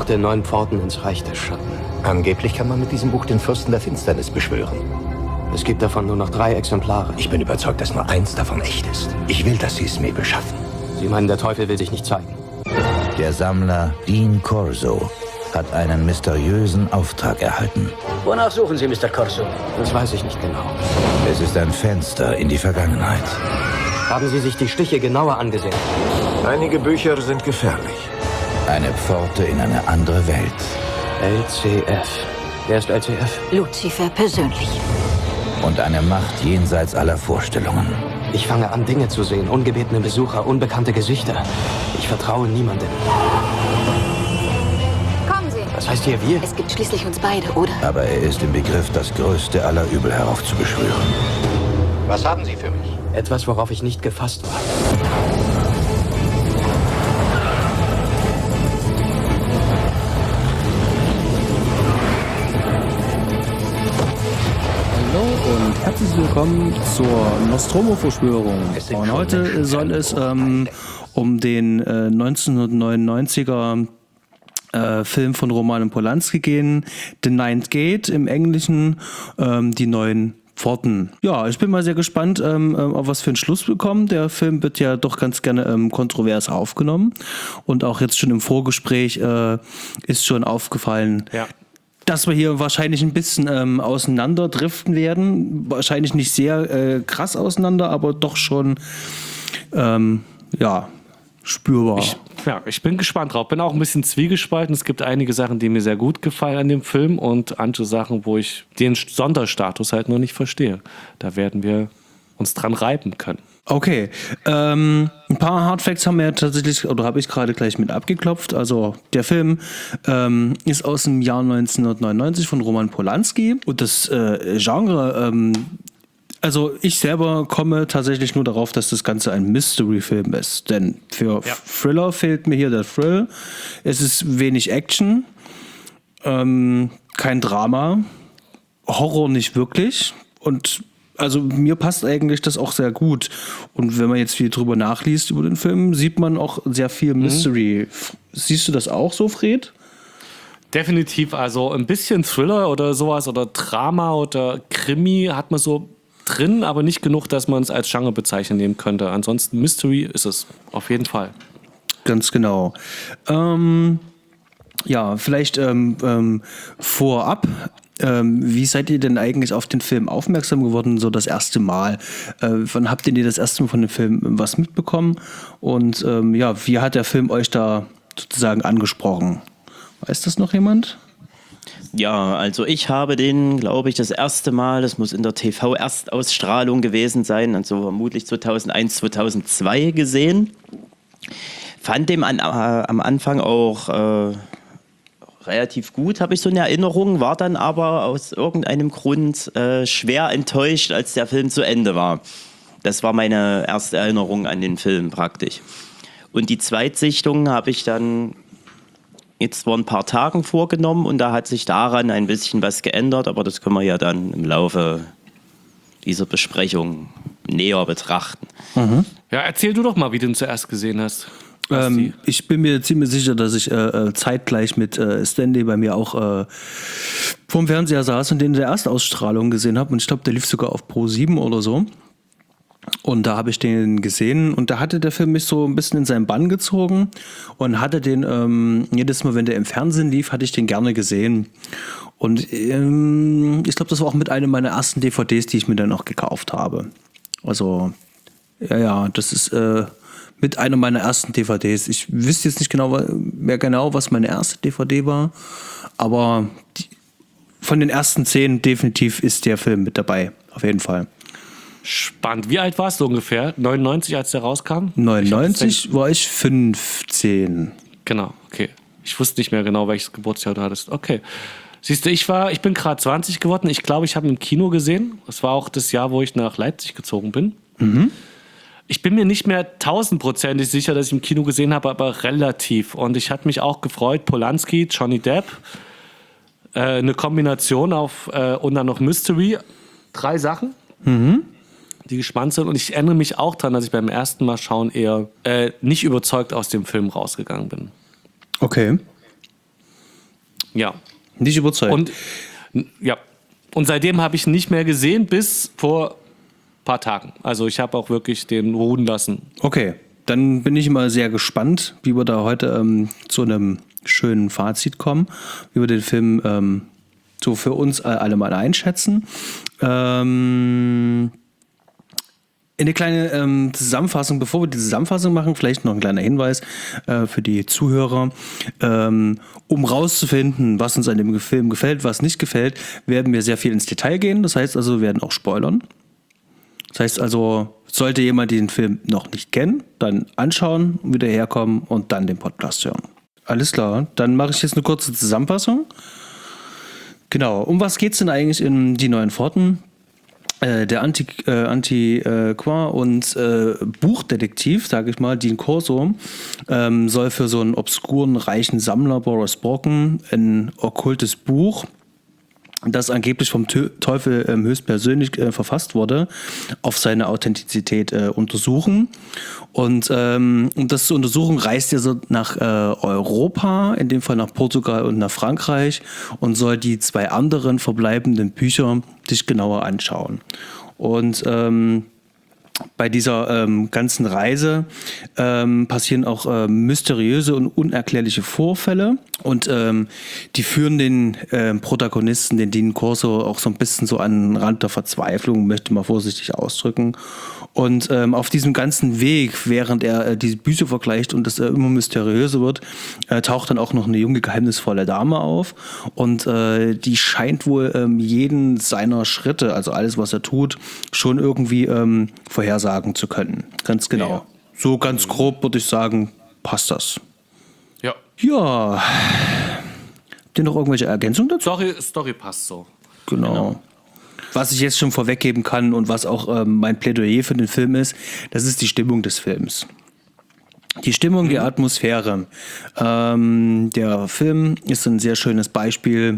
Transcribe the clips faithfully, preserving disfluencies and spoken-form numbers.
der neun Pforten ins Reich der Schatten. Angeblich kann man mit diesem Buch den Fürsten der Finsternis beschwören. Es gibt davon nur noch drei Exemplare. Ich bin überzeugt, dass nur eins davon echt ist. Ich will, dass Sie es mir beschaffen. Sie meinen, der Teufel will sich nicht zeigen? Der Sammler Dean Corso hat einen mysteriösen Auftrag erhalten. Wonach suchen Sie, Mister Corso? Das weiß ich nicht genau. Es ist ein Fenster in die Vergangenheit. Haben Sie sich die Stiche genauer angesehen? Einige Bücher sind gefährlich. Eine Pforte in eine andere Welt. L C F. Wer ist L C F? Lucifer persönlich. Und eine Macht jenseits aller Vorstellungen. Ich fange an, Dinge zu sehen. Ungebetene Besucher, unbekannte Gesichter. Ich vertraue niemandem. Kommen Sie. Was heißt hier wir? Es gibt schließlich uns beide, oder? Aber er ist im Begriff, das größte aller Übel heraufzubeschwören. Was haben Sie für mich? Etwas, worauf ich nicht gefasst war. Und herzlich willkommen zur Nostromo-Verschwörung. Und heute soll es ähm, um den äh, neunzehnhundertneunundneunziger äh, Film von Roman Polanski gehen, The Ninth Gate im Englischen, ähm, die neuen Pforten. Ja, ich bin mal sehr gespannt, ähm, auf was für einen Schluss wir kommen. Der Film wird ja doch ganz gerne ähm, kontrovers aufgenommen und auch jetzt schon im Vorgespräch äh, ist schon aufgefallen, ja. dass wir hier wahrscheinlich ein bisschen ähm, auseinanderdriften werden. Wahrscheinlich nicht sehr äh, krass auseinander, aber doch schon ähm, ja, spürbar. Ich, ja, ich bin gespannt drauf. Bin auch ein bisschen zwiegespalten. Es gibt einige Sachen, die mir sehr gut gefallen an dem Film und andere Sachen, wo ich den Sonderstatus halt noch nicht verstehe. Da werden wir uns dran reiben können. Okay, ähm, ein paar Hardfacts haben wir ja tatsächlich, oder habe ich gerade gleich mit abgeklopft. Also der Film ähm, ist aus dem Jahr neunzehnhundertneunundneunzig von Roman Polanski und das äh, Genre, ähm, also ich selber komme tatsächlich nur darauf, dass das Ganze ein Mystery-Film ist, denn für Ja. Thriller fehlt mir hier der Thrill. Es ist wenig Action, ähm, kein Drama, Horror nicht wirklich und also mir passt eigentlich das auch sehr gut. Und wenn man jetzt viel drüber nachliest über den Film, sieht man auch sehr viel Mystery. Mhm. Siehst du das auch so, Fred? Definitiv, also ein bisschen Thriller oder sowas oder Drama oder Krimi hat man so drin, aber nicht genug, dass man es als Genre bezeichnen nehmen könnte. Ansonsten Mystery ist es auf jeden Fall. Ganz genau. Ähm, ja, vielleicht ähm, ähm, vorab. Ähm, wie seid ihr denn eigentlich auf den Film aufmerksam geworden, so das erste Mal? Äh, wann habt ihr das erste Mal von dem Film was mitbekommen? Und ähm, ja, wie hat der Film euch da sozusagen angesprochen? Weiß das noch jemand? Ja, also ich habe den, glaube ich, das erste Mal, das muss in der T V-Erstausstrahlung gewesen sein, also vermutlich zweitausendeins, zweitausendzwei gesehen. Fand den an, äh, am Anfang auch äh, relativ gut, habe ich so eine Erinnerung, war dann aber aus irgendeinem Grund äh, schwer enttäuscht, als der Film zu Ende war. Das war meine erste Erinnerung an den Film praktisch. Und die Zweitsichtung habe ich dann jetzt vor ein paar Tagen vorgenommen und da hat sich daran ein bisschen was geändert, aber das können wir ja dann im Laufe dieser Besprechung näher betrachten. Mhm. Ja, erzähl du doch mal, wie du ihn zuerst gesehen hast. Ähm, ich bin mir ziemlich sicher, dass ich äh, zeitgleich mit äh, Stanley bei mir auch äh, vorm Fernseher saß und den in der Erstausstrahlung gesehen habe. Und ich glaube, der lief sogar auf Pro sieben oder so. Und da habe ich den gesehen und da hatte der Film mich so ein bisschen in seinen Bann gezogen und hatte den, ähm, jedes Mal, wenn der im Fernsehen lief, hatte ich den gerne gesehen. Und ähm, ich glaube, das war auch mit einer meiner ersten D V Ds, die ich mir dann auch gekauft habe. Also, ja, ja, das ist äh, mit einer meiner ersten D V Ds. Ich wüsste jetzt nicht genau mehr genau, was meine erste D V D war, aber die, von den ersten zehn definitiv ist der Film mit dabei, auf jeden Fall. Spannend. Wie alt warst du ungefähr? neunundneunzig, als der rauskam? neunundneunzig war ich fünfzehn. Genau, okay. Ich wusste nicht mehr genau, welches Geburtsjahr du hattest. Okay. Siehst du, ich war, ich bin gerade zwanzig geworden. Ich glaube, ich habe ihn im Kino gesehen. Das war auch das Jahr, wo ich nach Leipzig gezogen bin. Mhm. Ich bin mir nicht mehr tausendprozentig sicher, dass ich im Kino gesehen habe, aber relativ. Und ich hatte mich auch gefreut. Polanski, Johnny Depp, äh, eine Kombination auf äh, und dann noch Mystery. Drei Sachen. Mhm. Die gespannt sind. Und ich erinnere mich auch daran, dass ich beim ersten Mal schauen eher äh, nicht überzeugt aus dem Film rausgegangen bin. Okay. Ja. Nicht überzeugt. Und ja. Und seitdem habe ich ihn nicht mehr gesehen bis vor ein paar Tagen. Also ich habe auch wirklich den ruhen lassen. Okay, dann bin ich mal sehr gespannt, wie wir da heute ähm, zu einem schönen Fazit kommen, wie wir den Film ähm, so für uns alle mal einschätzen. Ähm, eine kleine ähm, Zusammenfassung, bevor wir die Zusammenfassung machen, vielleicht noch ein kleiner Hinweis äh, für die Zuhörer. Ähm, um rauszufinden, was uns an dem Film gefällt, was nicht gefällt, werden wir sehr viel ins Detail gehen. Das heißt also, wir werden auch spoilern. Das heißt also, sollte jemand den Film noch nicht kennen, dann anschauen, wieder herkommen und dann den Podcast hören. Alles klar, dann mache ich jetzt eine kurze Zusammenfassung. Genau, um was geht es denn eigentlich in Die Neuen Pforten? Äh, der Antiqua äh, Anti, äh, und äh, Buchdetektiv, sage ich mal, Dean Corso, ähm, soll für so einen obskuren, reichen Sammler, Boris Brocken, ein okkultes Buch, das angeblich vom Teufel ähm, höchstpersönlich äh, verfasst wurde, auf seine Authentizität äh, untersuchen. Und ähm, um das zu untersuchen, reist er so nach äh, Europa, in dem Fall nach Portugal und nach Frankreich, und soll die zwei anderen verbleibenden Bücher sich genauer anschauen. Und ähm, bei dieser ähm, ganzen Reise ähm, passieren auch ähm, mysteriöse und unerklärliche Vorfälle, und ähm, die führen den ähm, Protagonisten, den Dean Corso, auch so ein bisschen so an den Rand der Verzweiflung, möchte mal vorsichtig ausdrücken. Und ähm, auf diesem ganzen Weg, während er äh, diese Bücher vergleicht und es äh, immer mysteriöser wird, äh, taucht dann auch noch eine junge, geheimnisvolle Dame auf, und äh, die scheint wohl ähm, jeden seiner Schritte, also alles, was er tut, schon irgendwie ähm, vorhersagen zu können. Ganz genau. Ja. So ganz grob würde ich sagen, passt das. Ja. Ja. Habt ihr noch irgendwelche Ergänzungen dazu? Story, Story passt so. Genau. genau. Was ich jetzt schon vorweggeben kann und was auch ähm, mein Plädoyer für den Film ist, das ist die Stimmung des Films. Die Stimmung, mhm. die Atmosphäre. Ähm, der Film ist ein sehr schönes Beispiel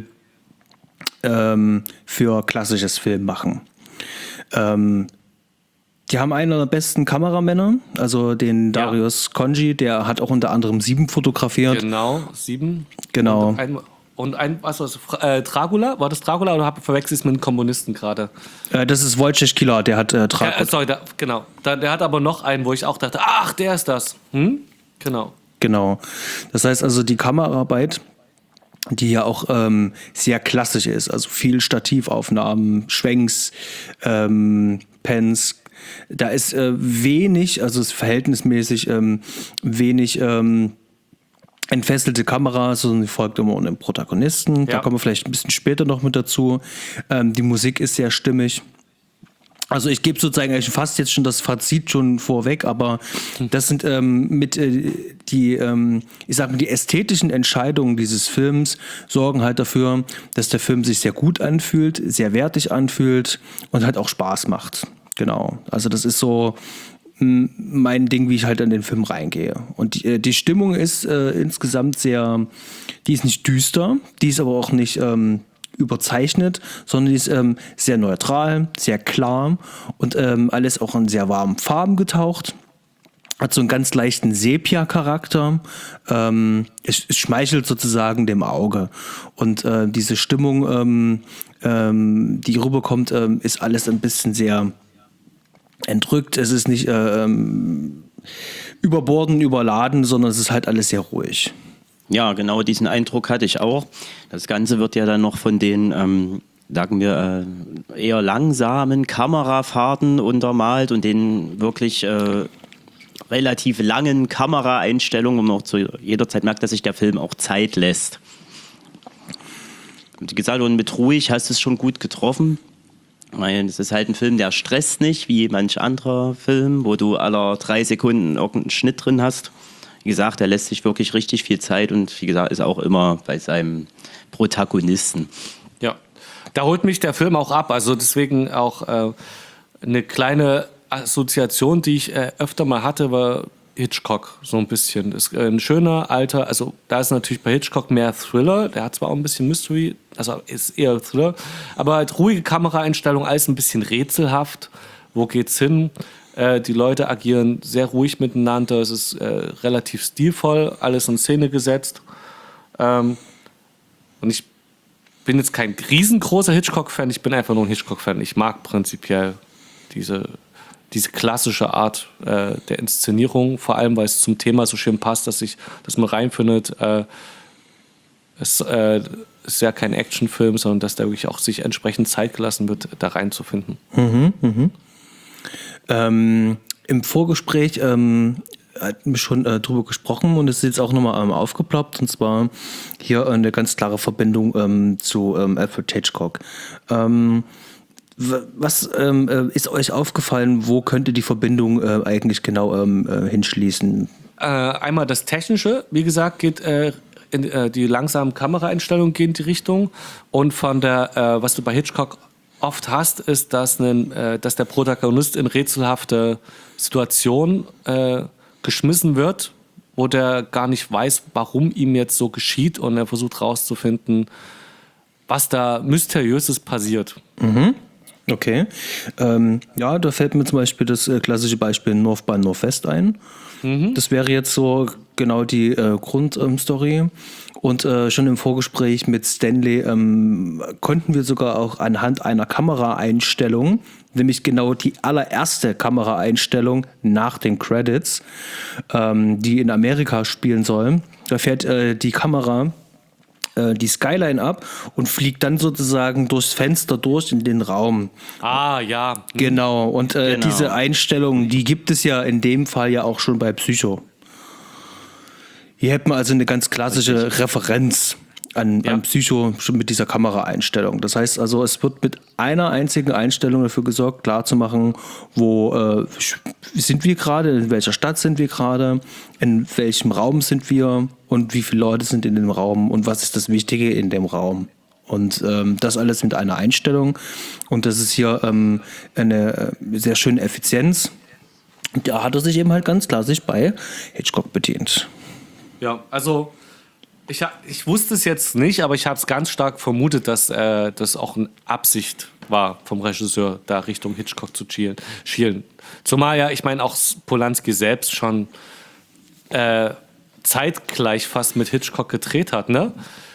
ähm, für klassisches Filmmachen. Ähm, Die haben einen der besten Kameramänner, also den Darius ja. Khondji, der hat auch unter anderem Sieben fotografiert. Genau, Sieben. Genau. Und ein, und ein was war das? Äh, Dracula? War das Dracula oder verwechsel ich es mit einem Komponisten gerade? Äh, das ist Wojciech Kilar, der hat äh, Dracula. Äh, sorry, da, genau. Da, der hat aber noch einen, wo ich auch dachte, ach, der ist das. Hm? Genau. Genau. Das heißt also, die Kameraarbeit, die ja auch ähm, sehr klassisch ist, also viel Stativaufnahmen, Schwenks, ähm, Pens. Da ist äh, wenig, also es ist verhältnismäßig ähm, wenig ähm, entfesselte Kamera, sondern sie folgt immer einem Protagonisten. Ja. Da kommen wir vielleicht ein bisschen später noch mit dazu. Ähm, die Musik ist sehr stimmig. Also ich gebe sozusagen eigentlich fast jetzt schon das Fazit schon vorweg, aber das sind ähm, mit äh, die, ähm, ich sag mal, die ästhetischen Entscheidungen dieses Films sorgen halt dafür, dass der Film sich sehr gut anfühlt, sehr wertig anfühlt und halt auch Spaß macht. Genau. Also das ist so mh, mein Ding, wie ich halt an den Film reingehe. Und die, äh, die Stimmung ist äh, insgesamt sehr, die ist nicht düster, die ist aber auch nicht ähm, überzeichnet, sondern die ist ähm, sehr neutral, sehr klar und ähm, alles auch in sehr warmen Farben getaucht. Hat so einen ganz leichten Sepia-Charakter. Ähm, es, es schmeichelt sozusagen dem Auge. Und äh, diese Stimmung, ähm, ähm, die rüberkommt, ähm, ist alles ein bisschen sehr entrückt. Es ist nicht äh, ähm, überbordend, überladen, sondern es ist halt alles sehr ruhig. Ja, genau diesen Eindruck hatte ich auch. Das Ganze wird ja dann noch von den, ähm, sagen wir, äh, eher langsamen Kamerafahrten untermalt und den wirklich äh, relativ langen Kameraeinstellungen, und auch zu jeder Zeit merkt, dass sich der Film auch Zeit lässt. Wie gesagt, und mit ruhig hast du es schon gut getroffen. Es ist halt ein Film, der stresst nicht, wie manch anderer Film, wo du alle drei Sekunden irgendeinen Schnitt drin hast. Wie gesagt, er lässt sich wirklich richtig viel Zeit und wie gesagt, ist auch immer bei seinem Protagonisten. Ja, da holt mich der Film auch ab. Also deswegen auch äh, eine kleine Assoziation, die ich äh, öfter mal hatte, war Hitchcock, so ein bisschen. Ist ein schöner, alter, also da ist natürlich bei Hitchcock mehr Thriller, der hat zwar auch ein bisschen Mystery, also ist eher Thriller, aber halt ruhige Kameraeinstellung, alles ein bisschen rätselhaft. Wo geht's hin? Äh, die Leute agieren sehr ruhig miteinander, es ist äh, relativ stilvoll, alles in Szene gesetzt. Ähm, Und ich bin jetzt kein riesengroßer Hitchcock-Fan, ich bin einfach nur ein Hitchcock-Fan. Ich mag prinzipiell diese, diese klassische Art äh, der Inszenierung, vor allem, weil es zum Thema so schön passt, dass, ich, dass man reinfindet, äh, es äh, ist ja kein Actionfilm, sondern dass da wirklich auch sich entsprechend Zeit gelassen wird, da reinzufinden. Mhm, mhm. Ähm, im Vorgespräch ähm, hatten wir schon äh, drüber gesprochen und es ist jetzt auch nochmal ähm, aufgeploppt, und zwar hier eine ganz klare Verbindung ähm, zu ähm, Alfred Hitchcock. Ähm, w- was ähm, äh, ist euch aufgefallen, wo könnte die Verbindung äh, eigentlich genau ähm, äh, hinschließen? Äh, einmal das Technische, wie gesagt, geht äh, in, äh, die langsamen Kameraeinstellungen gehen in die Richtung, und von der, äh, was du bei Hitchcock oft hast, ist, dass, ein, äh, dass der Protagonist in rätselhafte Situationen äh, geschmissen wird, wo der gar nicht weiß, warum ihm jetzt so geschieht, und er versucht rauszufinden, was da Mysteriöses passiert. Mhm. Okay. Ähm, ja, da fällt mir zum Beispiel das äh, klassische Beispiel North by Northwest ein. Mhm. Das wäre jetzt so genau die äh, Grundstory. Ähm, und äh, schon im Vorgespräch mit Stanley ähm, konnten wir sogar auch anhand einer Kameraeinstellung, nämlich genau die allererste Kameraeinstellung nach den Credits, ähm, die in Amerika spielen soll, da fährt äh, die Kamera die Skyline ab und fliegt dann sozusagen durchs Fenster durch in den Raum. Ah, ja. Genau, und äh, Genau. diese Einstellung, die gibt es ja in dem Fall ja auch schon bei Psycho. Hier hätten wir also eine ganz klassische Richtig. Referenz an, Ja. an Psycho schon mit dieser Kameraeinstellung. Das heißt also, es wird mit einer einzigen Einstellung dafür gesorgt, klarzumachen, wo äh, sind wir gerade, in welcher Stadt sind wir gerade, in welchem Raum sind wir und wie viele Leute sind in dem Raum und was ist das Wichtige in dem Raum. Und ähm, das alles mit einer Einstellung. Und das ist hier ähm, eine äh, sehr schöne Effizienz. Da hat er sich eben halt ganz klassisch bei Hitchcock bedient. Ja, also ich, ha- ich wusste es jetzt nicht, aber ich habe es ganz stark vermutet, dass äh, das auch eine Absicht war vom Regisseur, da Richtung Hitchcock zu schielen. schielen. Zumal ja, ich meine, auch Polanski selbst schon äh, zeitgleich fast mit Hitchcock gedreht hat, ne?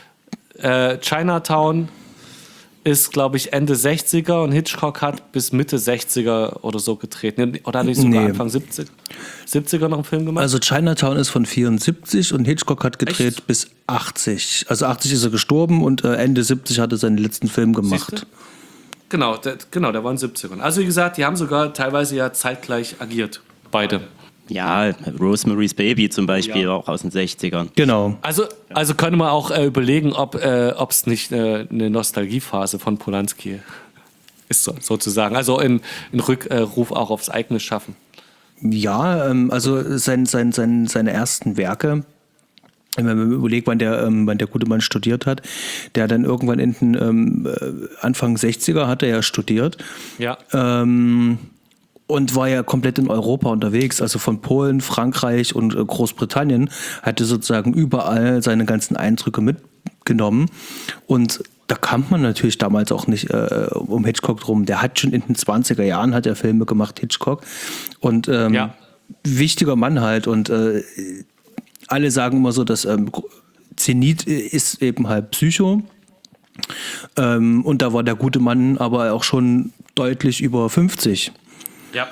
Äh, Chinatown ist, glaube ich, Ende sechziger und Hitchcock hat bis Mitte sechziger oder so gedreht. Oder hat nicht sogar Nee. Anfang siebzig, siebziger noch einen Film gemacht? Also Chinatown ist von vierundsiebzig und Hitchcock hat gedreht Echt? bis achtzig. Also achtzig ist er gestorben und äh, Ende siebzig hat er seinen letzten Film gemacht. Siehste? Genau, der, genau, der war in den siebzigern. Also wie gesagt, die haben sogar teilweise ja zeitgleich agiert. Beide. Ja, Rosemary's Baby zum Beispiel, Ja. auch aus den sechzigern. Genau. Also, also könnte man auch äh, überlegen, ob es nicht äh, eine Nostalgiephase von Polanski ist, so, sozusagen. Also in, in Rückruf auch aufs eigene Schaffen. Ja, ähm, also sein, sein, sein, seine ersten Werke, wenn man überlegt, wann der, ähm, wann der gute Mann studiert hat, der hat dann irgendwann in den ähm, äh, Anfang sechziger hat er ja studiert. Ja. Ähm, und war ja komplett in Europa unterwegs, also von Polen, Frankreich und äh, Großbritannien, hatte sozusagen überall seine ganzen Eindrücke mitgenommen. Und da kam man natürlich damals auch nicht äh, um Hitchcock drum. Der hat schon in den zwanziger Jahren hat er Filme gemacht, Hitchcock. Und ähm, Ja. wichtiger Mann halt. Und äh, alle sagen immer so, dass ähm, Zenit ist eben halt Psycho. Ähm, und da war der gute Mann aber auch schon deutlich über fünfzig. Ja.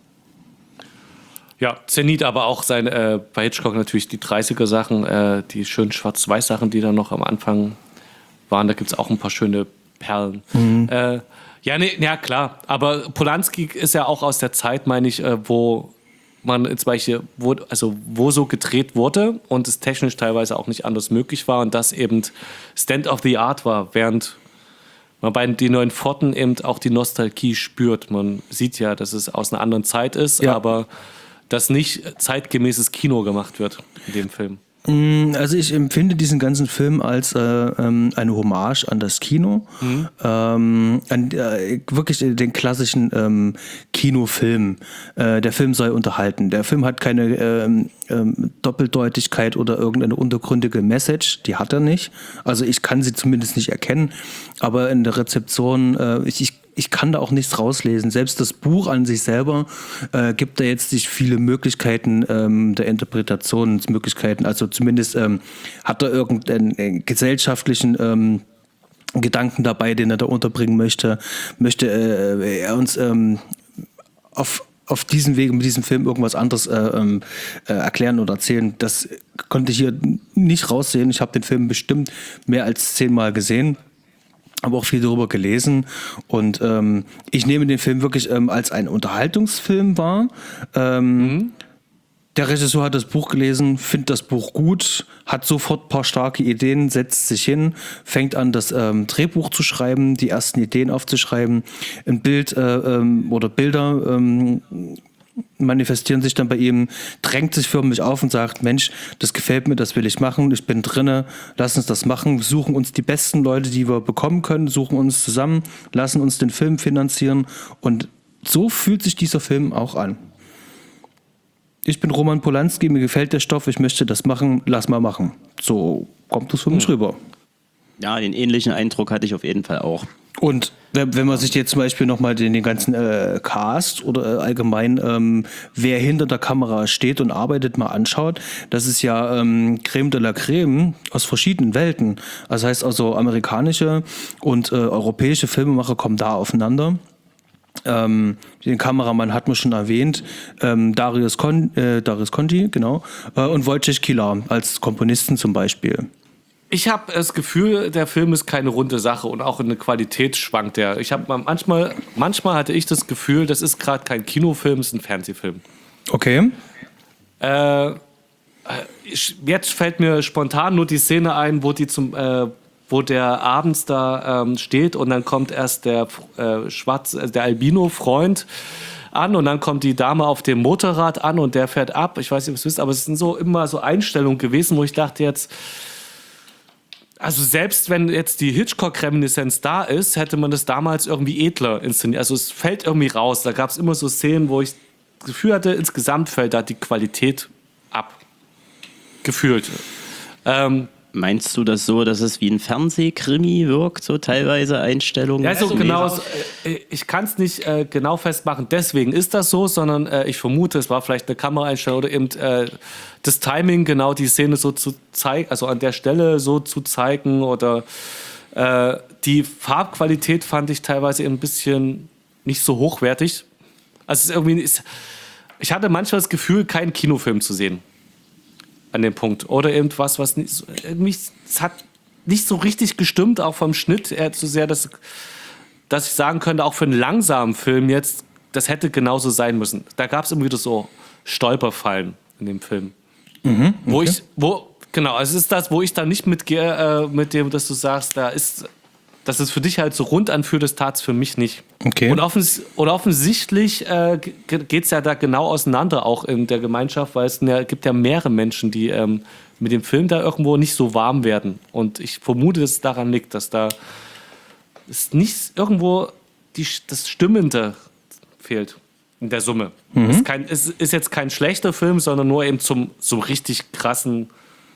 Ja, Zenit, aber auch sein, äh, bei Hitchcock natürlich die dreißiger Sachen, äh, die schönen Schwarz-Weiß-Sachen, die da noch am Anfang waren. Da gibt es auch ein paar schöne Perlen. Mhm. Äh, ja, nee, ja, klar. Aber Polanski ist ja auch aus der Zeit, meine ich, äh, wo man ins Beispiel, wo, also wo so gedreht wurde und es technisch teilweise auch nicht anders möglich war und das eben Stand of the Art war, während man bei den neuen Pforten eben auch die Nostalgie spürt. Man sieht ja, dass es aus einer anderen Zeit ist, Ja. aber dass nicht zeitgemäßes Kino gemacht wird in dem Film. Also ich empfinde diesen ganzen Film als äh, ähm, eine Hommage an das Kino, Mhm. ähm, an äh, wirklich den klassischen ähm, Kinofilm. Äh, der Film soll unterhalten. Der Film hat keine ähm, ähm, Doppeldeutigkeit oder irgendeine untergründige Message, die hat er nicht. Also ich kann sie zumindest nicht erkennen, aber in der Rezeption, äh, ich, ich ich kann da auch nichts rauslesen. Selbst das Buch an sich selber äh, gibt da jetzt nicht viele Möglichkeiten ähm, der Interpretationsmöglichkeiten. Also zumindest ähm, hat er irgendeinen äh, gesellschaftlichen ähm, Gedanken dabei, den er da unterbringen möchte. Möchte äh, er uns ähm, auf auf diesem Weg mit diesem Film irgendwas anderes äh, äh, erklären oder erzählen. Das konnte ich hier nicht raussehen. Ich habe den Film bestimmt mehr als zehnmal gesehen, aber auch viel darüber gelesen. Und ähm, ich nehme den Film wirklich ähm, als einen Unterhaltungsfilm wahr. Ähm, mhm. Der Regisseur hat das Buch gelesen, findet das Buch gut, hat sofort ein paar starke Ideen, setzt sich hin, fängt an, das ähm, Drehbuch zu schreiben, die ersten Ideen aufzuschreiben. Ein Bild äh, ähm, oder Bilder ähm, manifestieren sich dann bei ihm, drängt sich für mich auf und sagt, Mensch, das gefällt mir, das will ich machen, ich bin drinne, lass uns das machen, wir suchen uns die besten Leute, die wir bekommen können, suchen uns zusammen, lassen uns den Film finanzieren und so fühlt sich dieser Film auch an. Ich bin Roman Polanski, mir gefällt der Stoff, ich möchte das machen, lass mal machen. So kommt es für mich rüber. Ja, den ähnlichen Eindruck hatte ich auf jeden Fall auch. Und wenn, wenn man sich jetzt zum Beispiel nochmal den, den ganzen äh, Cast oder äh, allgemein, ähm, wer hinter der Kamera steht und arbeitet, mal anschaut, das ist ja ähm, Creme de la Creme aus verschiedenen Welten. Das heißt also, amerikanische und äh, europäische Filmemacher kommen da aufeinander. Ähm, den Kameramann hat man schon erwähnt, ähm, Darius, Con, äh, Darius Conti, genau, äh, und Wojciech Kilar als Komponisten zum Beispiel. Ich habe das Gefühl, der Film ist keine runde Sache und auch in der Qualität schwankt der. Ich habe manchmal, manchmal hatte ich das Gefühl, das ist gerade kein Kinofilm, es ist ein Fernsehfilm. Okay. Äh, ich, jetzt fällt mir spontan nur die Szene ein, wo die zum äh, wo der abends da ähm, steht und dann kommt erst der äh, Schwarz, äh, der Albino-Freund an und dann kommt die Dame auf dem Motorrad an und der fährt ab. Ich weiß nicht, ob ihr es wisst, aber es sind so immer so Einstellungen gewesen, wo ich dachte jetzt, also selbst wenn jetzt die Hitchcock-Reminiszenz da ist, hätte man das damals irgendwie edler inszeniert. Also es fällt irgendwie raus. Da gab es immer so Szenen, wo ich das Gefühl hatte, insgesamt fällt da die Qualität ab. Gefühlt. Ähm, Meinst du das so, dass es wie ein Fernsehkrimi wirkt, so teilweise Einstellungen? Ja, so also genau. So, äh, ich kann es nicht äh, genau festmachen, deswegen ist das so, sondern äh, ich vermute, es war vielleicht eine Kameraeinstellung oder eben äh, das Timing, genau die Szene so zu zeigen, also an der Stelle so zu zeigen oder äh, die Farbqualität fand ich teilweise ein bisschen nicht so hochwertig. Also es ist irgendwie, ist, ich hatte manchmal das Gefühl, keinen Kinofilm zu sehen. An dem Punkt. Oder irgendwas, was nicht so, irgendwie, es hat nicht so richtig gestimmt, auch vom Schnitt eher zu sehr, dass, dass ich sagen könnte, auch für einen langsamen Film jetzt, das hätte genauso sein müssen. Da gab es immer wieder so Stolperfallen in dem Film. Mhm, okay. Wo ich, wo, genau, also es ist das, wo ich dann nicht mitgehe, äh, mit dem, dass du sagst, da ist, dass es für dich halt so rund anfühlt, das tat es für mich nicht. Okay. Und, offens- und offensichtlich äh, geht es ja da genau auseinander, auch in der Gemeinschaft, weil es ja, gibt ja mehrere Menschen, die ähm, mit dem Film da irgendwo nicht so warm werden. Und ich vermute, dass es daran liegt, dass da es nicht irgendwo die, das Stimmende fehlt in der Summe. Mhm. Es ist, kein, es ist jetzt kein schlechter Film, sondern nur eben zum so richtig krassen,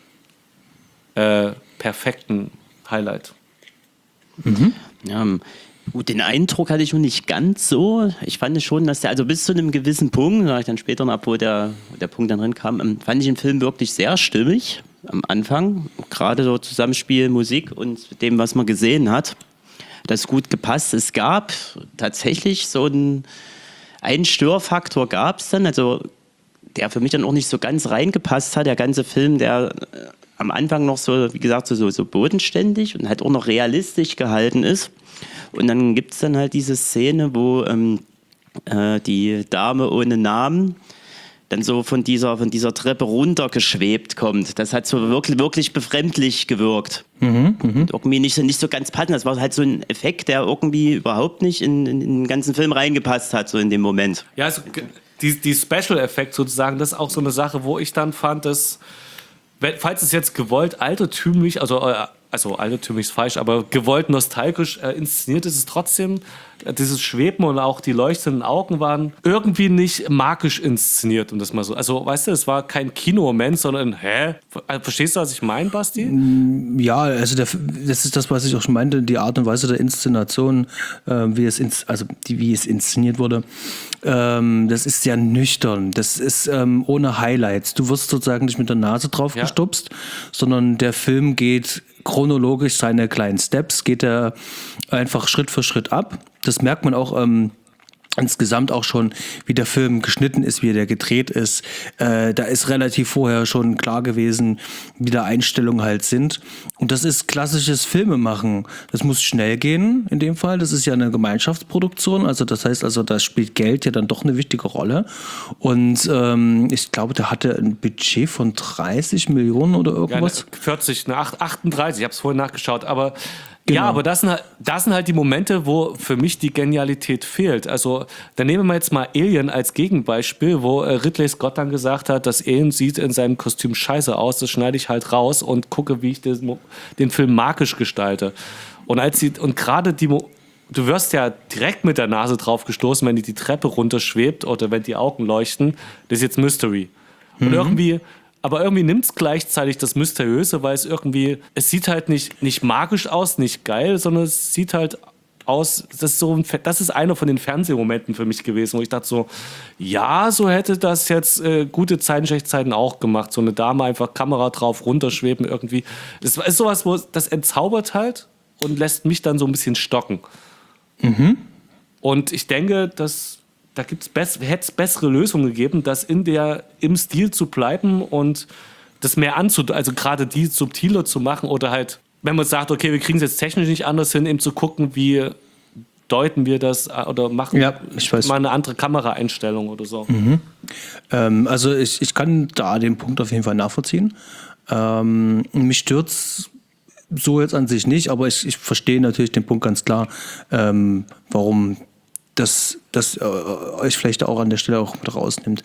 äh, perfekten Highlight. Mhm. Ja, gut, den Eindruck hatte ich noch nicht ganz so. Ich fand schon, dass der, also bis zu einem gewissen Punkt, da ich dann später noch, wo der, der Punkt dann drin kam, fand ich den Film wirklich sehr stimmig am Anfang. Gerade so Zusammenspiel, Musik und dem, was man gesehen hat. Das ist gut gepasst. Es gab tatsächlich so einen, einen Störfaktor gab es dann, also der für mich dann auch nicht so ganz reingepasst hat. Der ganze Film, der am Anfang noch so, wie gesagt, so, so bodenständig und halt auch noch realistisch gehalten ist. Und dann gibt es dann halt diese Szene, wo ähm, äh, die Dame ohne Namen dann so von dieser, von dieser Treppe runtergeschwebt kommt. Das hat so wirklich, wirklich befremdlich gewirkt. Mhm, mh. Irgendwie nicht so, nicht so ganz passend. Das war halt so ein Effekt, der irgendwie überhaupt nicht in, in, in den ganzen Film reingepasst hat, so in dem Moment. Ja, also die, die Special-Effekt sozusagen, das ist auch so eine Sache, wo ich dann fand, dass falls es jetzt gewollt altertümlich, also äh, also altertümlich ist falsch, aber gewollt nostalgisch äh, inszeniert ist es trotzdem. Äh, dieses Schweben und auch die leuchtenden Augen waren irgendwie nicht magisch inszeniert, um das mal so. Also, weißt du, es war kein Kinomoment, sondern, hä? Verstehst du, was ich meine, Basti? Ja, also der, das ist das, was ich auch schon meinte, die Art und Weise der Inszenation, äh, wie es ins, also die, wie es inszeniert wurde. Ähm, das ist sehr nüchtern. Das ist ähm, ohne Highlights. Du wirst sozusagen nicht mit der Nase drauf ja. gestupst, sondern der Film geht chronologisch seine kleinen Steps, geht er einfach Schritt für Schritt ab. Das merkt man auch ähm, insgesamt auch schon, wie der Film geschnitten ist, wie der gedreht ist. Äh, da ist relativ vorher schon klar gewesen, wie da Einstellungen halt sind. Und das ist klassisches Filmemachen. Das muss schnell gehen in dem Fall. Das ist ja eine Gemeinschaftsproduktion. Also das heißt, also da spielt Geld ja dann doch eine wichtige Rolle. Und ähm, ich glaube, der hatte ein Budget von dreißig Millionen oder irgendwas. Ja, ne, vierzig, ne, achtunddreißig, ich habe es vorhin nachgeschaut. Aber genau. Ja, aber das sind, halt, das sind halt die Momente, wo für mich die Genialität fehlt. Also, dann nehmen wir jetzt mal Alien als Gegenbeispiel, wo äh, Ridley Scott dann gesagt hat, das Alien sieht in seinem Kostüm scheiße aus, das schneide ich halt raus und gucke, wie ich den, den Film magisch gestalte. Und als sie, und gerade die, du wirst ja direkt mit der Nase drauf gestoßen, wenn die die Treppe runterschwebt oder wenn die Augen leuchten, das ist jetzt Mystery. Und mhm. irgendwie... Aber irgendwie nimmt es gleichzeitig das Mysteriöse, weil es irgendwie, es sieht halt nicht, nicht magisch aus, nicht geil, sondern es sieht halt aus, das ist, so ein, das ist einer von den Fernsehmomenten für mich gewesen, wo ich dachte so, ja, so hätte das jetzt äh, gute Zeiten, schlechte Zeiten auch gemacht. So eine Dame einfach Kamera drauf, runterschweben irgendwie. Das ist sowas, wo das entzaubert halt und lässt mich dann so ein bisschen stocken. Mhm. Und ich denke, dass da gibt's bess- hätte es bessere Lösungen gegeben, das in der, im Stil zu bleiben und das mehr anzudeuten, also gerade die subtiler zu machen oder halt, wenn man sagt, okay, wir kriegen es jetzt technisch nicht anders hin, eben zu gucken, wie deuten wir das oder machen ja, ich weiß. mal eine andere Kameraeinstellung oder so. Mhm. Ähm, also ich, ich kann da den Punkt auf jeden Fall nachvollziehen. Ähm, mich stört's so jetzt an sich nicht, aber ich, ich verstehe natürlich den Punkt ganz klar, ähm, warum das, das äh, euch vielleicht auch an der Stelle auch mit rausnimmt.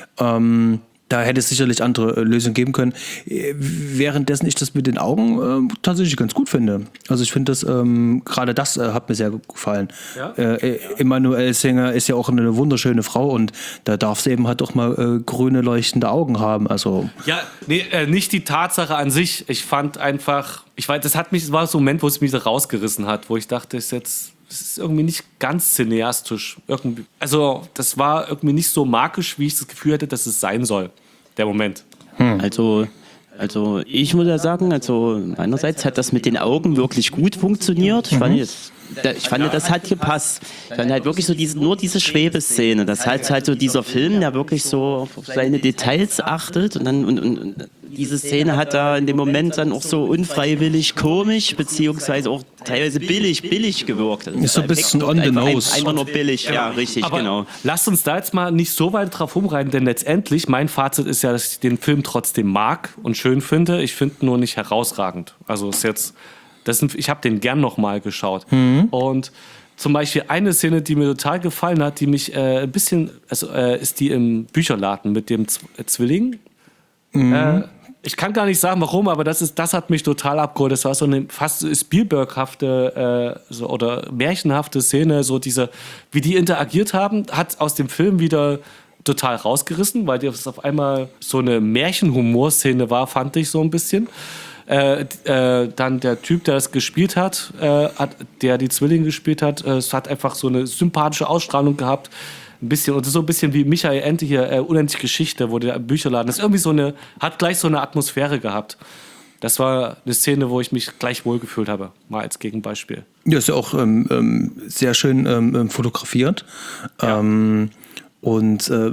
Ähm, da hätte es sicherlich andere äh, Lösungen geben können. Äh, währenddessen ich das mit den Augen äh, tatsächlich ganz gut finde. Also ich finde das, ähm, gerade das äh, hat mir sehr gut gefallen. Ja? Äh, Emanuelle Singer ist ja auch eine wunderschöne Frau und da darf sie eben halt auch mal äh, grüne leuchtende Augen haben. Also ja, nee, äh, nicht die Tatsache an sich. Ich fand einfach, ich weiß, das hat mich, das war so ein Moment, wo es mich so rausgerissen hat, wo ich dachte, ist jetzt das ist irgendwie nicht ganz cineastisch. Irgendwie. Also, das war irgendwie nicht so magisch, wie ich das Gefühl hatte, dass es sein soll, der Moment. Hm. Also, also, ich muss ja sagen, also einerseits hat das mit den Augen wirklich gut funktioniert. Ich fand, das, ich fand das hat gepasst. Ich fand halt wirklich so diese, nur diese Schwebeszene. Das heißt halt so dieser Film, der wirklich so auf seine Details achtet und dann und, und, und diese Szene hat da in dem Moment dann auch so unfreiwillig komisch, beziehungsweise auch teilweise billig, billig gewirkt. Also ist so ein bisschen on the nose. Einfach nur billig, ja, ja richtig, aber genau. Lasst uns da jetzt mal nicht so weit drauf rumreiten, denn letztendlich, mein Fazit ist ja, dass ich den Film trotzdem mag und schön finde. Ich finde ihn nur nicht herausragend. Also ist jetzt, das sind, ich habe den gern nochmal geschaut. Mhm. Und zum Beispiel eine Szene, die mir total gefallen hat, die mich äh, ein bisschen, also äh, ist die im Bücherladen mit dem Z- Zwilling. Mhm. Äh, Ich kann gar nicht sagen, warum, aber das, ist, das hat mich total abgeholt. Das war so eine fast Spielberg-hafte äh, so, oder märchenhafte Szene, so diese, wie die interagiert haben, hat aus dem Film wieder total rausgerissen, weil das auf einmal so eine Märchenhumor-Szene war, fand ich so ein bisschen. Äh, äh, dann der Typ, der das gespielt hat, äh, hat der die Zwillinge gespielt hat, äh, es hat einfach so eine sympathische Ausstrahlung gehabt. Ein bisschen, oder so ein bisschen wie Michael Ende hier, äh, Unendliche Geschichte, wo der Bücherladen ist. Irgendwie so eine, hat gleich so eine Atmosphäre gehabt. Das war eine Szene, wo ich mich gleich wohlgefühlt habe, mal als Gegenbeispiel. Ja, ist ja auch ähm, ähm, sehr schön ähm, fotografiert. Ja. Ähm, und äh,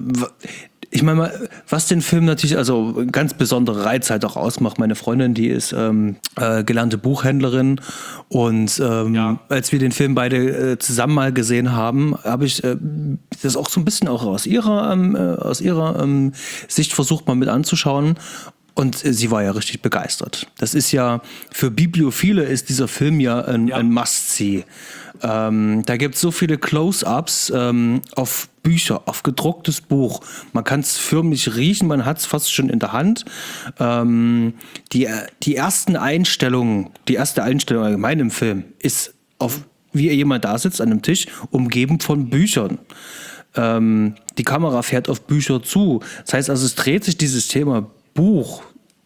ich meine mal, was den Film natürlich, also ganz besondere Reiz halt auch ausmacht. Meine Freundin, die ist ähm, äh, gelernte Buchhändlerin und ähm, ja. als wir den Film beide äh, zusammen mal gesehen haben, habe ich äh, das auch so ein bisschen auch aus ihrer, ähm, äh, aus ihrer ähm, Sicht versucht mal mit anzuschauen. Und äh, sie war ja richtig begeistert. Das ist ja, für Bibliophile ist dieser Film ja ein, ja. ein Must-See. Ähm, da gibt es so viele Close-Ups ähm, auf Bücher, auf gedrucktes Buch. Man kann es förmlich riechen, man hat es fast schon in der Hand. Ähm, die, die ersten Einstellungen, die erste Einstellung allgemein im Film ist auf, wie jemand da sitzt an einem Tisch, umgeben von Büchern. Ähm, die Kamera fährt auf Bücher zu. Das heißt also, es dreht sich dieses Thema Buch,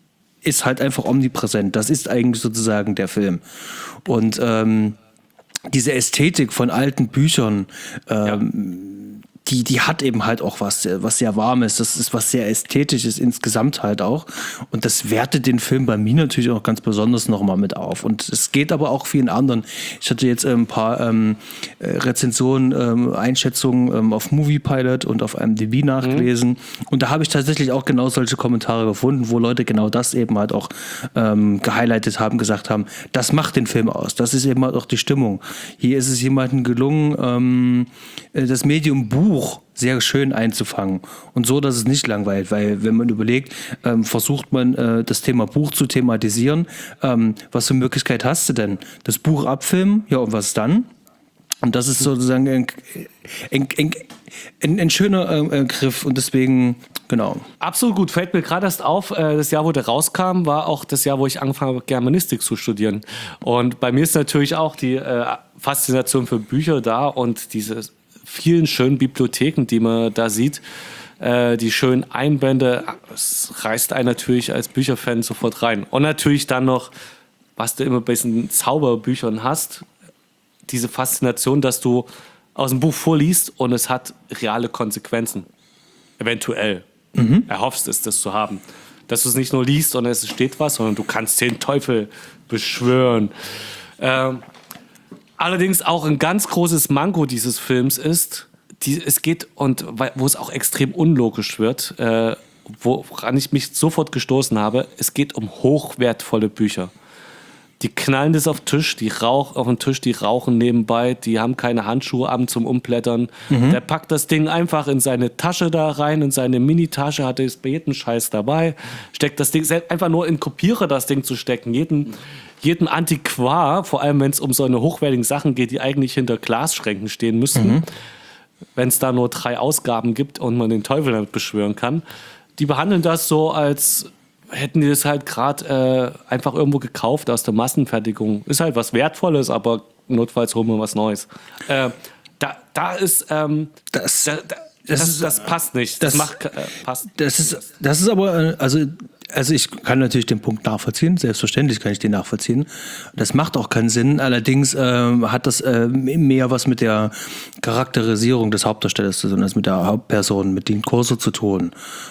ist halt einfach omnipräsent. Das ist eigentlich sozusagen der Film. Und ähm, diese Ästhetik von alten Büchern, ähm, ja. Die, die hat eben halt auch was, was sehr Warmes. Das ist was sehr Ästhetisches insgesamt halt auch. Und das wertet den Film bei mir natürlich auch ganz besonders nochmal mit auf. Und es geht aber auch vielen anderen. Ich hatte jetzt ein paar ähm, Rezensionen, ähm, Einschätzungen ähm, auf Moviepilot und auf I M D B nachgelesen. Mhm. Und da habe ich tatsächlich auch genau solche Kommentare gefunden, wo Leute genau das eben halt auch ähm, gehighlightet haben, gesagt haben, das macht den Film aus. Das ist eben halt auch die Stimmung. Hier ist es jemandem gelungen, ähm, das Medium Buch sehr schön einzufangen und so, dass es nicht langweilt, weil wenn man überlegt, ähm, versucht man äh, das Thema Buch zu thematisieren, ähm, was für eine Möglichkeit hast du denn? Das Buch abfilmen, ja und was dann? Und das ist sozusagen ein, ein, ein, ein, ein schöner äh, Griff und deswegen, genau. Absolut gut, fällt mir gerade erst auf, äh, das Jahr, wo der rauskam, war auch das Jahr, wo ich angefangen habe, Germanistik zu studieren. Und bei mir ist natürlich auch die äh, Faszination für Bücher da und diese vielen schönen Bibliotheken, die man da sieht, äh, die schönen Einbände, es reißt einen natürlich als Bücherfan sofort rein. Und natürlich dann noch, was du immer bei diesen Zauberbüchern hast, diese Faszination, dass du aus dem Buch vorliest und es hat reale Konsequenzen. Eventuell. Mhm. Erhoffst es, das zu haben. Dass du es nicht nur liest und es steht was, sondern du kannst den Teufel beschwören. Ähm, Allerdings auch ein ganz großes Manko dieses Films ist, die, es geht, und wo es auch extrem unlogisch wird, äh, woran ich mich sofort gestoßen habe, es geht um hochwertvolle Bücher. Die knallen das auf den Tisch, die rauch, auf den Tisch, die rauchen nebenbei, die haben keine Handschuhe an zum Umblättern. Mhm. Der packt das Ding einfach in seine Tasche da rein, in seine Mini-Tasche, hat es bei jedem Scheiß dabei, steckt das Ding, einfach nur in Kopierer das Ding zu stecken, jeden... jedem Antiquar, vor allem wenn es um so eine hochwertigen Sachen geht, die eigentlich hinter Glasschränken stehen müssten, mhm. wenn es da nur drei Ausgaben gibt und man den Teufel damit beschwören kann, die behandeln das so, als hätten die das halt gerade äh, einfach irgendwo gekauft aus der Massenfertigung. Ist halt was Wertvolles, aber notfalls holen wir was Neues. Äh, da, da ist... Ähm, das, da, da, das, das, ist, das passt nicht. Das, das macht, äh, passt. Das ist, das ist aber... also Also ich kann natürlich den Punkt nachvollziehen, selbstverständlich kann ich den nachvollziehen. Das macht auch keinen Sinn, allerdings äh, hat das äh, mehr was mit der Charakterisierung des Hauptdarstellers zu tun, als mit der Hauptperson, mit Dean Corso zu tun.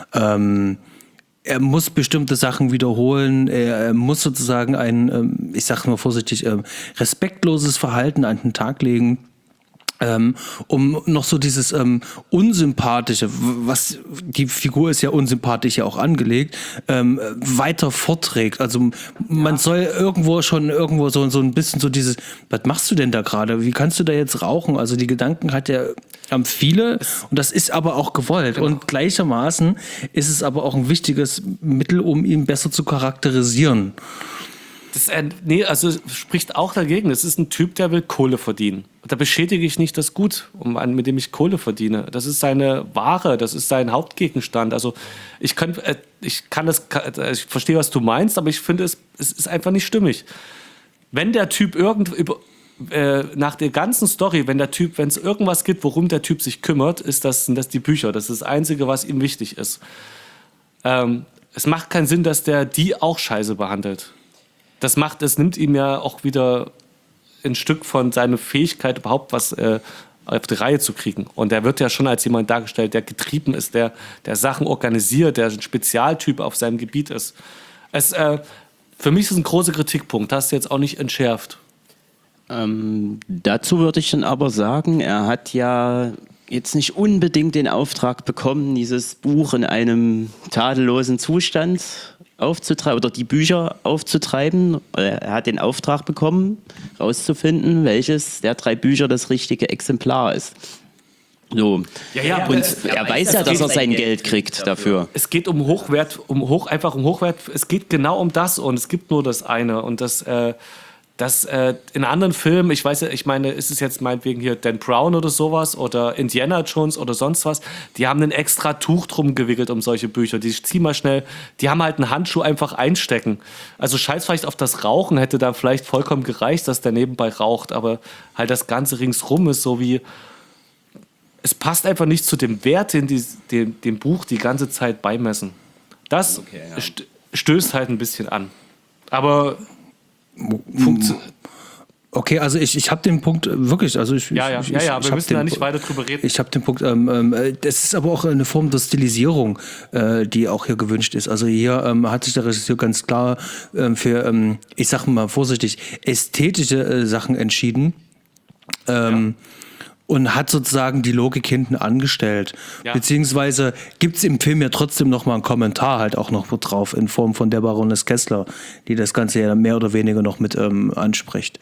Ähm, er muss bestimmte Sachen wiederholen, er, er muss sozusagen ein, ähm, ich sage mal vorsichtig, äh, respektloses Verhalten an den Tag legen, Ähm, um noch so dieses ähm, Unsympathische, was die Figur ist ja unsympathisch ja auch angelegt, ähm, weiter vorträgt. Also man ja. soll irgendwo schon irgendwo so, so ein bisschen so dieses, was machst du denn da gerade? Wie kannst du da jetzt rauchen? Also die Gedanken hat ja haben viele und das ist aber auch gewollt. Genau. Und gleichermaßen ist es aber auch ein wichtiges Mittel, um ihn besser zu charakterisieren. Das, äh, nee, also spricht auch dagegen. Es ist ein Typ, der will Kohle verdienen. Und da beschädige ich nicht das Gut, um, mit dem ich Kohle verdiene. Das ist seine Ware, das ist sein Hauptgegenstand. Also ich kann, äh, ich kann das, ich verstehe, was du meinst, aber ich finde, es, es ist einfach nicht stimmig. Wenn der Typ irgend über, äh, nach der ganzen Story, wenn der Typ, wenn es irgendwas gibt, worum der Typ sich kümmert, ist das, sind das die Bücher. Das ist das Einzige, was ihm wichtig ist. Ähm, es macht keinen Sinn, dass der die auch scheiße behandelt. Das macht, es nimmt ihm ja auch wieder ein Stück von seiner Fähigkeit, überhaupt was äh, auf die Reihe zu kriegen. Und er wird ja schon als jemand dargestellt, der getrieben ist, der, der Sachen organisiert, der ein Spezialtyp auf seinem Gebiet ist. Es, äh, für mich ist es ein großer Kritikpunkt. Das hast du jetzt auch nicht entschärft. Ähm, dazu würde ich dann aber sagen, er hat ja jetzt nicht unbedingt den Auftrag bekommen, dieses Buch in einem tadellosen Zustand aufzutreiben oder die Bücher aufzutreiben. Er hat den Auftrag bekommen, herauszufinden, welches der drei Bücher das richtige Exemplar ist. So. Ja, ja, und es, er, er weiß ja, dass er sein Geld, Geld kriegt dafür. Es geht um Hochwert, um hoch, einfach um Hochwert. Es geht genau um das und es gibt nur das eine und das. Äh, dass äh, in anderen Filmen, ich weiß ja, ich meine, ist es jetzt meinetwegen hier Dan Brown oder sowas oder Indiana Jones oder sonst was, die haben ein extra Tuch drum gewickelt um solche Bücher. Die zieh mal schnell, die haben halt einen Handschuh einfach einstecken. Also scheiß vielleicht auf das Rauchen, hätte da vielleicht vollkommen gereicht, dass der nebenbei raucht, aber halt das Ganze ringsrum ist so wie, es passt einfach nicht zu dem Wert, den die, dem, dem Buch die ganze Zeit beimessen. Das okay, ja. st- stößt halt ein bisschen an. Aber Funktio- Okay, also ich, ich habe den Punkt wirklich, also ich, ja, ja, ich, ja, ja, ich wir müssen den, da nicht weiter drüber reden. Ich habe den Punkt, ähm, ähm, das ist aber auch eine Form der Stilisierung, äh, die auch hier gewünscht ist. Also hier ähm, hat sich der Regisseur ganz klar ähm, für, ähm, ich sage mal vorsichtig, ästhetische äh, Sachen entschieden. Ähm, ja. Und hat sozusagen die Logik hinten angestellt. Ja. Beziehungsweise gibt es im Film ja trotzdem noch mal einen Kommentar halt auch noch drauf in Form von der Baroness Kessler, die das Ganze ja mehr oder weniger noch mit ähm, anspricht.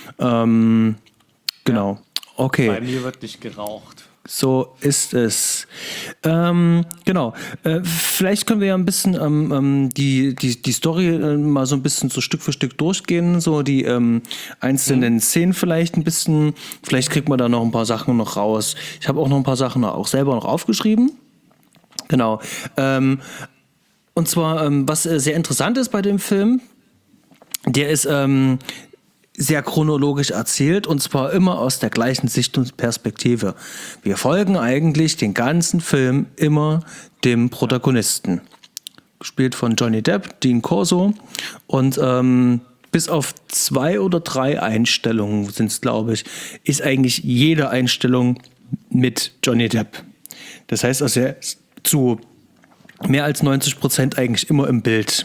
Ähm, genau. Ja. Okay. Bei mir wird nicht geraucht. So ist es. Ähm, genau. Äh, vielleicht können wir ja ein bisschen ähm, die, die, die Story äh, mal so ein bisschen so Stück für Stück durchgehen, so die ähm, einzelnen mhm. Szenen vielleicht ein bisschen. Vielleicht kriegt man da noch ein paar Sachen noch raus. Ich habe auch noch ein paar Sachen auch selber noch aufgeschrieben. Genau. Ähm, und zwar, ähm, was äh, sehr interessant ist bei dem Film, der ist ähm, sehr chronologisch erzählt und zwar immer aus der gleichen Sicht und Perspektive. Wir folgen eigentlich den ganzen Film immer dem Protagonisten. Gespielt von Johnny Depp, Dean Corso und ähm, bis auf zwei oder drei Einstellungen sind es, glaube ich, ist eigentlich jede Einstellung mit Johnny Depp. Das heißt also, er ist zu mehr als neunzig Prozent eigentlich immer im Bild.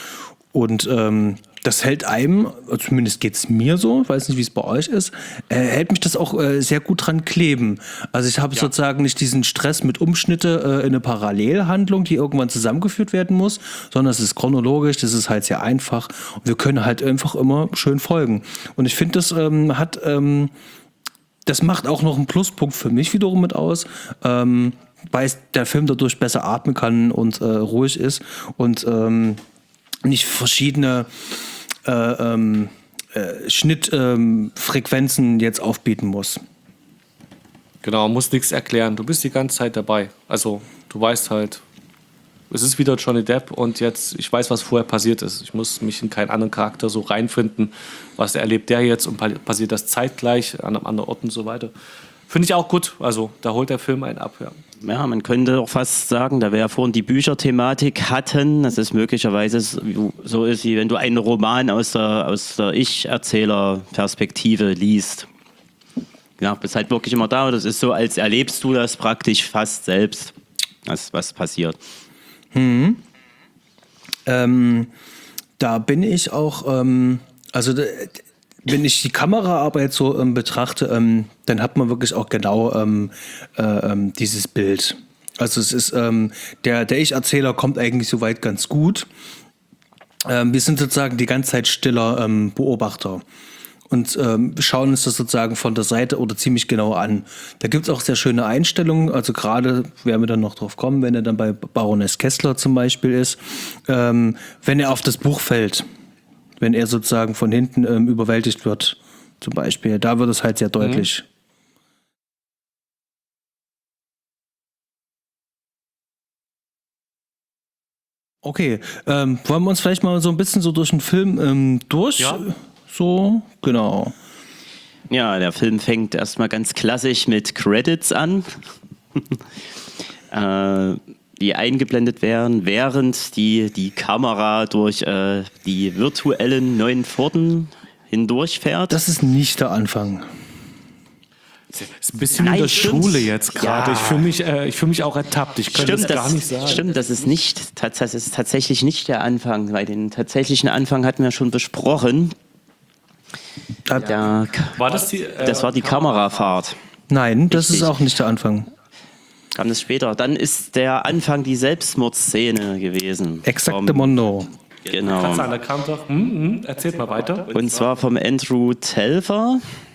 Und ähm, das hält einem, zumindest geht es mir so, ich weiß nicht, wie es bei euch ist, äh, hält mich das auch äh, sehr gut dran kleben. Also ich habe ja. sozusagen nicht diesen Stress mit Umschnitte äh, in eine Parallelhandlung, die irgendwann zusammengeführt werden muss, sondern es ist chronologisch, das ist halt sehr einfach und wir können halt einfach immer schön folgen. Und ich finde, das ähm, hat, ähm, das macht auch noch einen Pluspunkt für mich wiederum mit aus, ähm, weil der Film dadurch besser atmen kann und äh, ruhig ist und ähm, nicht verschiedene äh, ähm, äh, Schnittfrequenzen ähm, jetzt aufbieten muss. Genau, muss nichts erklären. Du bist die ganze Zeit dabei. Also du weißt halt, es ist wieder Johnny Depp und jetzt, ich weiß, was vorher passiert ist. Ich muss mich in keinen anderen Charakter so reinfinden. Was erlebt der jetzt und passiert das zeitgleich an einem anderen Ort und so weiter. Finde ich auch gut. Also da holt der Film einen ab, ja. Ja, man könnte auch fast sagen, da wir ja vorhin die Bücherthematik hatten, dass es möglicherweise so ist, wie wenn du einen Roman aus der, aus der Ich-Erzähler-Perspektive liest. Ja, bist halt wirklich immer da. Das ist so, als erlebst du das praktisch fast selbst, was, was passiert. Hm. Ähm, da bin ich auch, ähm, also wenn ich die Kameraarbeit so ähm, betrachte, ähm, dann hat man wirklich auch genau ähm, äh, ähm, dieses Bild. Also es ist, ähm, der, der Ich-Erzähler kommt eigentlich soweit ganz gut. Ähm, wir sind sozusagen die ganze Zeit stiller ähm, Beobachter und ähm, schauen uns das sozusagen von der Seite oder ziemlich genau an. Da gibt es auch sehr schöne Einstellungen, also gerade werden wir dann noch drauf kommen, wenn er dann bei Baroness Kessler zum Beispiel ist, ähm, wenn er auf das Buch fällt. Wenn er sozusagen von hinten ähm, überwältigt wird, zum Beispiel. Da wird es halt sehr deutlich. Mhm. Okay, ähm, wollen wir uns vielleicht mal so ein bisschen so durch den Film ähm, durch? Ja. So, genau. Ja, der Film fängt erstmal ganz klassisch mit Credits an. äh, die eingeblendet werden, während die, die Kamera durch äh, die virtuellen neuen Pforten hindurchfährt. Das ist nicht der Anfang. Das ist ein bisschen Nein, in der stimmt. Schule jetzt gerade. Ja. Ich fühle mich, äh, fühl mich auch ertappt. Ich könnte es gar nicht sagen. Stimmt, das ist, nicht, das ist tatsächlich nicht der Anfang, weil den tatsächlichen Anfang hatten wir schon besprochen. Ja. Der, war das, die, äh, das war die Kamerafahrt. Nein, das Richtig. Ist auch nicht der Anfang. Kam das später. Dann ist der Anfang die Selbstmordszene gewesen. Exactamundo. Genau. Kannst du an der Kante? Hm, hm, erzählt mal weiter. Und zwar vom Andrew Telfer.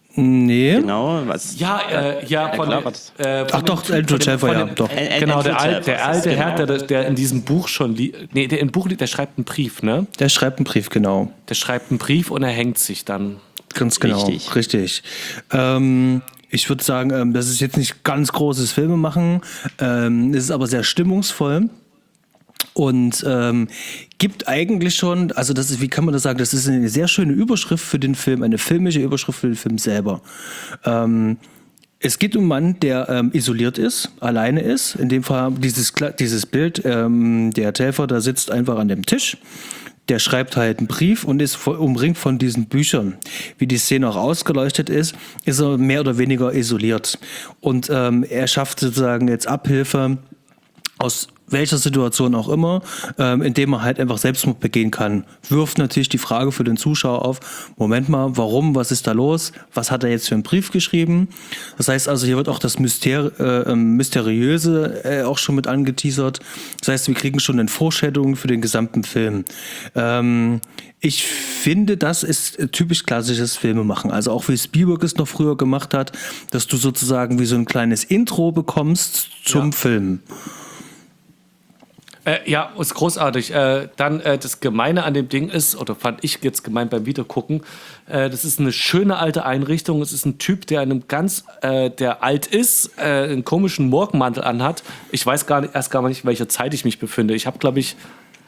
Nee. Genau, was? Ja, äh, ja, von klar, dem, das- äh, von Ach doch, dem- Andrew von dem- Schäfer, von ja, dem- doch. Äh, Genau, der, Andrew Al, der Schäfer, alte genau. Herr, der, der in diesem Buch schon, li- nee, der im Buch liegt, der schreibt einen Brief, ne? Der schreibt einen Brief, genau. Der schreibt einen Brief und er hängt sich dann. Ganz genau. Richtig. Richtig. Ähm, ich würde sagen, ähm, das ist jetzt nicht ganz großes Filmemachen. Ähm, es ist aber sehr stimmungsvoll. Und ähm, gibt eigentlich schon, also das ist, wie kann man das sagen, das ist eine sehr schöne Überschrift für den Film, eine filmische Überschrift für den Film selber. Ähm, es geht um einen Mann, der ähm, isoliert ist, alleine ist. In dem Fall dieses, Kla- dieses Bild, ähm, der Telfer, der sitzt einfach an dem Tisch. Der schreibt halt einen Brief und ist voll umringt von diesen Büchern. Wie die Szene auch ausgeleuchtet ist, ist er mehr oder weniger isoliert. Und ähm, er schafft sozusagen jetzt Abhilfe aus welcher Situation auch immer, ähm, indem er halt einfach Selbstmord begehen kann. Wirft natürlich die Frage für den Zuschauer auf, Moment mal, warum, was ist da los, was hat er jetzt für einen Brief geschrieben? Das heißt also, hier wird auch das Myster äh, Mysteriöse äh, auch schon mit angeteasert. Das heißt, wir kriegen schon eine Vorstellung für den gesamten Film. Ähm, ich finde, das ist typisch klassisches Filmemachen. Also auch wie Spielberg es noch früher gemacht hat, dass du sozusagen wie so ein kleines Intro bekommst zum Ja. Film. Äh, ja, ist großartig. Äh, dann äh, das Gemeine an dem Ding ist, oder fand ich jetzt gemein beim Wiedergucken, äh, das ist eine schöne alte Einrichtung. Es ist ein Typ, der einem ganz, äh, der alt ist, äh, einen komischen Morgenmantel anhat. Ich weiß gar nicht, erst gar nicht, in welcher Zeit ich mich befinde. Ich habe, glaube ich,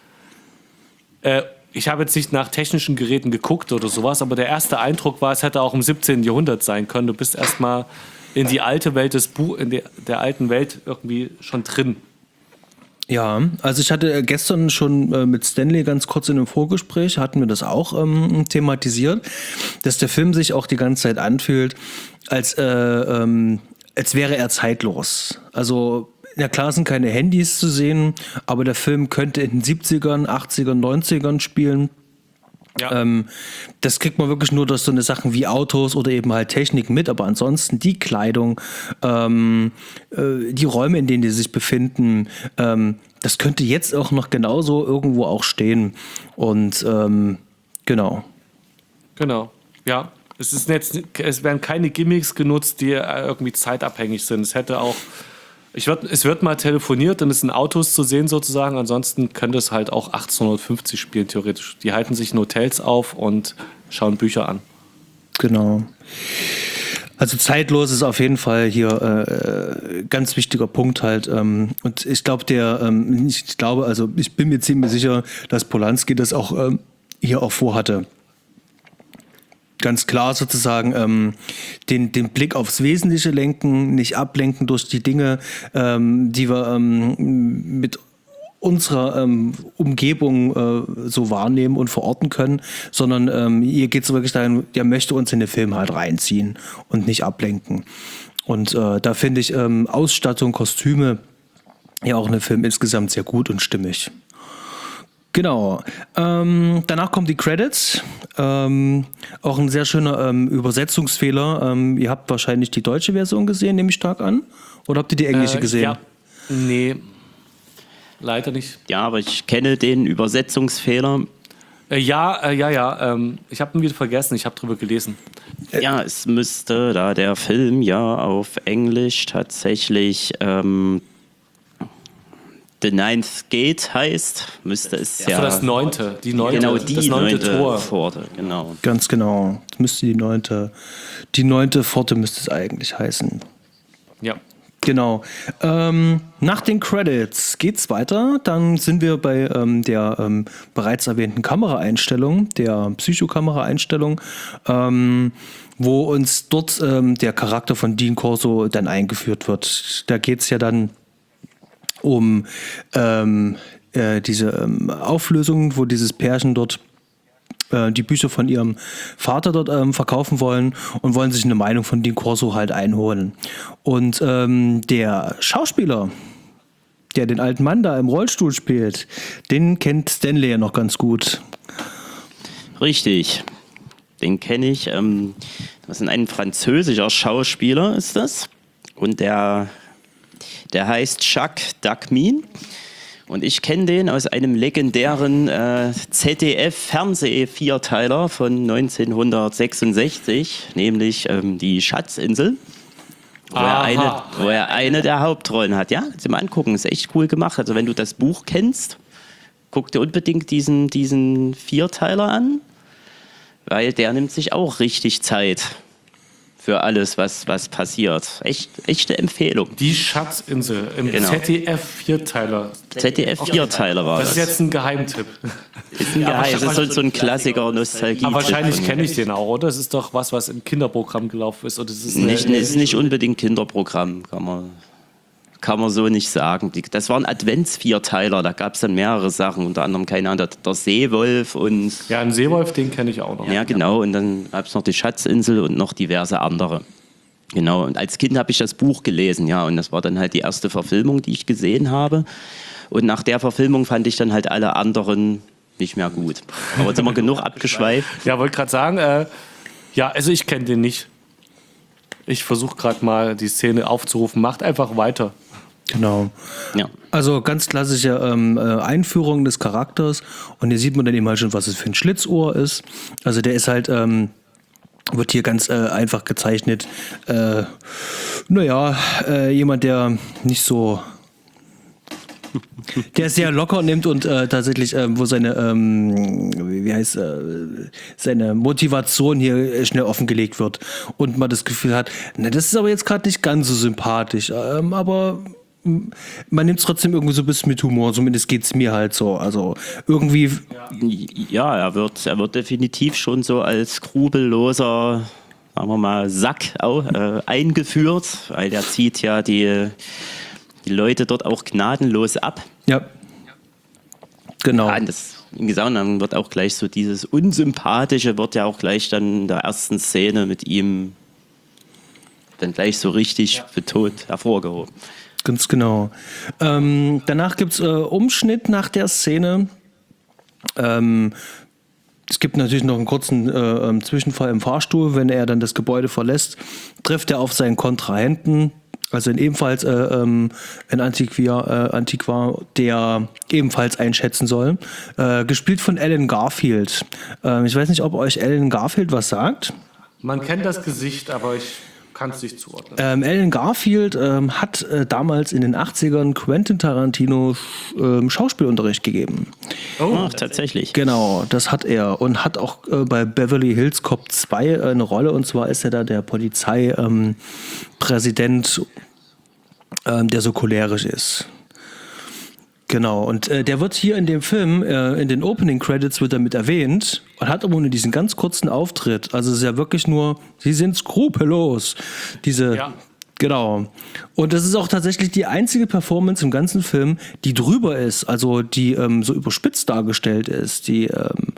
äh, ich habe jetzt nicht nach technischen Geräten geguckt oder sowas, aber der erste Eindruck war, es hätte auch im siebzehnten Jahrhundert sein können. Du bist erstmal in die alte Welt des Buch, in der, der alten Welt irgendwie schon drin. Ja, also ich hatte gestern schon äh, mit Stanley ganz kurz in einem Vorgespräch, hatten wir das auch ähm, thematisiert, dass der Film sich auch die ganze Zeit anfühlt, als, äh, ähm, als wäre er zeitlos. Also, ja klar, es sind keine Handys zu sehen, aber der Film könnte in den siebzigern, achtzigern, neunzigern spielen. Ja. Ähm, das kriegt man wirklich nur durch so eine Sachen wie Autos oder eben halt Technik mit, aber ansonsten die Kleidung, ähm, äh, die Räume, in denen die sich befinden, ähm, das könnte jetzt auch noch genauso irgendwo auch stehen. Und ähm, genau. Genau, ja. Es, ist jetzt, es werden keine Gimmicks genutzt, die äh, irgendwie zeitabhängig sind. Es hätte auch, ich würd, es wird mal telefoniert, dann ist in Autos zu sehen sozusagen. Ansonsten könnte es halt auch achtzehnhundertfünfzig spielen, theoretisch. Die halten sich in Hotels auf und schauen Bücher an. Genau. Also zeitlos ist auf jeden Fall hier äh, ganz wichtiger Punkt halt. Ähm, und ich glaube, der, ähm, ich glaube, also ich bin mir ziemlich sicher, dass Polanski das auch ähm, hier auch vorhatte. Ganz klar sozusagen ähm, den, den Blick aufs Wesentliche lenken, nicht ablenken durch die Dinge, ähm, die wir ähm, mit unserer ähm, Umgebung äh, so wahrnehmen und verorten können, sondern ähm, hier geht es wirklich darum, der möchte uns in den Film halt reinziehen und nicht ablenken. Und äh, da finde ich ähm, Ausstattung, Kostüme ja auch in dem Film insgesamt sehr gut und stimmig. Genau. Ähm, danach kommen die Credits. Ähm, auch ein sehr schöner ähm, Übersetzungsfehler. Ähm, ihr habt wahrscheinlich die deutsche Version gesehen, nehme ich stark an. Oder habt ihr die englische Äh, gesehen? Ja. Nee, leider nicht. Ja, aber ich kenne den Übersetzungsfehler. Äh, ja, äh, ja, ja. Ähm, ich habe ihn wieder vergessen. Ich habe drüber gelesen. Ja, es müsste, da der Film ja auf Englisch tatsächlich ähm, The Ninth Gate heißt, müsste es ja... Für das neunte. Die neunte, genau, die das neunte, neunte Tor. Pforte, genau. Ganz genau. Das müsste die neunte, die neunte Pforte müsste es eigentlich heißen. Ja. Genau. Ähm, nach den Credits geht's weiter. Dann sind wir bei ähm, der ähm, bereits erwähnten Kameraeinstellung, der Psychokameraeinstellung, ähm, wo uns dort ähm, der Charakter von Dean Corso dann eingeführt wird. Da geht's ja dann um ähm, äh, diese ähm, Auflösung, wo dieses Pärchen dort äh, die Bücher von ihrem Vater dort ähm, verkaufen wollen und wollen sich eine Meinung von Dean Corso halt einholen. Und ähm, der Schauspieler, der den alten Mann da im Rollstuhl spielt, den kennt Stanley ja noch ganz gut. Richtig, den kenne ich. Ähm, das ist ein französischer Schauspieler, ist das. Und der... Der heißt Jacques Dacmin Und ich kenne den aus einem legendären äh, Z D F-Fernseh-Vierteiler von neunzehnhundertsechsundsechzig, nämlich ähm, die Schatzinsel, wo er, eine, wo er eine der Hauptrollen hat. Ja, kannst du mal angucken, ist echt cool gemacht. Also wenn du das Buch kennst, guck dir unbedingt diesen, diesen Vierteiler an, weil der nimmt sich auch richtig Zeit für alles, was, was passiert. Echt, echte Empfehlung. Die Schatzinsel im Genau. Z D F-Vierteiler. Z D F-Vierteiler war Das das. ist jetzt ein Geheimtipp. Ist ein Geheim, das ist so, so ein Klassiker, Nostalgie. Aber wahrscheinlich kenne ich den auch, oder? Das ist doch was, was im Kinderprogramm gelaufen ist. Oder das ist Nicht, ist nicht unbedingt Kinderprogramm, kann man, kann man so nicht sagen. Die- Das waren Advents-Vierteiler, da gab es dann mehrere Sachen, unter anderem, keine Ahnung, der, der Seewolf und... Ja, ein Seewolf, den kenne ich auch noch. Ja, genau, und dann gab es noch die Schatzinsel und noch diverse andere. Genau, und als Kind habe ich das Buch gelesen, ja, und das war dann halt die erste Verfilmung, die ich gesehen habe. Und nach der Verfilmung fand ich dann halt alle anderen nicht mehr gut. Aber jetzt sind wir genug abgeschweift. Ja, wollte gerade sagen, äh, ja, also ich kenne den nicht. Ich versuche gerade mal die Szene aufzurufen. Macht einfach weiter. Genau. Ja. Also ganz klassische ähm, äh, Einführung des Charakters und hier sieht man dann eben halt schon, was es für ein Schlitzohr ist. Also der ist halt, ähm, wird hier ganz äh, einfach gezeichnet, äh, naja, äh, jemand, der nicht so, der es sehr locker nimmt und äh, tatsächlich, äh, wo seine, ähm, wie heißt, äh, seine Motivation hier äh, schnell offengelegt wird und man das Gefühl hat, na, das ist aber jetzt gerade nicht ganz so sympathisch, ähm, aber man nimmt es trotzdem irgendwie so ein bisschen mit Humor, zumindest geht es mir halt so. Also irgendwie. Ja, er wird, er wird definitiv schon so als skrupelloser, sagen wir mal, Sack auch, äh, eingeführt, weil der zieht ja die, die Leute dort auch gnadenlos ab. Ja. Genau. Ja, das, wie gesagt, dann wird auch gleich so dieses Unsympathische, wird ja auch gleich dann in der ersten Szene mit ihm dann gleich so richtig ja. betont hervorgehoben. Ganz genau. Ähm, danach gibt es äh, Umschnitt nach der Szene. Ähm, es gibt natürlich noch einen kurzen äh, Zwischenfall im Fahrstuhl. Wenn er dann das Gebäude verlässt, trifft er auf seinen Kontrahenten, also in ebenfalls äh, ähm, ein Antiquar, äh, Antiquar, der ebenfalls einschätzen soll. Äh, gespielt von Alan Garfield. Äh, ich weiß nicht, ob euch Alan Garfield was sagt. Man kennt das Gesicht, aber ich kann es nicht zuordnen. Ähm, Alan Garfield ähm, hat äh, damals in den achtzigern Quentin Tarantino ähm, Schauspielunterricht gegeben. Oh, Ach, tatsächlich. Genau, das hat er. Und hat auch äh, bei Beverly Hills Cop zwei äh, eine Rolle. Und zwar ist er da der Polizeipräsident, ähm, ähm, der so cholerisch ist. Genau, und äh, der wird hier in dem Film, äh, in den Opening Credits wird er mit erwähnt und hat aber nur diesen ganz kurzen Auftritt. Also es ist ja wirklich nur, sie sind skrupellos. Diese, ja. Genau. Und das ist auch tatsächlich die einzige Performance im ganzen Film, die drüber ist, also die ähm, so überspitzt dargestellt ist. Die, ähm,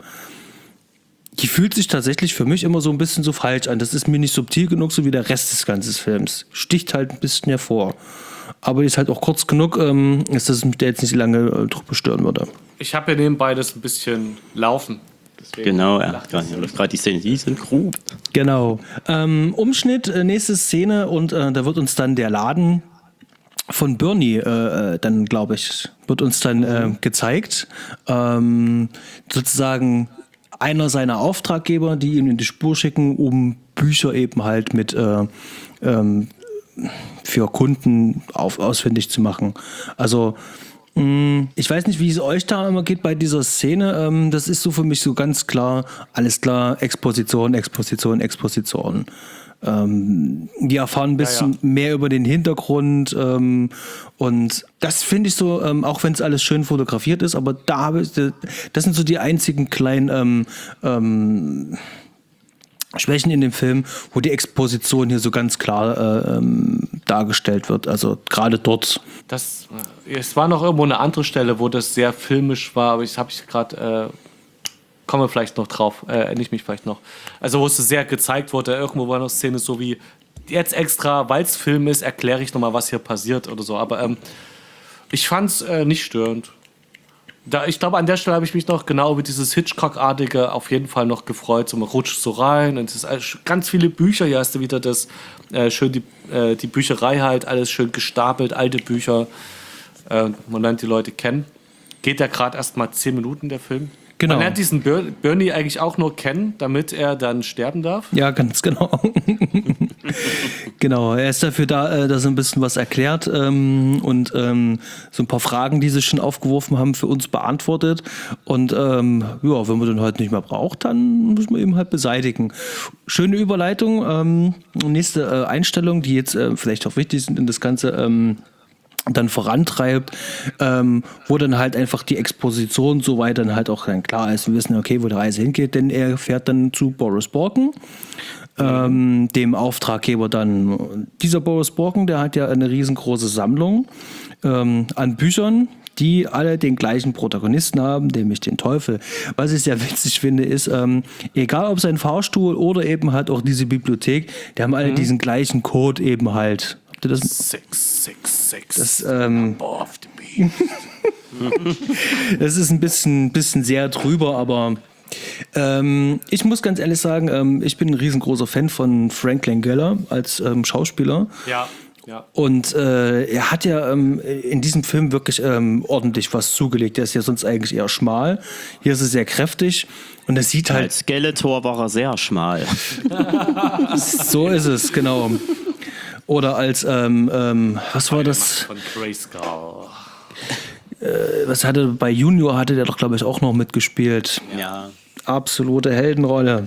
die fühlt sich tatsächlich für mich immer so ein bisschen so falsch an. Das ist mir nicht subtil genug, so wie der Rest des ganzen Films. Sticht halt ein bisschen hervor. Aber die ist halt auch kurz genug, ähm, dass das der jetzt nicht lange äh, drüber stören würde. Ich habe ja nebenbei das ein bisschen laufen. Deswegen genau, ja. Gerade die Szene, die sind grob. Genau. Ähm, Umschnitt, äh, nächste Szene und äh, da wird uns dann der Laden von Bernie, äh, dann glaube ich, wird uns dann äh, gezeigt. Ähm, sozusagen einer seiner Auftraggeber, die ihn in die Spur schicken, um Bücher eben halt mit äh, ähm, für Kunden auf, ausfindig zu machen. Also mh, ich weiß nicht, wie es euch da immer geht bei dieser Szene. Ähm, das ist so für mich so ganz klar, alles klar, Exposition, Exposition, Exposition. Ähm, die erfahren ein bisschen ja, ja. mehr über den Hintergrund ähm, und das finde ich so, ähm, auch wenn es alles schön fotografiert ist, aber da habe ich, das sind so die einzigen kleinen ähm, ähm, Schwächen in dem Film, wo die Exposition hier so ganz klar äh, ähm, dargestellt wird. Also gerade dort. Das, es war noch irgendwo eine andere Stelle, wo das sehr filmisch war, aber ich habe ich gerade, äh, komme vielleicht noch drauf, äh, erinnere ich mich vielleicht noch. Also wo es sehr gezeigt wurde, irgendwo war noch eine Szene so wie, jetzt extra, weil es Film ist, erkläre ich nochmal, was hier passiert oder so. Aber ähm, ich fand es äh, nicht störend. Da, ich glaube, an der Stelle habe ich mich noch genau über dieses Hitchcock-artige auf jeden Fall noch gefreut. So, man rutscht so rein und es ist ganz viele Bücher. Hier hast du wieder das, äh, schön die, äh, die Bücherei halt, alles schön gestapelt, alte Bücher. Äh, man lernt die Leute kennen. geht ja gerade erst mal zehn Minuten, der Film. Genau. Man lernt diesen Ber- Bernie eigentlich auch nur kennen, damit er dann sterben darf. Ja, ganz genau. Genau, er ist dafür da, dass er ein bisschen was erklärt ähm, und ähm, so ein paar Fragen, die sich schon aufgeworfen haben, für uns beantwortet. Und ähm, ja, wenn man den heute nicht mehr braucht, dann muss man ihn halt beseitigen. Schöne Überleitung. Ähm, nächste äh, Einstellung, die jetzt äh, vielleicht auch wichtig sind in das Ganze. Ähm, dann vorantreibt, ähm, wo dann halt einfach die Exposition soweit dann halt auch dann klar ist, wir wissen, okay, wo die Reise hingeht, denn er fährt dann zu Boris Borken, ähm, dem Auftraggeber dann. Dieser Boris Borken, der hat ja eine riesengroße Sammlung ähm, an Büchern, die alle den gleichen Protagonisten haben, nämlich den Teufel. Was ich sehr witzig finde, ist, ähm, egal ob sein Fahrstuhl oder eben halt auch diese Bibliothek, die haben alle mhm. diesen gleichen Code eben halt. Das, six, six, six. Das, ähm, das ist ein bisschen, bisschen sehr drüber, aber ähm, ich muss ganz ehrlich sagen, ähm, ich bin ein riesengroßer Fan von Frank Langella als ähm, Schauspieler. Ja. Ja. Und äh, er hat ja ähm, in diesem Film wirklich ähm, ordentlich was zugelegt. Der ist ja sonst eigentlich eher schmal. Hier ist er sehr kräftig. Und es sieht halt. Als Skeletor war er sehr schmal. So ist es, genau. Oder als, ähm, ähm, was war das? Von Grayskull. Äh, was hatte, bei Junior hatte der doch, glaube ich, auch noch mitgespielt. Ja. Absolute Heldenrolle.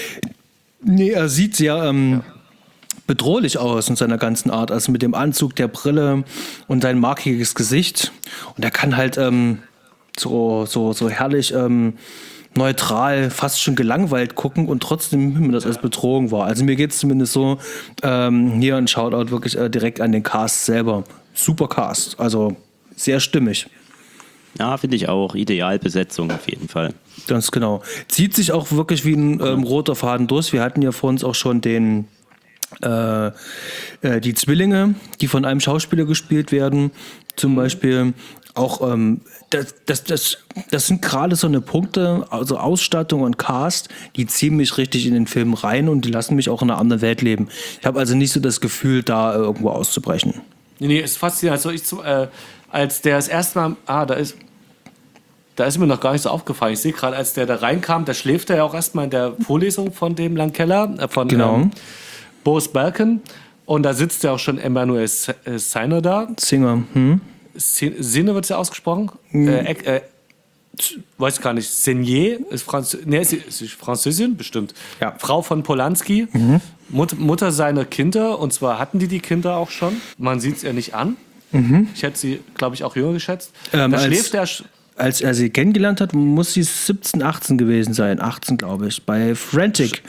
Nee, er sieht sehr ähm, ja. bedrohlich aus in seiner ganzen Art. Also mit dem Anzug, der Brille und sein markiges Gesicht. Und er kann halt ähm, so, so, so herrlich ähm, neutral, fast schon gelangweilt gucken und trotzdem nimmt man das als Bedrohung wahr. Also mir geht es zumindest so, ähm, hier ein Shoutout wirklich äh, direkt an den Cast selber. Super Cast, also sehr stimmig. Ja, finde ich auch. Idealbesetzung auf jeden Fall. Ganz genau. Zieht sich auch wirklich wie ein ähm, roter Faden durch. Wir hatten ja vor uns auch schon den äh, äh, die Zwillinge, die von einem Schauspieler gespielt werden, zum Beispiel. Auch ähm, das, das, das, das sind gerade so eine Punkte, also Ausstattung und Cast, die ziehen mich richtig in den Film rein und die lassen mich auch in einer anderen Welt leben. Ich habe also nicht so das Gefühl, da äh, irgendwo auszubrechen. Nee, nee, ist faszinierend. Also ich, äh, als der das erste Mal, ah, da ist, da ist mir noch gar nicht so aufgefallen. Ich sehe gerade, als der da reinkam, da schläft er ja auch erstmal in der Vorlesung von dem Langella, äh, von genau. ähm, Boris Balkan. Und da sitzt ja auch schon Emmanuel Seiner da. Singer, hm? Sinne wird es ja ausgesprochen. Mhm. Äh, äh, weiß gar nicht. Senier ist, Franz nee, ist, ist Französin, bestimmt. Ja. Frau von Polanski. Mhm. Mut Mutter seiner Kinder. Und zwar hatten die die Kinder auch schon. Man sieht es ihr nicht an. Mhm. Ich hätte sie, glaube ich, auch jünger geschätzt. Ähm, da als, schläft er. Als er sie kennengelernt hat, muss sie siebzehn, achtzehn gewesen sein. achtzehn, glaube ich. Bei Frantic,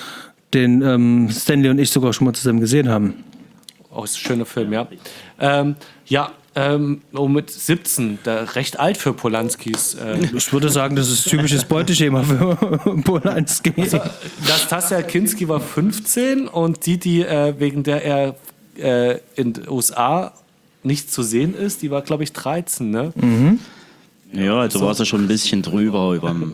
den ähm, Stanley und ich sogar schon mal zusammen gesehen haben. Oh, ist ein schöner Film, ja. Ähm, ja, ähm, oh, mit siebzehn, da recht alt für Polanskis. Äh. Ich würde sagen, das ist typisches Beuteschema für Polanski. Also, Nastassja Kinski war fünfzehn und die, die äh, wegen der er äh, in den U S A nicht zu sehen ist, die war, glaube ich, dreizehn, ne? Mhm. Ja, also so. War es schon ein bisschen drüber über dem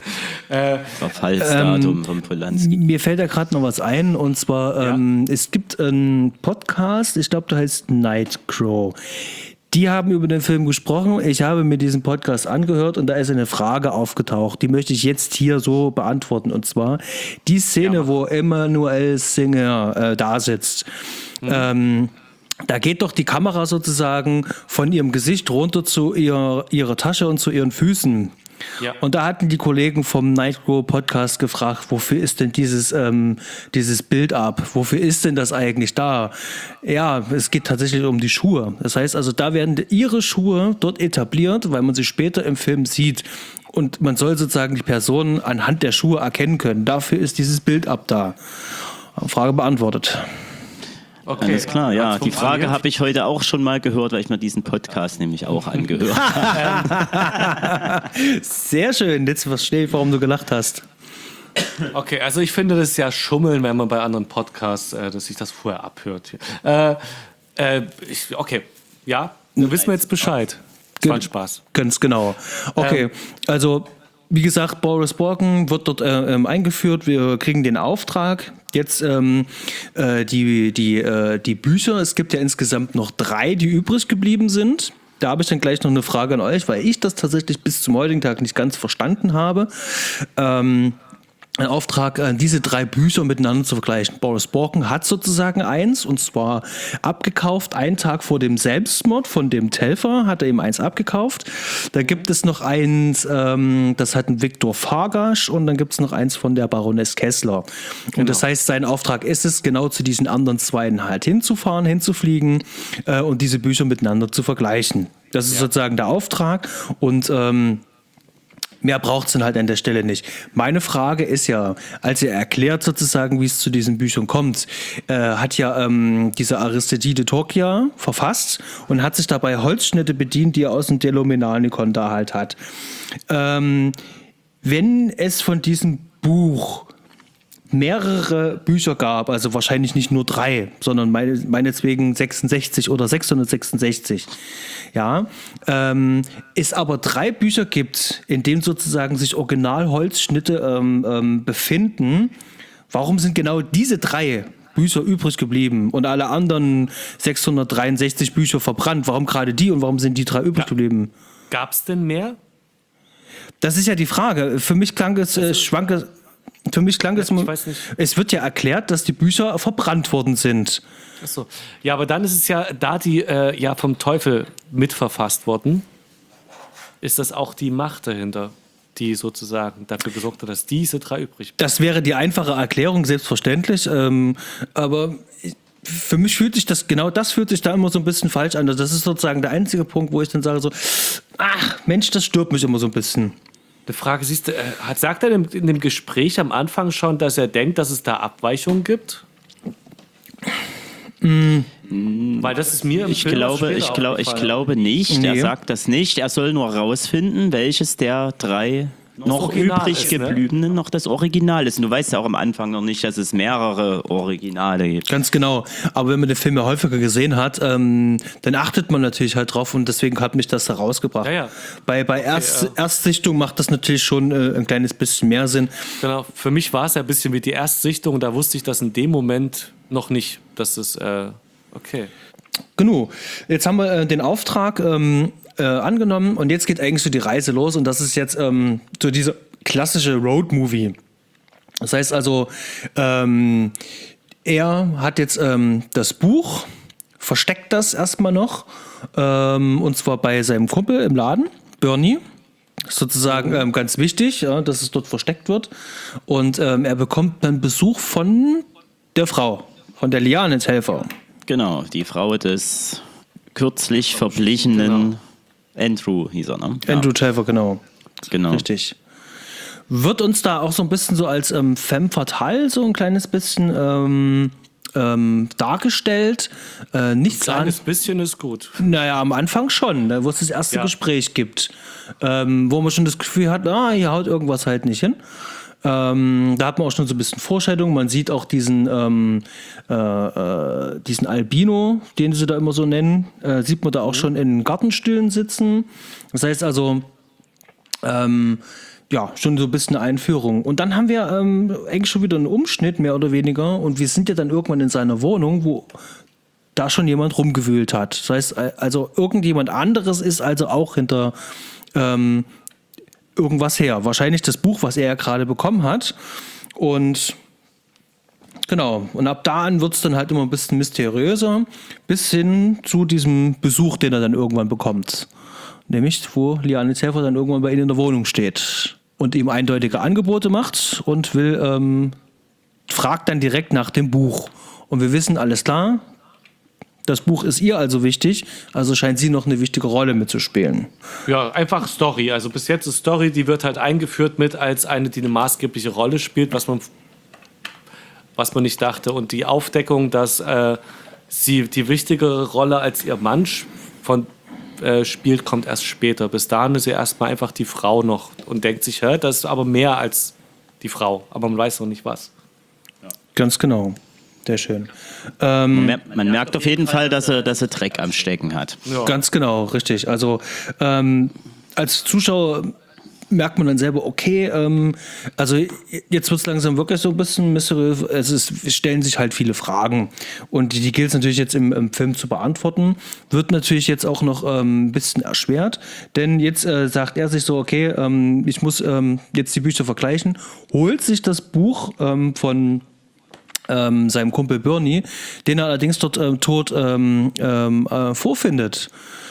Verfallsdatum ähm, von Polanski. Mir fällt da gerade noch was ein, und zwar, ja. ähm, es gibt einen Podcast, ich glaube, der heißt Nightcrow. Die haben über den Film gesprochen. Ich habe mir diesen Podcast angehört und da ist eine Frage aufgetaucht. Die möchte ich jetzt hier so beantworten. Und zwar die Szene, ja. wo Emmanuel Singer äh, da sitzt. Mhm. Ähm, Da geht doch die Kamera sozusagen von ihrem Gesicht runter zu ihrer, ihrer Tasche und zu ihren Füßen. Ja. Und da hatten die Kollegen vom Nightcrow Podcast gefragt, wofür ist denn dieses, ähm, dieses Bild ab? Wofür ist denn das eigentlich da? Ja, es geht tatsächlich um die Schuhe. Das heißt also, da werden ihre Schuhe dort etabliert, weil man sie später im Film sieht. Und man soll sozusagen die Personen anhand der Schuhe erkennen können. Dafür ist dieses Bild ab da. Frage beantwortet. Okay. Alles klar, ja. Die Frage habe ich heute auch schon mal gehört, weil ich mir diesen Podcast nämlich auch angehört habe. Sehr schön. Jetzt verstehe ich, warum du gelacht hast. Okay, also ich finde das ja Schummeln, wenn man bei anderen Podcasts, äh, dass sich das vorher abhört. Äh, äh, ich, okay, ja, dann wissen wir jetzt Bescheid. Das war ein Spaß. Ganz genau. Okay, ähm, also wie gesagt, Boris Borken wird dort äh, ähm, eingeführt. Wir kriegen den Auftrag. Jetzt ähm, äh, die, die, äh, die Bücher. Es gibt ja insgesamt noch drei, die übrig geblieben sind. Da habe ich dann gleich noch eine Frage an euch, weil ich das tatsächlich bis zum heutigen Tag nicht ganz verstanden habe. Ähm, ein Auftrag, diese drei Bücher miteinander zu vergleichen. Boris Borken hat sozusagen eins, und zwar abgekauft, einen Tag vor dem Selbstmord von dem Telfer, hat er ihm eins abgekauft. Da gibt es noch eins, ähm, das hat ein Viktor Fargasch, und dann gibt es noch eins von der Baroness Kessler. Genau. Und das heißt, sein Auftrag ist es, genau zu diesen anderen zweien halt hinzufahren, hinzufliegen äh, und diese Bücher miteinander zu vergleichen. Das ist ja sozusagen der Auftrag, und ähm, mehr braucht es dann halt an der Stelle nicht. Meine Frage ist ja, als er erklärt sozusagen, wie es zu diesen Büchern kommt, äh, hat ja ähm, dieser Aristide Tokia verfasst und hat sich dabei Holzschnitte bedient, die er aus dem Delomenanicon da halt hat. Ähm, wenn es von diesem Buch mehrere Bücher gab, also wahrscheinlich nicht nur drei, sondern meine, meinetwegen sechsundsechzig oder sechshundertsechsundsechzig, ja, ähm, es aber drei Bücher gibt, in denen sozusagen sich Originalholzschnitte ähm, ähm, befinden, warum sind genau diese drei Bücher übrig geblieben und alle anderen sechshundertdreiundsechzig Bücher verbrannt? Warum gerade die und warum sind die drei übrig geblieben? Gab es denn mehr? Das ist ja die Frage. Für mich klang es, äh, schwank es, Für mich klang es, es wird ja erklärt, dass die Bücher verbrannt worden sind. Achso. Ja, aber dann ist es ja, da die äh, ja vom Teufel mitverfasst wurden, ist das auch die Macht dahinter, die sozusagen dafür gesorgt hat, dass diese drei übrig bleiben. Das wäre die einfache Erklärung, selbstverständlich. Ähm, aber für mich fühlt sich das, genau das fühlt sich da immer so ein bisschen falsch an. Das ist sozusagen der einzige Punkt, wo ich dann sage so, ach Mensch, das stört mich immer so ein bisschen. Eine Frage, siehst du, hat, sagt er in, in dem Gespräch am Anfang schon, dass er denkt, dass es da Abweichungen gibt? Mm. Weil das ist mir im ich Film glaube, ich, glaub, ich glaube nicht. Nee. Er sagt das nicht. Er soll nur rausfinden, welches der drei noch übrig gebliebenen ne? noch das Original ist. Und du weißt ja auch am Anfang noch nicht, dass es mehrere Originale gibt. Ganz genau. Aber wenn man den Film ja häufiger gesehen hat, ähm, dann achtet man natürlich halt drauf, und deswegen hat mich das da rausgebracht. Ja, ja. Bei, bei okay, Erst, ja. Erstsichtung macht das natürlich schon äh, ein kleines bisschen mehr Sinn. Genau. Für mich war es ja ein bisschen wie die Erstsichtung, da wusste ich das in dem Moment noch nicht, dass es äh, okay. Genau. Jetzt haben wir äh, den Auftrag ähm, äh, angenommen, und jetzt geht eigentlich so die Reise los, und das ist jetzt ähm, so diese klassische Road-Movie. Das heißt also, ähm, er hat jetzt ähm, das Buch, versteckt das erstmal noch, ähm, und zwar bei seinem Kumpel im Laden, Bernie. Sozusagen ähm, ganz wichtig, ja, dass es dort versteckt wird. Und ähm, er bekommt dann Besuch von der Frau, von der Lianen-Helfer. Genau, die Frau des kürzlich verblichenen genau. Andrew hieß er, ne? Andrew Telfer, genau. Genau. Richtig. Wird uns da auch so ein bisschen so als ähm, femme fatale so ein kleines bisschen ähm, ähm, dargestellt. Äh, nichts ein kleines an bisschen ist gut. Naja, am Anfang schon, ne, wo es das erste ja. Gespräch gibt. Ähm, wo man schon das Gefühl hat, ah, hier haut irgendwas halt nicht hin. Ähm, da hat man auch schon so ein bisschen Vorstellung. Man sieht auch diesen, ähm, äh, äh, diesen Albino, den sie da immer so nennen, äh, sieht man da auch mhm. schon in Gartenstühlen sitzen. Das heißt also, ähm, ja, schon so ein bisschen eine Einführung. Und dann haben wir ähm, eigentlich schon wieder einen Umschnitt, mehr oder weniger. Und wir sind ja dann irgendwann in seiner Wohnung, wo da schon jemand rumgewühlt hat. Das heißt, also irgendjemand anderes ist also auch hinter ähm, irgendwas her. Wahrscheinlich das Buch, was er ja gerade bekommen hat. Und genau, und ab da an wird es dann halt immer ein bisschen mysteriöser, bis hin zu diesem Besuch, den er dann irgendwann bekommt. Nämlich, wo Lianes Helfer dann irgendwann bei ihm in der Wohnung steht und ihm eindeutige Angebote macht und will, ähm, fragt dann direkt nach dem Buch. Und wir wissen, alles klar, das Buch ist ihr also wichtig, also scheint sie noch eine wichtige Rolle mitzuspielen. Ja, einfach Story. Also bis jetzt ist Story, die wird halt eingeführt mit als eine, die eine maßgebliche Rolle spielt, was man, was man nicht dachte. Und die Aufdeckung, dass äh, sie die wichtigere Rolle als ihr Mann von, äh, spielt, kommt erst später. Bis dahin ist sie erstmal einfach die Frau noch und denkt sich, hä, das ist aber mehr als die Frau. Aber man weiß noch nicht was. Ja. Ganz genau. Sehr schön. Ähm, man, merkt, man merkt auf jeden Fall, dass er, dass er Dreck am Stecken hat. Ja. Ganz genau, richtig. Also ähm, als Zuschauer merkt man dann selber, okay, ähm, also jetzt wird es langsam wirklich so ein bisschen mysteriös. Es, ist, es stellen sich halt viele Fragen und die, die gilt es natürlich jetzt im, im Film zu beantworten. Wird natürlich jetzt auch noch ähm, ein bisschen erschwert, denn jetzt äh, sagt er sich so, okay, ähm, ich muss ähm, jetzt die Bücher vergleichen, holt sich das Buch ähm, von ähm, seinem Kumpel Bernie, den er allerdings dort ähm, tot ähm, ähm, äh, vorfindet.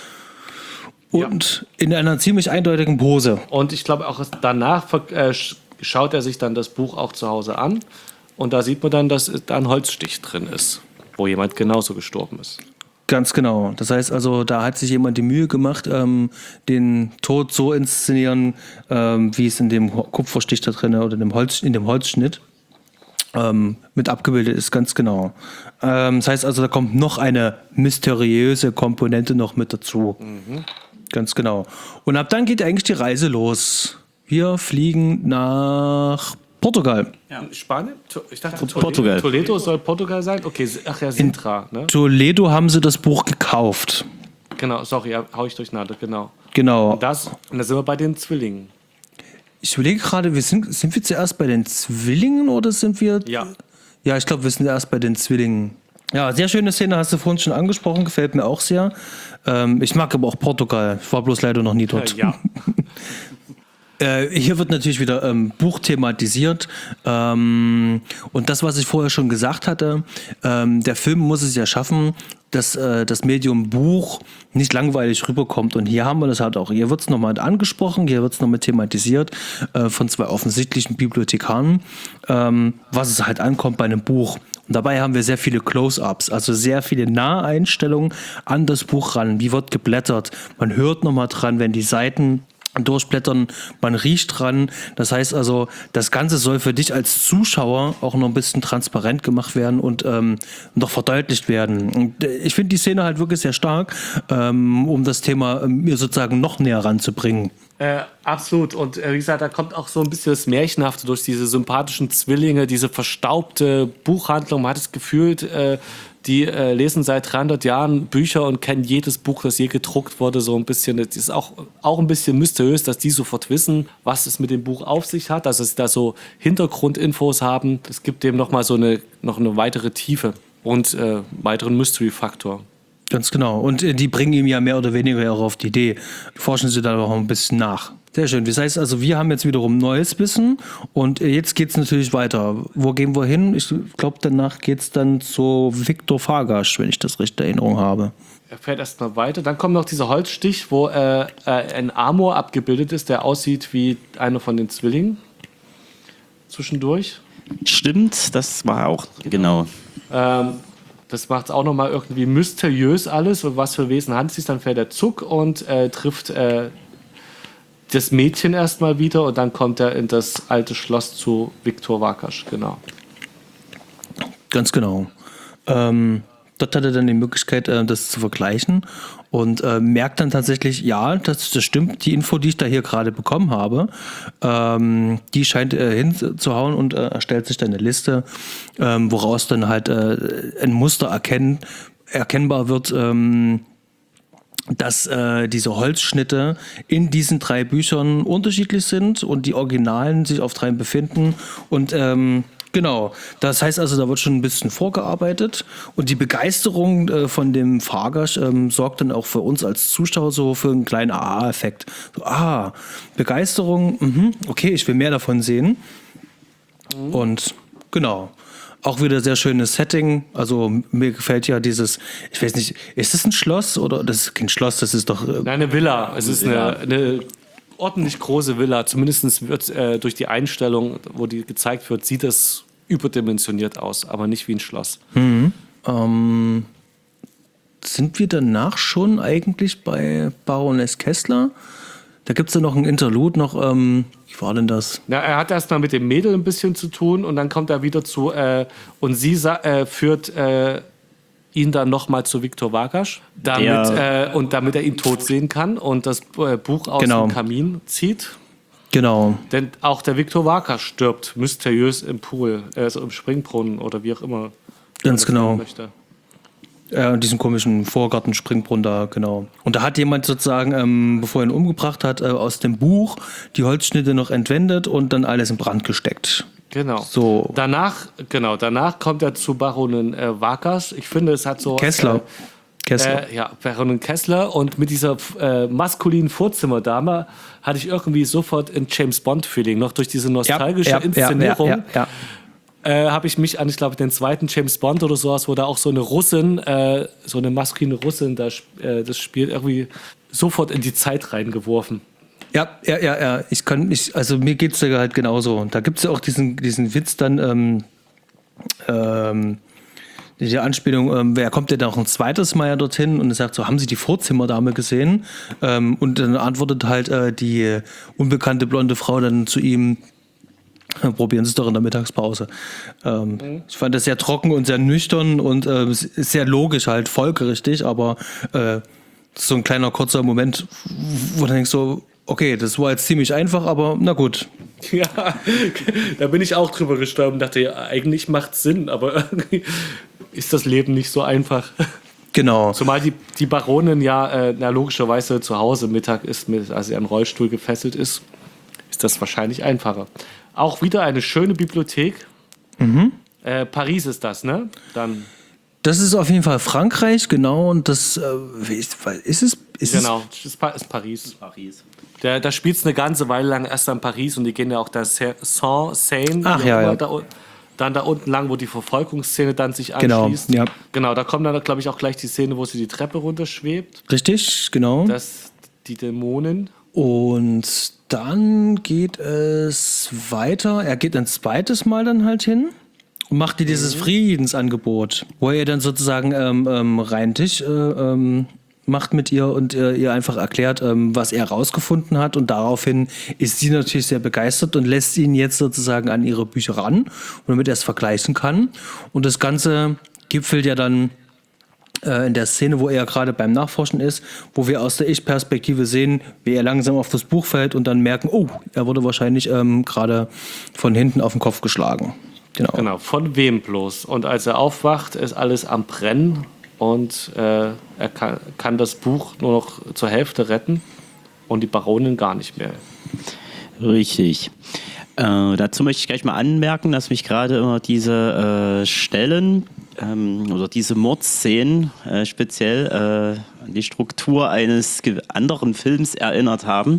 Und ja. in einer ziemlich eindeutigen Pose. Und ich glaube auch danach äh, schaut er sich dann das Buch auch zu Hause an. Und da sieht man dann, dass da ein Holzstich drin ist, wo jemand genauso gestorben ist. Ganz genau. Das heißt also, da hat sich jemand die Mühe gemacht, ähm, den Tod so inszenieren, ähm, wie es in dem Kupferstich da drin oder in dem, Holz, in dem Holzschnitt ähm, mit abgebildet ist, ganz genau. Ähm, das heißt also, da kommt noch eine mysteriöse Komponente noch mit dazu. Mhm. Ganz genau. Und ab dann geht eigentlich die Reise los. Wir fliegen nach Portugal. Ja. Spanien? Ich dachte, Portugal. Toledo soll Portugal sein? Okay, ach ja, Sintra. Ne? In Toledo haben sie das Buch gekauft. Genau, sorry, ja, hau ich durcheinander, genau. Genau. Und, das, und da sind wir bei den Zwillingen. Ich überlege gerade, wir sind, sind wir zuerst bei den Zwillingen oder sind wir... Ja. Ja, ich glaube, wir sind erst bei den Zwillingen. Ja, sehr schöne Szene, hast du vorhin schon angesprochen, gefällt mir auch sehr. Ähm, ich mag aber auch Portugal, ich war bloß leider noch nie dort. Ja. äh, hier wird natürlich wieder ähm, Buch thematisiert. Ähm, und das, was ich vorher schon gesagt hatte, ähm, der Film muss es ja schaffen, dass äh, das Medium Buch nicht langweilig rüberkommt. Und hier haben wir das halt auch. Hier wird es nochmal angesprochen, hier wird es nochmal thematisiert äh, von zwei offensichtlichen Bibliothekaren, ähm, was es halt ankommt bei einem Buch. Und dabei haben wir sehr viele Close-Ups, also sehr viele Naheinstellungen an das Buch ran. Wie wird geblättert? Man hört nochmal dran, wenn die Seiten durchblättern, man riecht dran. Das heißt also, das Ganze soll für dich als Zuschauer auch noch ein bisschen transparent gemacht werden und ähm, noch verdeutlicht werden. Und ich finde die Szene halt wirklich sehr stark, ähm, um das Thema mir sozusagen noch näher ranzubringen. Äh, absolut. Und äh, wie gesagt, da kommt auch so ein bisschen das Märchenhafte durch diese sympathischen Zwillinge, diese verstaubte Buchhandlung. Man hat das Gefühl, äh, die äh, lesen seit dreihundert Jahren Bücher und kennen jedes Buch, das je gedruckt wurde. So ein bisschen, das ist auch, auch ein bisschen mysteriös, dass die sofort wissen, was es mit dem Buch auf sich hat. Also, dass sie da so Hintergrundinfos haben. Das gibt dem nochmal so eine, noch eine weitere Tiefe und äh, weiteren Mystery-Faktor. Ganz genau. Und äh, die bringen ihm ja mehr oder weniger auch auf die Idee. Forschen sie da auch ein bisschen nach. Sehr schön. Das heißt also, wir haben jetzt wiederum neues Wissen und äh, jetzt geht es natürlich weiter. Wo gehen wir hin? Ich glaube, danach geht es dann zu Viktor Fargas, wenn ich das recht in Erinnerung habe. Er fährt erstmal weiter. Dann kommt noch dieser Holzstich, wo äh, äh, ein Amor abgebildet ist, der aussieht wie einer von den Zwillingen. Zwischendurch. Stimmt, das war auch, genau. Ähm, Das macht es auch nochmal irgendwie mysteriös alles. Und was für Wesen handelt es sich? Dann fährt er Zug und äh, trifft äh, das Mädchen erstmal wieder. Und dann kommt er in das alte Schloss zu Viktor Fargas. Genau. Ganz genau. Ähm, dort hat er dann die Möglichkeit, äh, das zu vergleichen. Und äh, merkt dann tatsächlich, ja, das, das stimmt, die Info, die ich da hier gerade bekommen habe, ähm, die scheint äh, hinzuhauen und äh, erstellt sich dann eine Liste, ähm, woraus dann halt äh, ein Muster erkennen, erkennbar wird, ähm, dass äh, diese Holzschnitte in diesen drei Büchern unterschiedlich sind und die Originalen sich auf dreien befinden und ähm, genau, das heißt also, da wird schon ein bisschen vorgearbeitet und die Begeisterung äh, von dem Fargas ähm, sorgt dann auch für uns als Zuschauer so für einen kleinen Aha-Effekt. So, ah, Begeisterung, mh, okay, ich will mehr davon sehen. Mhm. Und genau, auch wieder sehr schönes Setting. Also mir gefällt ja dieses, ich weiß nicht, ist das ein Schloss oder das ist kein Schloss, das ist doch... Äh, Nein, eine Villa. Es ist eine, eine ordentlich große Villa. Zumindest wird äh, durch die Einstellung, wo die gezeigt wird, sieht es überdimensioniert aus, aber nicht wie ein Schloss. Mhm. Ähm, sind wir danach schon eigentlich bei Baroness Kessler? Da gibt es ja noch ein Interlude, noch, ähm, wie war denn das? Na, er hat erst mal mit dem Mädel ein bisschen zu tun und dann kommt er wieder zu, äh, und sie äh, führt äh, ihn dann nochmal zu Viktor Fargas, damit, äh, und damit er ihn tot sehen kann und das äh, Buch aus genau. dem Kamin zieht. Genau. Denn auch der Viktor Fargas stirbt mysteriös im Pool, also im Springbrunnen oder wie auch immer. Ganz genau. Möchte. Äh, diesen komischen Vorgarten-Springbrunnen da, genau. Und da hat jemand sozusagen, ähm, bevor er ihn umgebracht hat, äh, aus dem Buch die Holzschnitte noch entwendet und dann alles in Brand gesteckt. Genau. So. Danach, genau, danach kommt er zu Baronin äh, Vargas. Ich finde, es hat so... Kessler. Äh, Kessler. Äh, ja, Baronin Kessler. Und mit dieser äh, maskulinen Vorzimmerdame hatte ich irgendwie sofort ein James-Bond-Feeling. Noch durch diese nostalgische ja, ja, Inszenierung. Ja, ja, ja, ja. Äh, habe ich mich an, ich glaube, den zweiten James Bond oder sowas, wo da auch so eine Russin, äh, so eine maskuline Russin da, äh, das spielt, irgendwie sofort in die Zeit reingeworfen. Ja, ja, ja, ja. Ich kann, ich, also mir geht's ja halt genauso. Und da gibt's ja auch diesen, diesen Witz dann, ähm, ähm, die Anspielung, ähm, wer kommt denn noch ein zweites Mal ja dorthin und er sagt so, haben Sie die Vorzimmerdame gesehen? Ähm, und dann antwortet halt äh, die unbekannte blonde Frau dann zu ihm, probieren Sie es doch in der Mittagspause. Ähm, mhm. Ich fand das sehr trocken und sehr nüchtern und äh, sehr logisch halt, folgerichtig, aber äh, so ein kleiner kurzer Moment, wo du denkst so, okay, das war jetzt ziemlich einfach, aber na gut. Ja, da bin ich auch drüber gestorben und dachte, ja, eigentlich macht es Sinn, aber irgendwie ist das Leben nicht so einfach. Genau. Zumal die, die Baronin ja äh, na, logischerweise zu Hause Mittag ist, mit, als sie an den Rollstuhl gefesselt ist, ist das wahrscheinlich einfacher. Auch wieder eine schöne Bibliothek. Mhm. Äh, Paris ist das, ne? Dann. Das ist auf jeden Fall Frankreich, genau. Und das äh, ist, ist es. Ist genau, es ist, ist Paris. Paris. Der, da spielt es eine ganze Weile lang erst an Paris und die gehen ja auch da Saint-Seine. Ach ja, ja. Da, dann da unten lang, wo die Verfolgungsszene dann sich genau, anschließt. Ja. Genau, da kommt dann, glaube ich, auch gleich die Szene, wo sie die Treppe runterschwebt. Richtig, genau. Das, die Dämonen. Und dann geht es weiter. Er geht ein zweites Mal dann halt hin und macht dir dieses mhm. Friedensangebot, wo er dann sozusagen ähm, ähm, reinen Tisch äh, ähm, macht mit ihr und äh, ihr einfach erklärt, ähm, was er rausgefunden hat. Und daraufhin ist sie natürlich sehr begeistert und lässt ihn jetzt sozusagen an ihre Bücher ran, damit er es vergleichen kann. Und das Ganze gipfelt ja dann in der Szene, wo er gerade beim Nachforschen ist, wo wir aus der Ich-Perspektive sehen, wie er langsam auf das Buch fällt und dann merken, oh, er wurde wahrscheinlich ähm, gerade von hinten auf den Kopf geschlagen. Genau. Genau, von wem bloß? Und als er aufwacht, ist alles am Brennen und äh, er kann, kann das Buch nur noch zur Hälfte retten und die Baronin gar nicht mehr. Richtig. Äh, dazu möchte ich gleich mal anmerken, dass mich gerade immer diese äh, Stellen ähm, oder diese Mordszenen äh, speziell äh, an die Struktur eines anderen Films erinnert haben.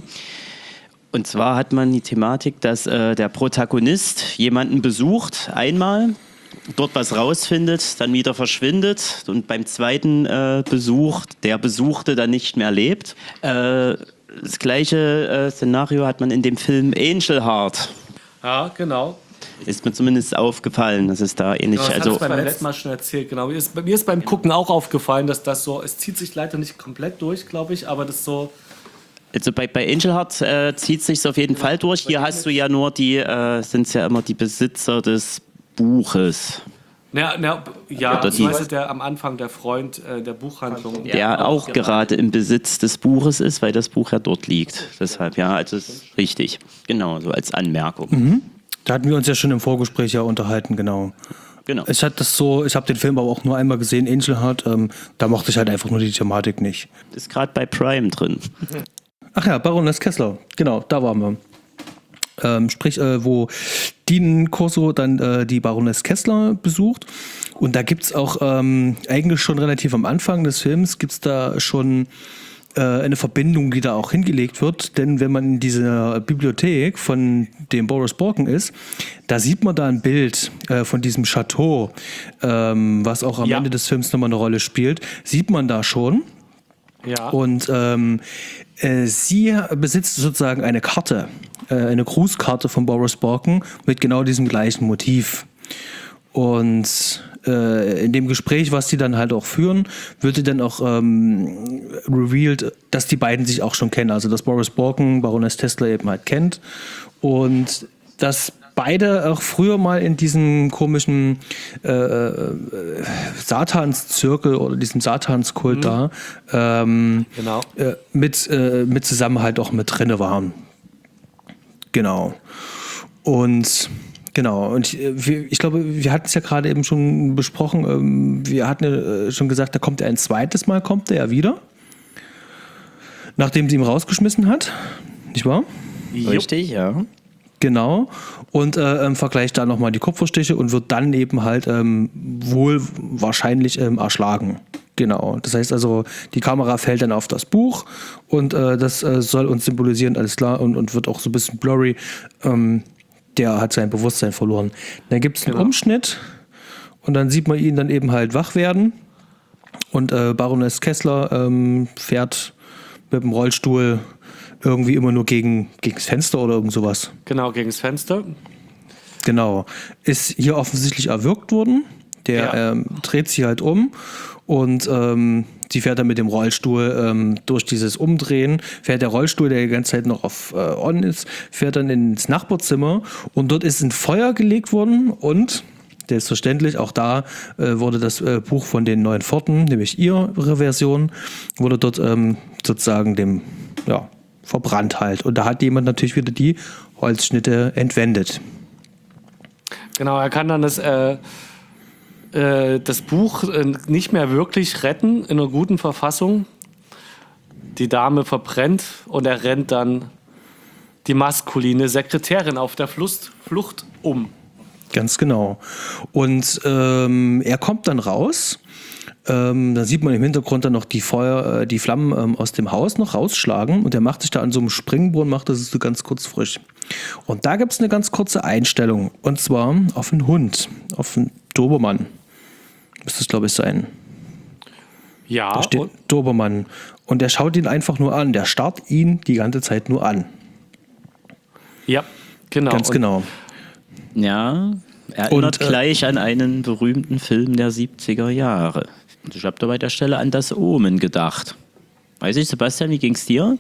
Und zwar hat man die Thematik, dass äh, der Protagonist jemanden besucht, einmal, dort was rausfindet, dann wieder verschwindet und beim zweiten äh, Besuch der Besuchte dann nicht mehr lebt. Äh, das gleiche äh, Szenario hat man in dem Film Angel Heart. Ja, genau. Ist mir zumindest aufgefallen, dass es da ähnlich... Genau, das also hast du beim letzten Mal schon erzählt, genau. Mir ist, mir ist beim Gucken auch aufgefallen, dass das so, es zieht sich leider nicht komplett durch, glaube ich, aber das so... Also bei, bei Angel Heart äh, zieht es sich auf jeden Fall durch. Hier hast du ja nur die, äh, sind es ja immer die Besitzer des Buches. Na, na, ja, Oder ich weiß, der am Anfang der Freund äh, der Buchhandlung. Der ja, auch genau. gerade im Besitz des Buches ist, weil das Buch ja dort liegt. Deshalb, ja, also ist richtig. Genau, so als Anmerkung. Mhm. Da hatten wir uns ja schon im Vorgespräch ja unterhalten, genau. Genau. Ich hatte das so, ich habe den Film aber auch nur einmal gesehen, Angel Heart, ähm, da mochte ich halt einfach nur die Thematik nicht. Ist gerade bei Prime drin. Ach ja, Baroness Kessler, genau, da waren wir. Ähm, sprich, äh, wo Dean Corso dann äh, die Baroness Kessler besucht. Und da gibt es auch ähm, eigentlich schon relativ am Anfang des Films, gibt es da schon äh, eine Verbindung, die da auch hingelegt wird. Denn wenn man in dieser Bibliothek von dem Boris Borken ist, da sieht man da ein Bild äh, von diesem Chateau, ähm, was auch am ja. Ende des Films nochmal eine Rolle spielt. Sieht man da schon. Ja. Und ähm, äh, sie besitzt sozusagen eine Karte, äh, eine Grußkarte von Boris Borken mit genau diesem gleichen Motiv. Und äh, in dem Gespräch, was die dann halt auch führen, wird dann auch ähm, revealed, dass die beiden sich auch schon kennen. Also dass Boris Borken Baroness Kessler eben halt kennt und dass beide auch früher mal in diesem komischen äh, äh, Satanszirkel oder diesem Satanskult mhm. da ähm, genau. äh, mit, äh, mit zusammen halt auch mit drinne waren. Genau. Und Genau, und ich, wir, ich glaube, wir hatten es ja gerade eben schon besprochen, ähm, wir hatten ja schon gesagt, da kommt er ein zweites Mal, kommt er ja wieder, nachdem sie ihn rausgeschmissen hat, nicht wahr? Richtig, ja. Genau, und äh, ähm, vergleicht da nochmal die Kupferstiche und wird dann eben halt ähm, wohl wahrscheinlich ähm, erschlagen. Genau, das heißt also, die Kamera fällt dann auf das Buch und äh, das äh, soll uns symbolisieren, alles klar, und, und wird auch so ein bisschen blurry. Ähm, der hat sein Bewusstsein verloren. Dann gibt es einen genau. Umschnitt und dann sieht man ihn dann eben halt wach werden und äh, Baroness Kessler ähm, fährt mit dem Rollstuhl irgendwie immer nur gegen, gegen das Fenster oder irgend sowas. Genau, gegen das Fenster. Genau. Ist hier offensichtlich erwürgt worden. Der ja. ähm, dreht sich halt um und ähm, sie fährt dann mit dem Rollstuhl ähm, durch dieses Umdrehen, fährt der Rollstuhl, der die ganze Zeit noch auf äh, on ist, fährt dann ins Nachbarzimmer und dort ist ein Feuer gelegt worden und selbstverständlich, auch da äh, wurde das äh, Buch von den neuen Pforten, nämlich ihre Version, wurde dort ähm, sozusagen dem, ja, verbrannt halt. Und da hat jemand natürlich wieder die Holzschnitte entwendet. Genau, er kann dann das, äh, äh, das Buch äh, nicht mehr wirklich retten in einer guten Verfassung. Die Dame verbrennt und er rennt dann die maskuline Sekretärin auf der Flucht, Flucht um. Ganz genau. Und ähm, er kommt dann raus. Ähm, da sieht man im Hintergrund dann noch die Feuer, äh, die Flammen ähm, aus dem Haus noch rausschlagen und er macht sich da an so einem Springbrunnen, macht das so ganz kurz frisch. Und da gibt es eine ganz kurze Einstellung und zwar auf einen Hund, auf einen Dobermann. Müsste es, glaube ich, sein. Ja. Da steht und Dobermann und der schaut ihn einfach nur an, der starrt ihn die ganze Zeit nur an. Ja, genau. Ganz genau. Und, ja, erinnert und, äh, gleich an einen berühmten Film der siebziger Jahre. Ich habe da bei der Stelle an Das Omen gedacht. Weiß ich, Sebastian, wie ging es dir?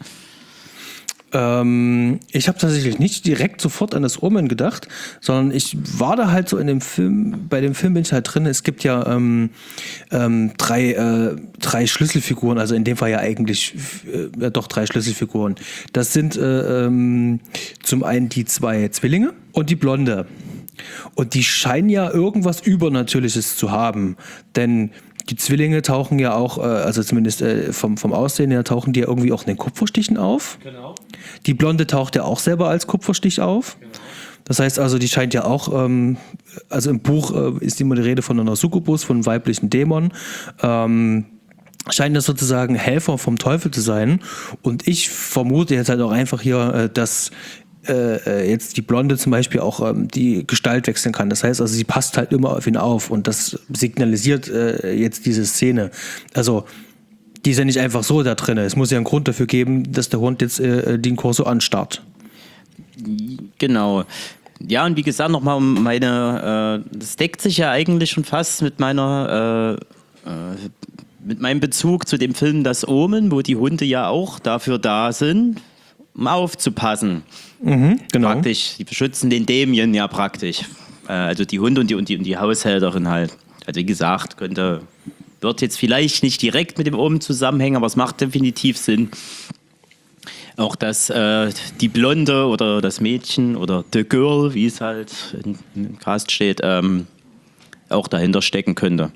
Ähm, ich habe tatsächlich nicht direkt sofort an Das Omen gedacht, sondern ich war da halt so in dem Film, bei dem Film bin ich halt drin, es gibt ja ähm, ähm, drei, äh, drei Schlüsselfiguren, also in dem Fall ja eigentlich äh, ja doch drei Schlüsselfiguren. Das sind äh, ähm, zum einen die zwei Zwillinge und die Blonde. Und die scheinen ja irgendwas Übernatürliches zu haben, denn die Zwillinge tauchen ja auch, also zumindest vom, vom Aussehen her, tauchen die ja irgendwie auch in den Kupferstichen auf. Genau. Die Blonde taucht ja auch selber als Kupferstich auf. Genau. Das heißt also, die scheint ja auch, also im Buch ist immer die Rede von einer Succubus, von einem weiblichen Dämon. Ähm, scheinen das sozusagen Helfer vom Teufel zu sein. Und ich vermute jetzt halt auch einfach hier, dass Äh, jetzt die Blonde zum Beispiel auch ähm, die Gestalt wechseln kann. Das heißt also, sie passt halt immer auf ihn auf und das signalisiert äh, jetzt diese Szene. Also, die ist ja nicht einfach so da drin. Es muss ja einen Grund dafür geben, dass der Hund jetzt äh, den Corso anstarrt. Genau. Ja, und wie gesagt, nochmal um meine, äh, das deckt sich ja eigentlich schon fast mit meiner, äh, äh, mit meinem Bezug zu dem Film Das Omen, wo die Hunde ja auch dafür da sind, um aufzupassen. Mhm, genau. Praktisch, die beschützen den Damien ja praktisch. Äh, also die Hunde und die, und, die, und die Haushälterin halt. Also wie gesagt, könnte, wird jetzt vielleicht nicht direkt mit dem Omen zusammenhängen, aber es macht definitiv Sinn. Auch, dass äh, die Blonde oder das Mädchen oder The Girl, wie es halt in, im Cast steht, ähm, auch dahinter stecken könnte.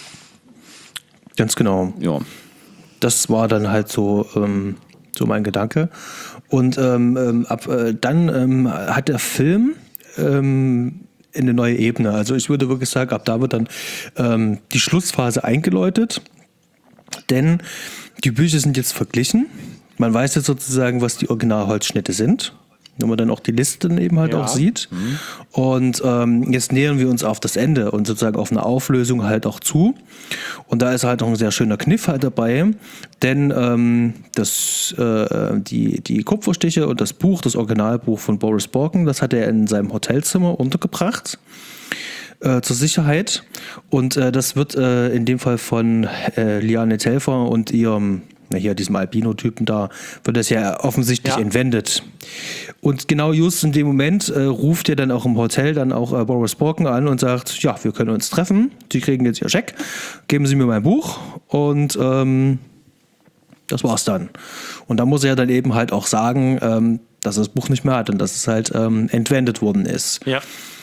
Ganz genau. Ja. Das war dann halt so, ähm, so mein Gedanke. Und ähm, ab äh, dann ähm, hat der Film ähm, eine neue Ebene. Also ich würde wirklich sagen, ab da wird dann ähm, die Schlussphase eingeläutet. Denn die Bücher sind jetzt verglichen. Man weiß jetzt sozusagen, was die Originalholzschnitte sind. Wenn man dann auch die Listen eben halt ja. auch sieht. Mhm. Und ähm, jetzt nähern wir uns auf das Ende und sozusagen auf eine Auflösung halt auch zu. Und da ist halt noch ein sehr schöner Kniff halt dabei, denn ähm, das, äh, die, die Kupferstiche und das Buch, das Originalbuch von Boris Borken, das hat er in seinem Hotelzimmer untergebracht. Äh, zur Sicherheit. Und äh, das wird äh, in dem Fall von äh, Liane Telfer und ihrem hier diesem Albino-Typen da, wird das ja offensichtlich ja. entwendet. Und genau just in dem Moment äh, ruft er dann auch im Hotel dann auch äh, Boris Borken an und sagt, ja, wir können uns treffen, Sie kriegen jetzt Ihr Scheck, geben Sie mir mein Buch und ähm, das war's dann. Und da muss er dann eben halt auch sagen, ähm, dass er das Buch nicht mehr hat und dass es halt ähm, entwendet worden ist. Ja.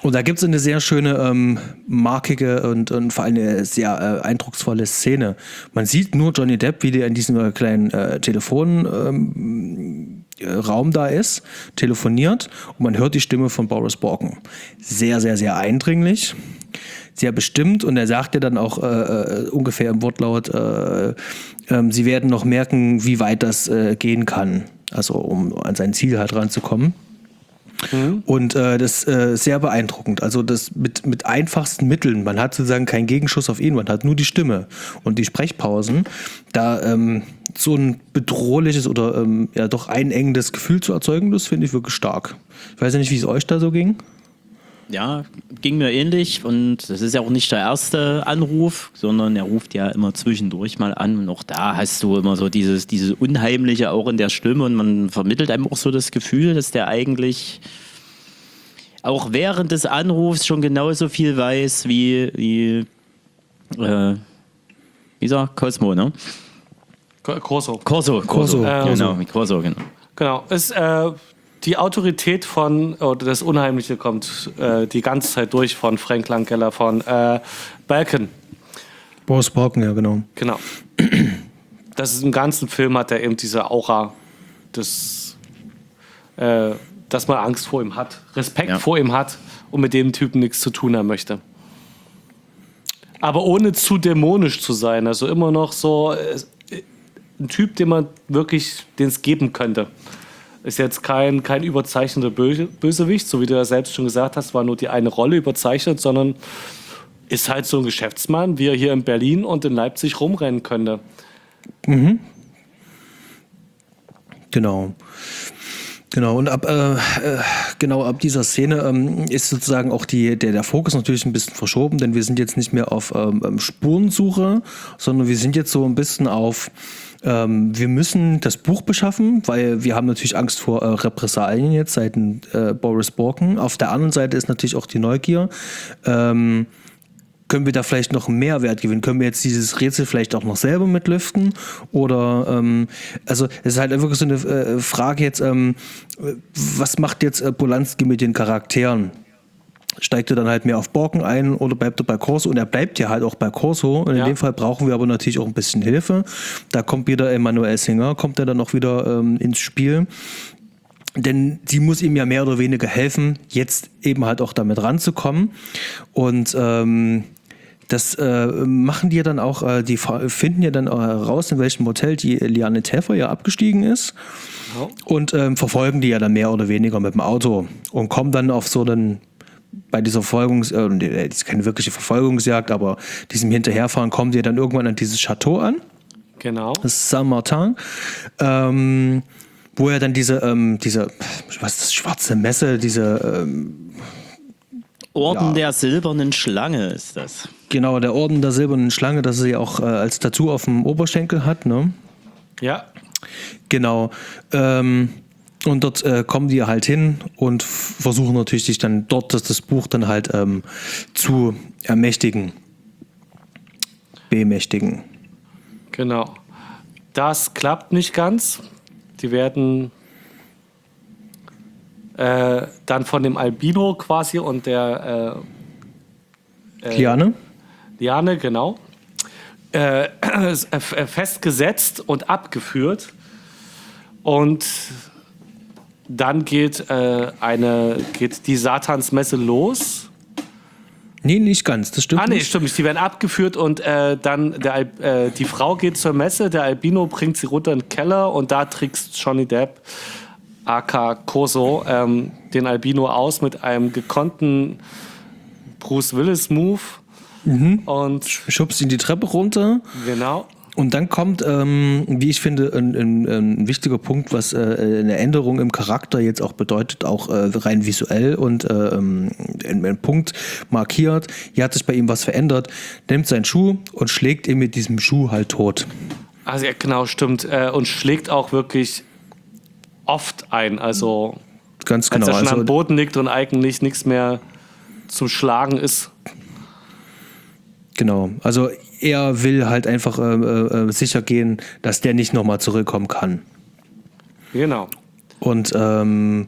Und da gibt es eine sehr schöne, ähm, markige und, und vor allem eine sehr äh, eindrucksvolle Szene. Man sieht nur Johnny Depp, wie der in diesem äh, kleinen äh, Telefonraum ähm, da ist, telefoniert und man hört die Stimme von Boris Borken. Sehr, sehr, sehr eindringlich, sehr bestimmt und er sagt ja dann auch äh, ungefähr im Wortlaut, äh, äh, sie werden noch merken, wie weit das äh, gehen kann, also um an sein Ziel halt ranzukommen. Mhm. Und äh, das ist äh, sehr beeindruckend. Also das mit, mit einfachsten Mitteln. Man hat sozusagen keinen Gegenschuss auf ihn, man hat nur die Stimme und die Sprechpausen. Da ähm, so ein bedrohliches oder ähm, ja doch einengendes Gefühl zu erzeugen, das finde ich wirklich stark. Ich weiß ja nicht, wie es euch da so ging. Ja, ging mir ähnlich und das ist ja auch nicht der erste Anruf, sondern er ruft ja immer zwischendurch mal an und auch da hast du immer so dieses, dieses Unheimliche auch in der Stimme und man vermittelt einem auch so das Gefühl, dass der eigentlich auch während des Anrufs schon genauso viel weiß wie, wie äh, wie ist er? Cosmo, ne? Corso. Corso, Corso, Ähm, genau, Corso, genau. Genau, es äh, die Autorität von, oder das Unheimliche kommt äh, die ganze Zeit durch von Frank Langella, von äh, Balkan. Boris Borken, ja, genau. Genau. Das ist im ganzen Film hat er eben diese Aura, des, äh, dass man Angst vor ihm hat, Respekt Ja. vor ihm hat und mit dem Typen nichts zu tun haben möchte. Aber ohne zu dämonisch zu sein, also immer noch so äh, ein Typ, den man wirklich, den es geben könnte. Ist jetzt kein, kein überzeichneter Böse, Bösewicht, so wie du ja selbst schon gesagt hast, war nur die eine Rolle überzeichnet, sondern ist halt so ein Geschäftsmann, wie er hier in Berlin und in Leipzig rumrennen könnte. Mhm. Genau. Genau, und ab, äh, äh, genau ab dieser Szene ähm, ist sozusagen auch die, der, der Fokus natürlich ein bisschen verschoben, denn wir sind jetzt nicht mehr auf ähm, Spurensuche, sondern wir sind jetzt so ein bisschen auf, ähm, wir müssen das Buch beschaffen, weil wir haben natürlich Angst vor äh, Repressalien jetzt seitens äh, Boris Borken. Auf der anderen Seite ist natürlich auch die Neugier. Ähm, Können wir da vielleicht noch einen Mehrwert gewinnen? Können wir jetzt dieses Rätsel vielleicht auch noch selber mitlüften? Oder, ähm, also es ist halt wirklich so eine äh, Frage jetzt, ähm, was macht jetzt äh, Polanski mit den Charakteren? Steigt er dann halt mehr auf Borken ein oder bleibt er bei Corso? Und er bleibt ja halt auch bei Corso. Und in Ja. dem Fall brauchen wir aber natürlich auch ein bisschen Hilfe. Da kommt wieder Emanuel Singer, kommt er dann auch wieder ähm, ins Spiel. Denn sie muss ihm ja mehr oder weniger helfen, jetzt eben halt auch damit ranzukommen. Und ähm, das äh, machen die ja dann auch, äh, die finden ja dann äh, raus, in welchem Hotel die Liane Täfer ja abgestiegen ist. Genau. Und ähm, verfolgen die ja dann mehr oder weniger mit dem Auto und kommen dann auf so einen, bei dieser Verfolgungs-, äh, das ist keine wirkliche Verfolgungsjagd, aber diesem Hinterherfahren kommen die ja dann irgendwann an dieses Chateau an. Genau. Das ist Saint-Martin. Ähm, wo er dann diese, ähm, diese, was ist das, schwarze Messe, diese, ähm, Orden Ja. der silbernen Schlange ist das. genau, der Orden der silbernen Schlange, das sie auch äh, als Tattoo auf dem Oberschenkel hat, ne? Ja. Genau. Ähm, und dort äh, kommen die halt hin und f- versuchen natürlich sich dann dort das, das Buch dann halt ähm, zu ermächtigen. Bemächtigen. Genau. Das klappt nicht ganz. Die werden äh, dann von dem Albino quasi und der äh, Liane? Liane, genau, äh, äh, festgesetzt und abgeführt. Und dann geht, äh, eine, geht die Satansmesse los. Nee, nicht ganz, das stimmt Ah, nee, nicht. stimmt nicht. Die werden abgeführt und äh, dann der, Al- äh, die Frau geht zur Messe, der Albino bringt sie runter in den Keller und da trickst Johnny Depp, aka Corso, ähm, den Albino aus mit einem gekonnten Bruce Willis-Move. Und Schubst ihn die Treppe runter. genau, Und dann kommt, ähm, wie ich finde, ein, ein, ein wichtiger Punkt, was äh, eine Änderung im Charakter jetzt auch bedeutet, auch äh, rein visuell und äh, ähm, ein, ein Punkt markiert. Hier hat sich bei ihm was verändert. Nimmt seinen Schuh und schlägt ihn mit diesem Schuh halt tot. also ja, genau, stimmt. Äh, und schlägt auch wirklich oft ein. Also Ganz als genau. er schon Also, am Boden liegt und eigentlich nichts mehr zum Schlagen ist. genau. Also er will halt einfach äh, äh, sicher gehen, dass der nicht nochmal zurückkommen kann. Genau. Und ähm,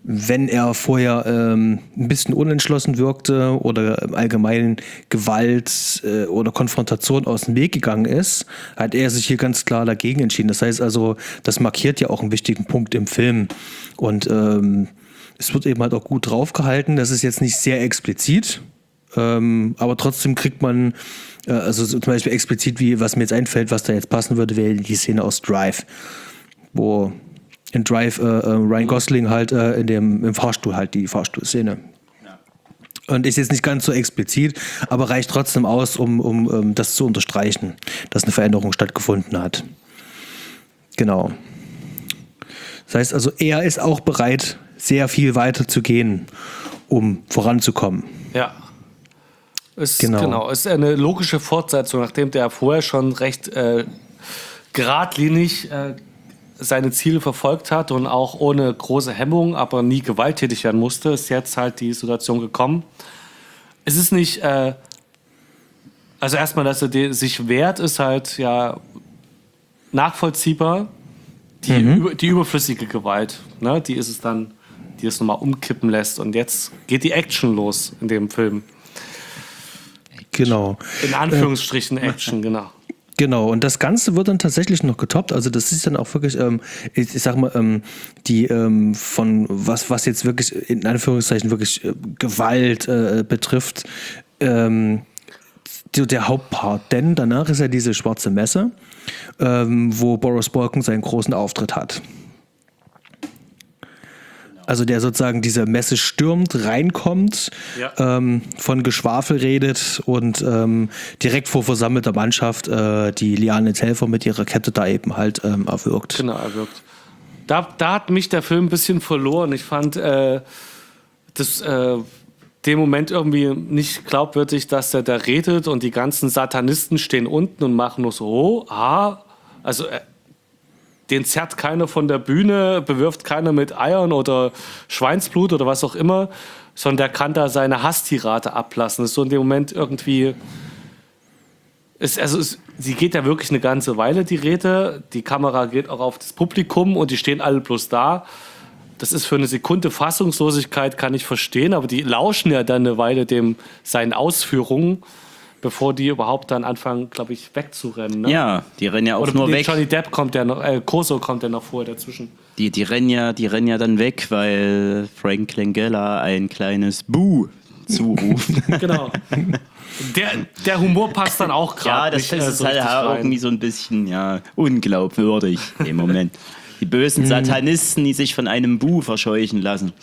wenn er vorher ähm, ein bisschen unentschlossen wirkte oder im Allgemeinen Gewalt äh, oder Konfrontation aus dem Weg gegangen ist, hat er sich hier ganz klar dagegen entschieden. Das heißt also, das markiert ja auch einen wichtigen Punkt im Film. Und ähm, es wird eben halt auch gut draufgehalten. Das ist jetzt nicht sehr explizit, ähm, aber trotzdem kriegt man, äh, also so zum Beispiel explizit, wie was mir jetzt einfällt, was da jetzt passen würde, wäre die Szene aus Drive, wo in Drive äh, äh, Ryan Gosling halt äh, in dem, im Fahrstuhl halt die Fahrstuhlszene. Ja. Und ist jetzt nicht ganz so explizit, aber reicht trotzdem aus, um, um, um das zu unterstreichen, dass eine Veränderung stattgefunden hat. Genau. Das heißt also, er ist auch bereit, sehr viel weiter zu gehen, um voranzukommen. Ja. Ist, genau. genau. Ist eine logische Fortsetzung, nachdem der vorher schon recht äh, geradlinig äh, seine Ziele verfolgt hat und auch ohne große Hemmung, aber nie gewalttätig werden musste, ist jetzt halt die Situation gekommen. Es ist nicht, äh, also erstmal, dass er de- sich wehrt, ist halt ja nachvollziehbar. Die, Mhm. über, die überflüssige Gewalt, ne, die ist es dann, die es nochmal umkippen lässt. Und jetzt geht die Action los in dem Film. Genau. In Anführungsstrichen äh, Action, genau. Genau, und das Ganze wird dann tatsächlich noch getoppt. Also das ist dann auch wirklich, ähm, ich, ich sag mal, ähm, die ähm, von was, was jetzt wirklich in Anführungszeichen wirklich äh, Gewalt äh, betrifft, ähm, die, der Hauptpart. Denn danach ist ja diese schwarze Messe, ähm, wo Boris Balkan seinen großen Auftritt hat. Also der sozusagen diese Messe stürmt, reinkommt, ja. ähm, von Geschwafel redet und ähm, direkt vor versammelter Mannschaft äh, die Lianes Helfer mit ihrer Kette da eben halt ähm, erwürgt. Genau, erwürgt. Da, da hat mich der Film ein bisschen verloren. Ich fand äh, das, äh, den Moment irgendwie nicht glaubwürdig, dass er da redet und die ganzen Satanisten stehen unten und machen nur so, oh, ah, also äh, den zerrt keiner von der Bühne, bewirft keiner mit Eiern oder Schweinsblut oder was auch immer, sondern der kann da seine Hasstirade ablassen. Das ist so in dem Moment irgendwie, ist, also es, sie geht ja wirklich eine ganze Weile, die Rede. Die Kamera geht auch auf das Publikum und die stehen alle bloß da. Das ist für eine Sekunde Fassungslosigkeit, kann ich verstehen, aber die lauschen ja dann eine Weile dem seinen Ausführungen, bevor die überhaupt dann anfangen, glaube ich, wegzurennen. Ne? Ja, die rennen ja auch Oder nur nee, weg. Johnny Depp kommt ja noch, äh, Corso kommt ja noch vorher dazwischen. Die, die, rennen ja, die rennen ja dann weg, weil Frank Langella ein kleines Buh zuruft. Genau. Der, der Humor passt dann auch gerade. Ja, das nicht, ist äh, so halt rein. irgendwie so ein bisschen ja, unglaubwürdig im Moment. Die bösen Satanisten, die sich von einem Buh verscheuchen lassen.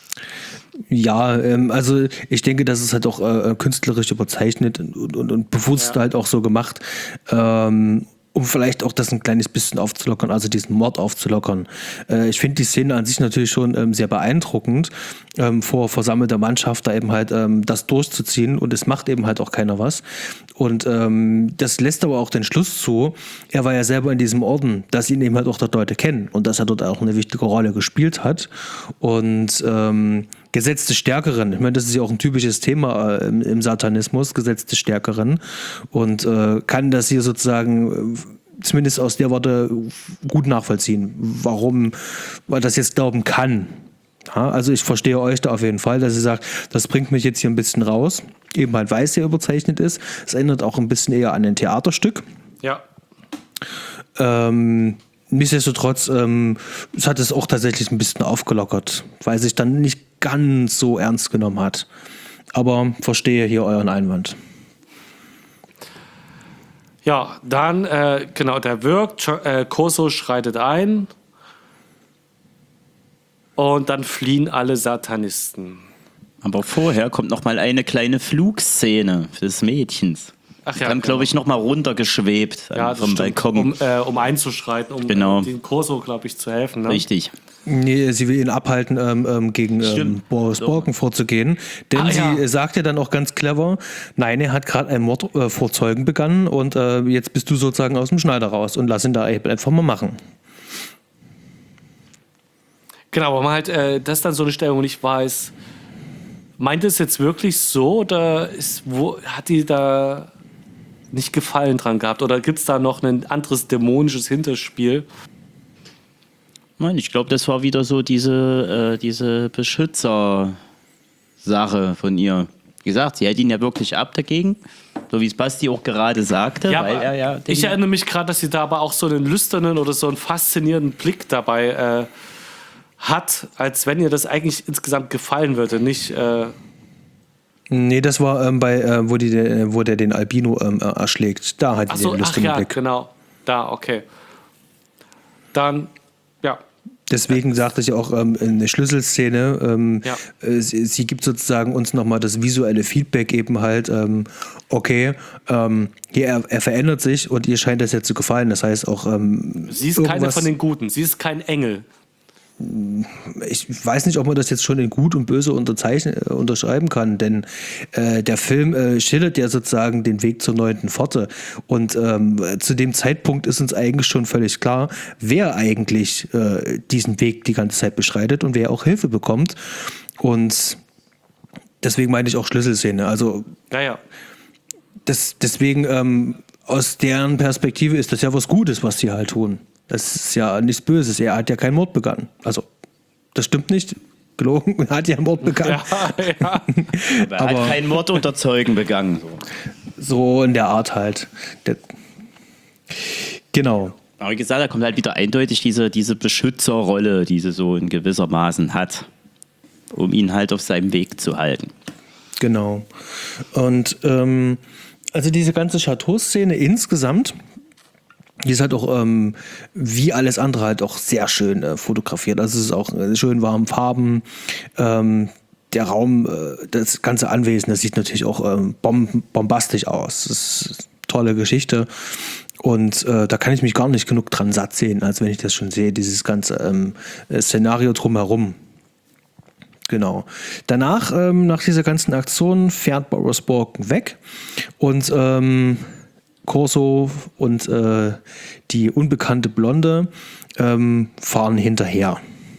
Ja, ähm, also ich denke, das ist halt auch äh, künstlerisch überzeichnet und, und, und bewusst ja. halt auch so gemacht, ähm, um vielleicht auch das ein kleines bisschen aufzulockern, also diesen Mord aufzulockern. Äh, ich finde die Szene an sich natürlich schon ähm, sehr beeindruckend, ähm, vor versammelter Mannschaft da eben halt ähm, das durchzuziehen und es macht eben halt auch keiner was. Und ähm, das lässt aber auch den Schluss zu, er war ja selber in diesem Orden, dass ihn eben halt auch dort Leute kennen und dass er dort auch eine wichtige Rolle gespielt hat. Und ähm, Gesetz des Stärkeren, ich meine, das ist ja auch ein typisches Thema äh, im, im Satanismus, Gesetz des Stärkeren. Und äh, kann das hier sozusagen, äh, zumindest aus der Warte, gut nachvollziehen, warum man das jetzt glauben kann. Ja, also ich verstehe euch da auf jeden Fall, dass ihr sagt, das bringt mich jetzt hier ein bisschen raus. Eben halt, weil es sehr überzeichnet ist. Es erinnert auch ein bisschen eher an ein Theaterstück. Ja. Ähm, nichtsdestotrotz, ähm, es hat es auch tatsächlich ein bisschen aufgelockert, weil sich dann nicht ganz so ernst genommen hat. Aber verstehe hier euren Einwand. Ja, dann, äh, genau, der wirkt, äh, Corso schreitet ein und dann fliehen alle Satanisten. Aber vorher kommt noch mal eine kleine Flugszene des Mädchens. Ach ja, dann, genau. glaube ich, noch mal runtergeschwebt ja, vom stimmt. Balkon. Um, äh, um einzuschreiten, um genau. äh, den Corso, glaube ich, zu helfen. Ne? Richtig. Nee, sie will ihn abhalten, ähm, ähm, gegen ähm, Boris so. Balkan vorzugehen. Denn ah, sie ja. sagt ja dann auch ganz clever, nein, er hat gerade einen Mord äh, vor Zeugen begangen und äh, jetzt bist du sozusagen aus dem Schneider raus und lass ihn da einfach mal machen. Genau, aber man halt, äh, das ist dann so eine Stelle, wo ich weiß, meint es jetzt wirklich so oder ist, wo, hat die da nicht Gefallen dran gehabt oder gibt es da noch ein anderes dämonisches Hinterspiel? Nein, ich glaube, das war wieder so diese, äh, diese Beschützer-Sache von ihr. Wie gesagt, sie hält ihn ja wirklich ab dagegen, so wie es Basti auch gerade sagte. Ja, weil aber er ja ich erinnere mich gerade, dass sie da aber auch so einen lüsternen oder so einen faszinierenden Blick dabei äh, hat, als wenn ihr das eigentlich insgesamt gefallen würde, nicht... Äh Nee, das war ähm, bei, äh, wo, die, äh, wo der den Albino ähm, äh, erschlägt. Da hat ach die so, den ach lustigen ja, Blick. genau. Da, okay. Dann, ja. Deswegen sagte ich auch ähm, eine Schlüsselszene. Ähm, Ja. äh, sie, sie gibt sozusagen uns nochmal das visuelle Feedback eben halt, ähm, okay, ähm, hier, er, er verändert sich und ihr scheint das jetzt zu gefallen. Das heißt auch ähm, Sie ist keine irgendwas- von den Guten. Sie ist kein Engel. Ich weiß nicht, ob man das jetzt schon in Gut und Böse unterzeichnen, äh, unterschreiben kann, denn äh, der Film äh, schildert ja sozusagen den Weg zur neunten Pforte. Und ähm, zu dem Zeitpunkt ist uns eigentlich schon völlig klar, wer eigentlich äh, diesen Weg die ganze Zeit beschreitet und wer auch Hilfe bekommt. Und deswegen meine ich auch Schlüsselszene. Also Naja. das, deswegen ähm, aus deren Perspektive ist das ja was Gutes, was sie halt tun. Das ist ja nichts Böses. Er hat ja keinen Mord begangen. Also, das stimmt nicht. Gelogen, er hat ja einen Mord begangen. Ja, ja. Aber er hat keinen Mord unter Zeugen begangen. So. So in der Art halt. Der, genau. Aber wie gesagt, da kommt halt wieder eindeutig diese, diese Beschützerrolle, die sie so in gewissermaßen hat, um ihn halt auf seinem Weg zu halten. Genau. Und ähm, also diese ganze Chateau-Szene insgesamt, die ist halt auch ähm, wie alles andere halt auch sehr schön äh, fotografiert. Also es ist auch äh, schön warme Farben. Ähm, der Raum, äh, das ganze Anwesen, das sieht natürlich auch ähm, bom- bombastisch aus. Das ist eine tolle Geschichte. Und äh, da kann ich mich gar nicht genug dran satt sehen, als wenn ich das schon sehe, dieses ganze ähm, Szenario drumherum. Genau. Danach, ähm, nach dieser ganzen Aktion, fährt Boris Borken weg und ähm, Corso und äh, die unbekannte Blonde ähm, fahren hinterher.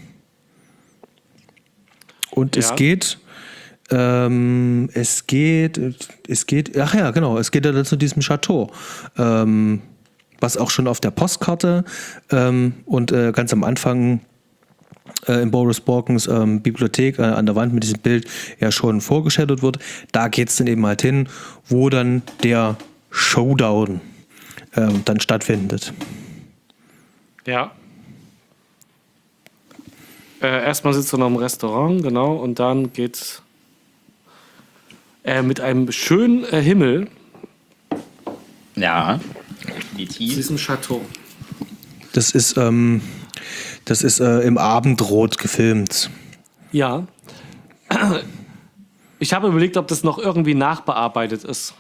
Und Ja. es geht, ähm, es geht, es geht, ach ja, genau, es geht ja dann zu diesem Chateau, ähm, was auch schon auf der Postkarte ähm, und äh, ganz am Anfang äh, in Boris Borkens ähm, Bibliothek äh, an der Wand mit diesem Bild ja schon vorgestellt wird. Da geht es dann eben halt hin, wo dann der Showdown äh, dann stattfindet. Ja. Äh, erstmal sitzt er noch im Restaurant, genau, und dann geht's äh, mit einem schönen äh, Himmel Ja, zu definitiv. diesem Chateau. Das ist, ähm, das ist äh, im Abendrot gefilmt. Ja. Ich habe überlegt, ob das noch irgendwie nachbearbeitet ist.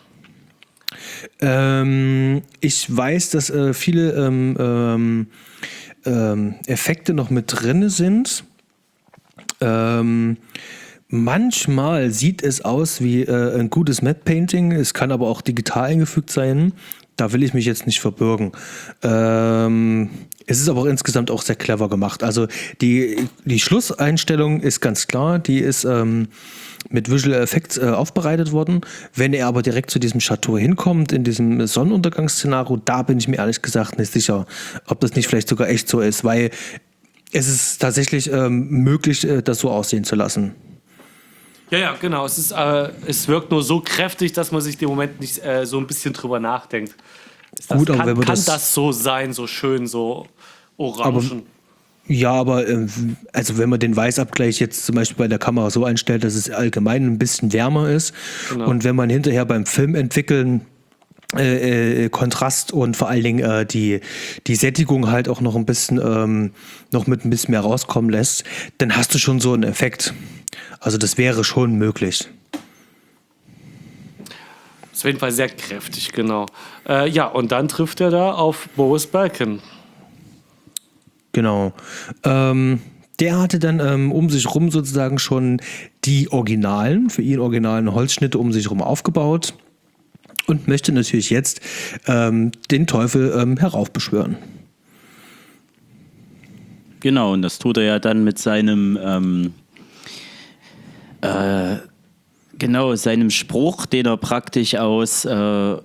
Ähm, ich weiß, dass äh, viele ähm, ähm, ähm, Effekte noch mit drin sind. Ähm, manchmal sieht es aus wie äh, ein gutes Matte Painting. Es kann aber auch digital eingefügt sein. Da will ich mich jetzt nicht verbürgen. Ähm, es ist aber auch insgesamt auch sehr clever gemacht. Also die, die Schlusseinstellung ist ganz klar. Die ist ähm, mit Visual Effects äh, aufbereitet worden. Wenn er aber direkt zu diesem Chateau hinkommt, in diesem Sonnenuntergangsszenario, da bin ich mir ehrlich gesagt nicht sicher, ob das nicht vielleicht sogar echt so ist, weil es ist tatsächlich ähm, möglich, äh, das so aussehen zu lassen. Ja, ja, genau. Es, ist, äh, es wirkt nur so kräftig, dass man sich im Moment nicht äh, so ein bisschen drüber nachdenkt. Ist das, Gut, aber kann, wenn man kann das- das so sein, so schön, so orangen? Ja, aber äh, also wenn man den Weißabgleich jetzt zum Beispiel bei der Kamera so einstellt, dass es allgemein ein bisschen wärmer ist Genau. und wenn man hinterher beim Film entwickeln äh, äh, Kontrast und vor allen Dingen äh, die, die Sättigung halt auch noch ein bisschen ähm, noch mit ein bisschen mehr rauskommen lässt, dann hast du schon so einen Effekt. Also das wäre schon möglich. Ist auf jeden Fall sehr kräftig, genau. Äh, ja, und dann trifft er da auf Boris Belkin. Genau. Ähm, der hatte dann ähm, um sich rum sozusagen schon die originalen, für ihn originalen Holzschnitte um sich rum aufgebaut und möchte natürlich jetzt ähm, den Teufel ähm, heraufbeschwören. Genau, und das tut er ja dann mit seinem, ähm, äh, genau, seinem Spruch, den er praktisch aus äh,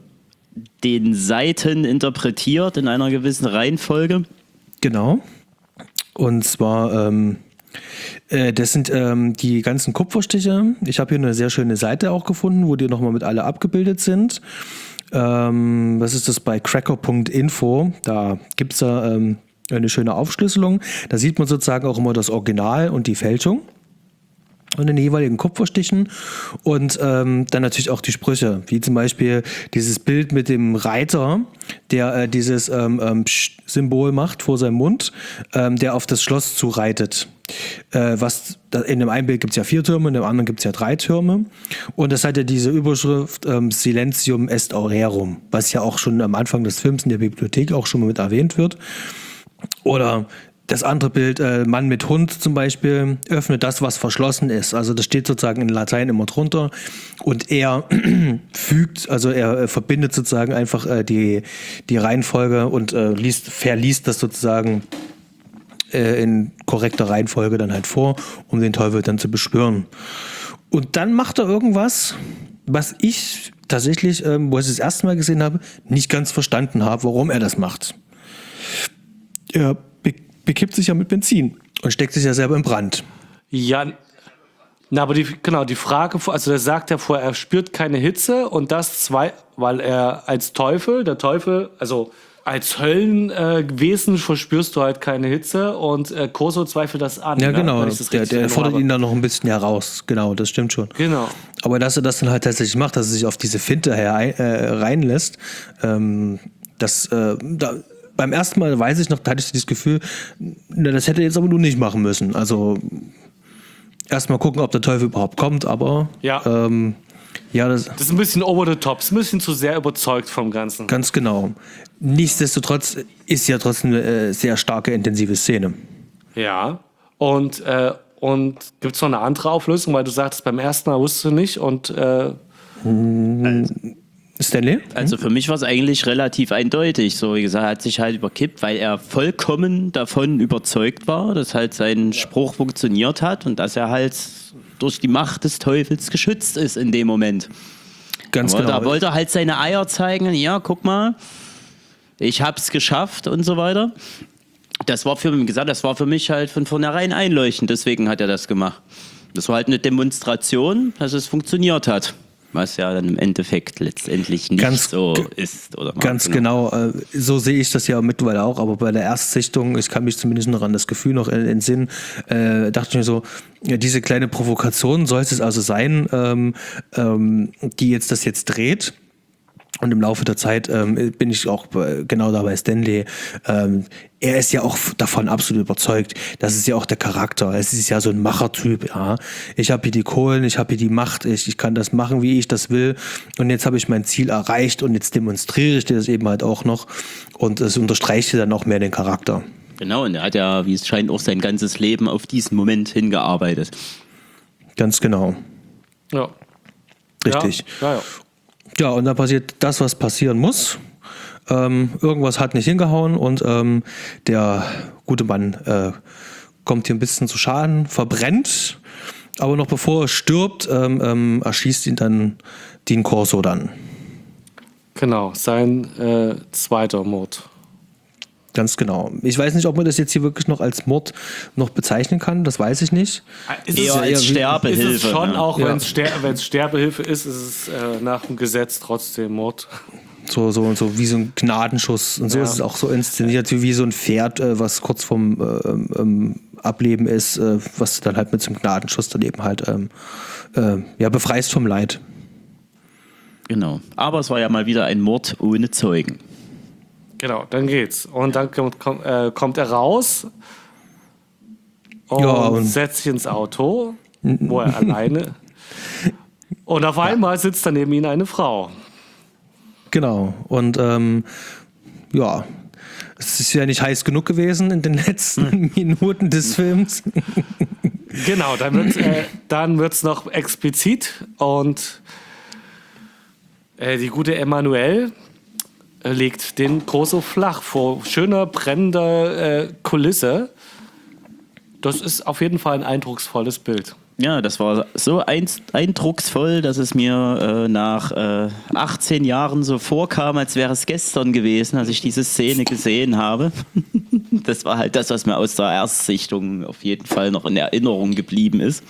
den Seiten interpretiert in einer gewissen Reihenfolge. Genau. Und zwar, ähm, äh, das sind ähm, die ganzen Kupferstiche. Ich habe hier eine sehr schöne Seite auch gefunden, wo die nochmal mit alle abgebildet sind. Ähm, was ist das bei cracker punkt info? Da gibt es da ähm, eine schöne Aufschlüsselung. Da sieht man sozusagen auch immer das Original und die Fälschung und den jeweiligen Kupferstichen und ähm, dann natürlich auch die Sprüche, wie zum Beispiel dieses Bild mit dem Reiter, der äh, dieses ähm, ähm, Symbol macht vor seinem Mund, ähm, der auf das Schloss zureitet. Äh, was in dem einen Bild gibt es ja vier Türme, in dem anderen gibt es ja drei Türme und das hat ja diese Überschrift ähm, Silentium est aurerum, was ja auch schon am Anfang des Films in der Bibliothek auch schon mal mit erwähnt wird. Oder das andere Bild, äh, Mann mit Hund zum Beispiel, öffnet das, was verschlossen ist. Also das steht sozusagen in Latein immer drunter. Und er fügt, also er äh, verbindet sozusagen einfach äh, die, die Reihenfolge und äh, liest, verliest das sozusagen äh, in korrekter Reihenfolge dann halt vor, um den Teufel dann zu beschwören. Und dann macht er irgendwas, was ich tatsächlich, ähm, wo ich es das erste Mal gesehen habe, nicht ganz verstanden habe, warum er das macht. Er bekippt sich ja mit Benzin und steckt sich ja selber in Brand. Ja, na, aber die, genau, die Frage, also der sagt ja vorher, er spürt keine Hitze und das zwei, weil er als Teufel, der Teufel, also als Höllenwesen äh, verspürst du halt keine Hitze und äh, Corso zweifelt das an. Ja, ne? genau, der, der fordert ihn dann noch ein bisschen heraus, genau, das stimmt schon. Genau. Aber dass er das dann halt tatsächlich macht, dass er sich auf diese Finte her, äh, reinlässt, ähm, das, äh, da, beim ersten Mal weiß ich noch, da hatte ich das Gefühl, na, das hätte er jetzt aber nur nicht machen müssen. Also erstmal gucken, ob der Teufel überhaupt kommt, aber ja, ähm, ja das, das ist ein bisschen over the top, ist ein bisschen zu sehr überzeugt vom Ganzen. Ganz genau. Nichtsdestotrotz ist ja trotzdem eine äh, sehr starke, intensive Szene. Ja, und, äh, und gibt es noch eine andere Auflösung, weil du sagtest, beim ersten Mal wusstest du nicht und äh also, Stanley? Also für mich war es eigentlich relativ eindeutig. So wie gesagt, er hat sich halt überkippt, weil er vollkommen davon überzeugt war, dass halt sein Spruch funktioniert hat und dass er halt durch die Macht des Teufels geschützt ist in dem Moment. Ganz Aber genau. Da wollte er halt seine Eier zeigen. Ja, guck mal, ich hab's geschafft und so weiter. Das war für mich gesagt, das war für mich halt von vornherein einleuchtend. Deswegen hat er das gemacht. Das war halt eine Demonstration, dass es funktioniert hat. Was ja dann im Endeffekt letztendlich nicht ganz, so ist. Oder ganz genau, genau. So sehe ich das ja mittlerweile auch, aber bei der Erstsichtung, ich kann mich zumindest noch an das Gefühl noch in den Sinn, äh, dachte ich mir so, ja, diese kleine Provokation soll es also sein, ähm, ähm, die jetzt das jetzt dreht. Und im Laufe der Zeit ähm, bin ich auch genau da bei Stanley. Ähm, er ist ja auch davon absolut überzeugt. Das ist ja auch der Charakter. Es ist ja so ein Machertyp. Ja. Ich habe hier die Kohlen, ich habe hier die Macht, ich, ich kann das machen, wie ich das will. Und jetzt habe ich mein Ziel erreicht und jetzt demonstriere ich dir das eben halt auch noch. Und es unterstreicht dann auch mehr den Charakter. Genau, und er hat ja, wie es scheint, auch sein ganzes Leben auf diesen Moment hingearbeitet. Ganz genau. Ja. Richtig. Ja, ja, ja. Ja, und dann passiert das, was passieren muss. Ähm, irgendwas hat nicht hingehauen und ähm, der gute Mann äh, kommt hier ein bisschen zu Schaden, verbrennt, aber noch bevor er stirbt, ähm, ähm, erschießt ihn dann Dean Corso dann. Genau, sein äh, zweiter Mord. Ganz genau. Ich weiß nicht, ob man das jetzt hier wirklich noch als Mord noch bezeichnen kann, das weiß ich nicht. Ist eher es, als Sterbehilfe. Ist es schon, ne? auch Ja. wenn es Ster Sterbehilfe ist, ist es äh, nach dem Gesetz trotzdem Mord. So, so, so wie so ein Gnadenschuss. Und so Ja. ist es auch so inszeniert, wie, wie so ein Pferd, äh, was kurz vorm äh, ähm, Ableben ist, äh, was dann halt mit so einem Gnadenschuss dann eben halt ähm, äh, ja, befreist vom Leid. Genau. Aber es war ja mal wieder ein Mord ohne Zeugen. Genau, dann geht's. Und dann kommt, kommt, äh, kommt er raus und, Ja, und- setzt sich ins Auto, wo er alleine. Und auf einmal sitzt daneben ihn eine Frau. Genau. Und ähm, ja, es ist ja nicht heiß genug gewesen in den letzten Minuten des Films. Genau, dann wird es äh, dann wird's noch explizit und äh, die gute Emanuelle äh, legt den Corso flach vor schöner, brennender äh, Kulisse. Das ist auf jeden Fall ein eindrucksvolles Bild. Ja, das war so eindrucksvoll, dass es mir äh, nach äh, achtzehn Jahren so vorkam, als wäre es gestern gewesen, als ich diese Szene gesehen habe. das war halt das, was mir aus der Erstsichtung auf jeden Fall noch in Erinnerung geblieben ist.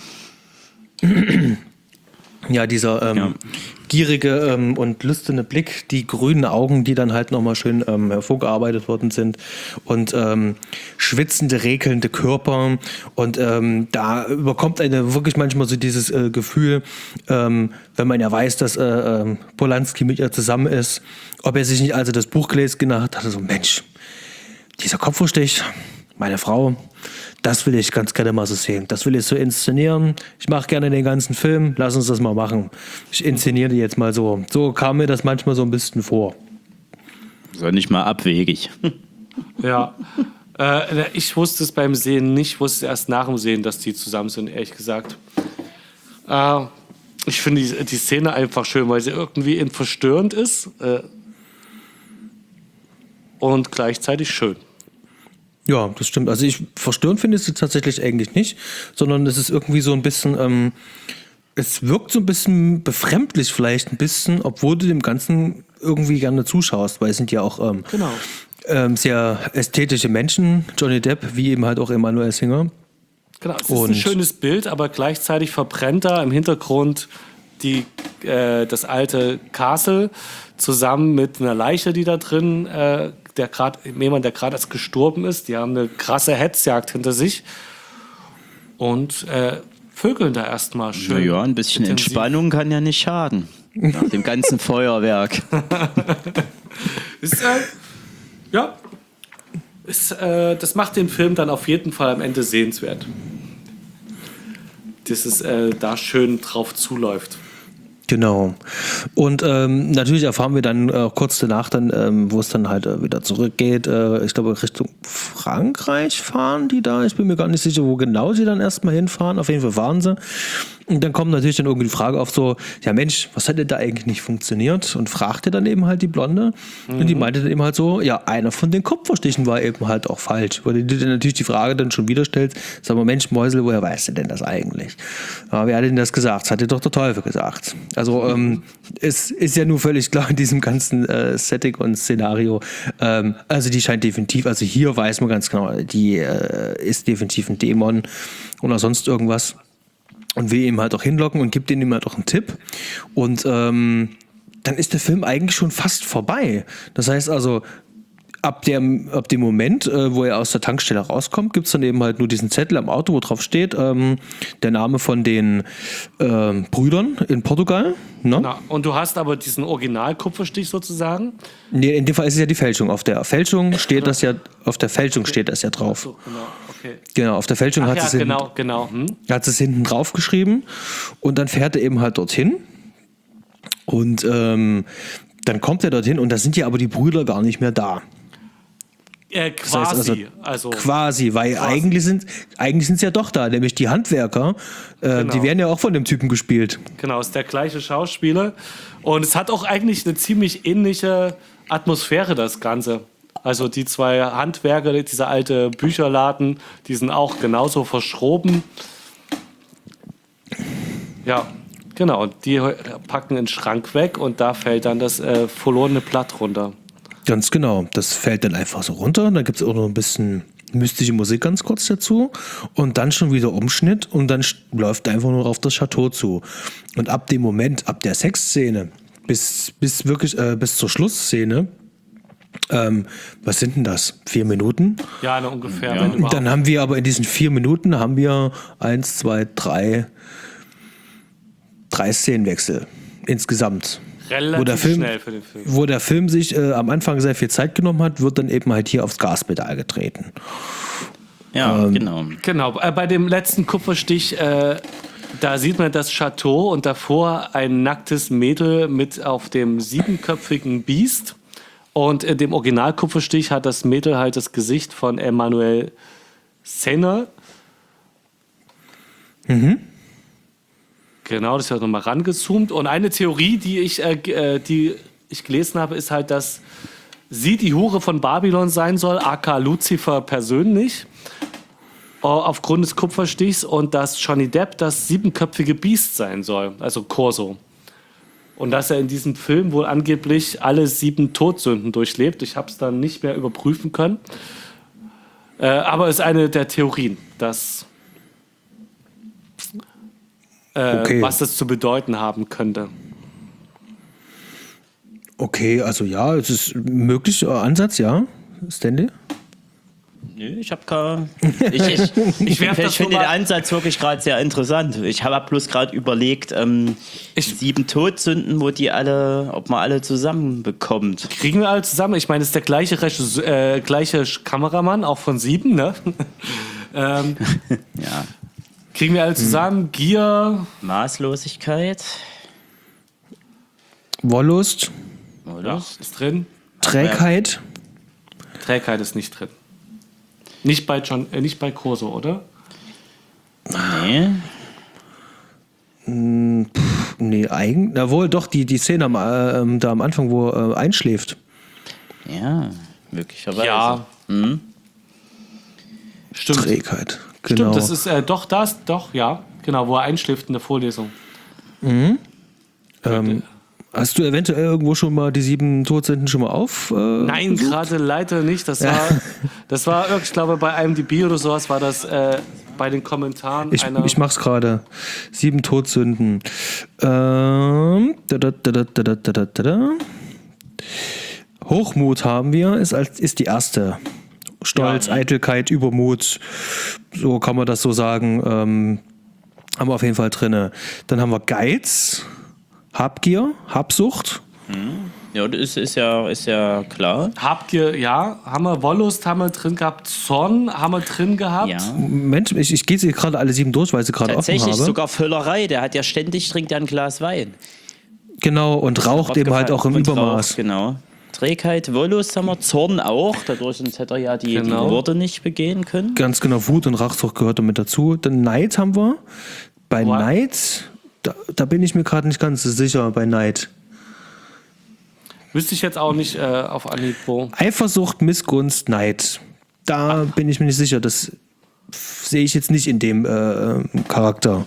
Ja, dieser ähm, ja. gierige ähm, und lüsterne Blick, die grünen Augen, die dann halt nochmal schön ähm, hervorgearbeitet worden sind und ähm, schwitzende, rekelnde Körper und ähm, da überkommt eine wirklich manchmal so dieses äh, Gefühl, ähm, wenn man ja weiß, dass äh, äh, Polanski mit ihr zusammen ist, ob er sich nicht also das Buch gelesen hat, dachte so, Mensch, dieser Kopfverstich, meine Frau, das will ich ganz gerne mal so sehen. Das will ich so inszenieren. Ich mache gerne den ganzen Film. Lass uns das mal machen. Ich inszeniere die jetzt mal so. So kam mir das manchmal so ein bisschen vor. So nicht mal abwegig. Ja. Äh, ich wusste es beim Sehen nicht. Wusste erst nach dem Sehen, dass die zusammen sind, ehrlich gesagt. Äh, ich finde die, die Szene einfach schön, weil sie irgendwie verstörend ist. Äh, und gleichzeitig schön. Ja, das stimmt. Also ich verstörend finde ich sie tatsächlich eigentlich nicht, sondern es ist irgendwie so ein bisschen, ähm, es wirkt so ein bisschen befremdlich vielleicht ein bisschen, obwohl du dem Ganzen irgendwie gerne zuschaust, weil es sind ja auch ähm, genau. ähm, sehr ästhetische Menschen, Johnny Depp, wie eben halt auch Emanuel Singer. Genau, es ist Und ein schönes Bild, aber gleichzeitig verbrennt da im Hintergrund die, äh, das alte Castle zusammen mit einer Leiche, die da drin äh, der grad, jemand, der gerade erst gestorben ist. Die haben eine krasse Hetzjagd hinter sich und äh, vögeln da erstmal schön. Naja, ein bisschen intensiv. Entspannung kann ja nicht schaden. Nach dem ganzen Feuerwerk. ist, äh, ja, ist, äh, das macht den Film dann auf jeden Fall am Ende sehenswert. Dass es äh, da schön drauf zuläuft. Genau. Und ähm, natürlich erfahren wir dann äh, kurz danach, dann, ähm, wo es dann halt äh, wieder zurückgeht. Äh, ich glaube, Richtung Frankreich fahren die da. Ich bin mir gar nicht sicher, wo genau sie dann erstmal hinfahren. Auf jeden Fall fahren sie. Und dann kommt natürlich dann irgendwie die Frage auf so, ja Mensch, was hat denn da eigentlich nicht funktioniert? Und fragte dann eben halt die Blonde. Mhm. Und die meinte dann eben halt so, ja, einer von den Kupferstichen war eben halt auch falsch. Weil du dir natürlich die Frage dann schon wieder stellst, sag mal, Mensch, Mäusel, woher weißt du denn das eigentlich? Ja, wer hat denn das gesagt? Das hat dir doch der Teufel gesagt. Also ähm, es ist ja nur völlig klar in diesem ganzen äh, Setting und Szenario. Ähm, also die scheint definitiv, also hier weiß man ganz genau, die äh, ist definitiv ein Dämon oder sonst irgendwas. Und will ihm halt auch hinlocken und gibt ihm halt auch einen Tipp. Und ähm, dann ist der Film eigentlich schon fast vorbei. Das heißt also, ab, der, ab dem Moment, äh, wo er aus der Tankstelle rauskommt, gibt es dann eben halt nur diesen Zettel am Auto, wo drauf steht, ähm, der Name von den ähm, Brüdern in Portugal. Ne? Genau. Und du hast aber diesen Original-Kupferstich sozusagen. Nee, in dem Fall ist es ja die Fälschung. Auf der Fälschung steht das ja, auf der Fälschung steht das ja drauf. So, genau. Okay. Genau, auf der Fälschung Ach hat ja, es hinten, genau, genau. Hm? hat es hinten drauf geschrieben und dann fährt er eben halt dorthin und ähm, dann kommt er dorthin und da sind ja aber die Brüder gar nicht mehr da. Äh, quasi. Das heißt also, also, quasi, weil quasi. eigentlich sind eigentlich sind es ja doch da, nämlich die Handwerker, äh, genau. Die werden ja auch von dem Typen gespielt. Genau, ist der gleiche Schauspieler und es hat auch eigentlich eine ziemlich ähnliche Atmosphäre, das Ganze. Also die zwei Handwerker, dieser alte Bücherladen, die sind auch genauso verschroben. Ja, genau. Und die packen den Schrank weg und da fällt dann das äh, verlorene Blatt runter. Ganz genau. Das fällt dann einfach so runter. Dann gibt es auch noch ein bisschen mystische Musik ganz kurz dazu. Und dann schon wieder Umschnitt und dann läuft einfach nur auf das Chateau zu. Und ab dem Moment, ab der Sexszene bis, bis wirklich äh, bis zur Schlussszene, Ähm, was sind denn das? Vier Minuten? Ja, ne, ungefähr. Ja. Dann haben wir aber in diesen vier Minuten haben wir eins, zwei, drei, drei Szenenwechsel insgesamt. Relativ wo der Film, schnell für den Film. Wo der Film sich äh, am Anfang sehr viel Zeit genommen hat, wird dann eben halt hier aufs Gaspedal getreten. Ja, ähm, genau. Genau, äh, bei dem letzten Kupferstich, äh, da sieht man das Chateau und davor ein nacktes Mädel mit auf dem siebenköpfigen Biest. Und in dem Originalkupferstich hat das Mädel halt das Gesicht von Emanuel Senner. Mhm. Genau, das wird nochmal rangezoomt. Und eine Theorie, die ich, äh, die ich gelesen habe, ist halt, dass sie die Hure von Babylon sein soll, aka Lucifer persönlich, aufgrund des Kupferstichs, und dass Johnny Depp das siebenköpfige Biest sein soll, also Corso. Und dass er in diesem Film wohl angeblich alle sieben Todsünden durchlebt. Ich habe es dann nicht mehr überprüfen können. Äh, aber ist eine der Theorien, dass äh, Okay. was das zu bedeuten haben könnte. Okay, also ja, es ist möglich, äh, Ansatz, ja. Stanley? Nö, ich habe gar. Ich, ich, ich, werf ich, das finde nur den mal- Ansatz wirklich gerade sehr interessant. Ich habe bloß gerade überlegt, ähm, Ich- sieben Todsünden, wo die alle, ob man alle zusammenbekommt. Kriegen wir alle zusammen? Ich meine, es ist der gleiche, Regisseur, äh, gleiche Kameramann, auch von Sieben, ne? ähm, Ja. kriegen wir alle zusammen? Gier, Maßlosigkeit. Wollust, Oder? ja, ist drin. Trägheit. Trägheit ist nicht drin. Nicht bei John, äh, nicht bei Corso, oder? Nee. Nee, eigentlich. Na wohl, doch, die, die Szene am, äh, ähm, da am Anfang, wo er äh, einschläft. Ja, möglicherweise. Ja. Mhm. Stimmt. Trägheit. Stimmt, Genau. das ist äh, doch das, doch, ja. Genau, wo er einschläft in der Vorlesung. ähm, hast du eventuell irgendwo schon mal die sieben Todsünden schon mal auf? Äh, Nein, gerade leider nicht. Das war, das war, ich glaube, bei I M D B oder sowas war das äh, bei den Kommentaren Ich, einer. ich mach's gerade. Sieben Todsünden. Ähm, da, da, da, da, da, da, da, da, da. Hochmut haben wir, ist, als, ist die erste. Stolz, Ja. Eitelkeit, Übermut, so kann man das so sagen, ähm, haben wir auf jeden Fall drin. Dann haben wir Geiz, Habgier, Habsucht. Ja, das ist, ist, ja, ist ja klar. Habt ihr, ja, haben wir Wollust, haben wir drin gehabt, Zorn haben wir drin gehabt. Ja. Moment, ich, ich gehe sie gerade alle sieben durch, weil sie gerade offen Tatsächlich habe. sogar Völlerei. Der hat ja ständig, trinkt ja ein Glas Wein. Genau, und raucht eben halt auch im Und Übermaß. Rauch, genau. Trägheit, Wollust haben wir, Zorn auch. Dadurch sonst hätte er ja die, Genau. die Worte nicht begehen können. Ganz genau, Wut und Rachsucht gehört damit dazu. Dann Neid haben wir. Bei What? Neid, da, da bin ich mir gerade nicht ganz so sicher, bei Neid. Wüsste ich jetzt auch nicht äh, auf Anhieb, wo. Eifersucht, Missgunst, Neid. Da bin ich mir nicht sicher. Das f- sehe ich jetzt nicht in dem äh, Charakter.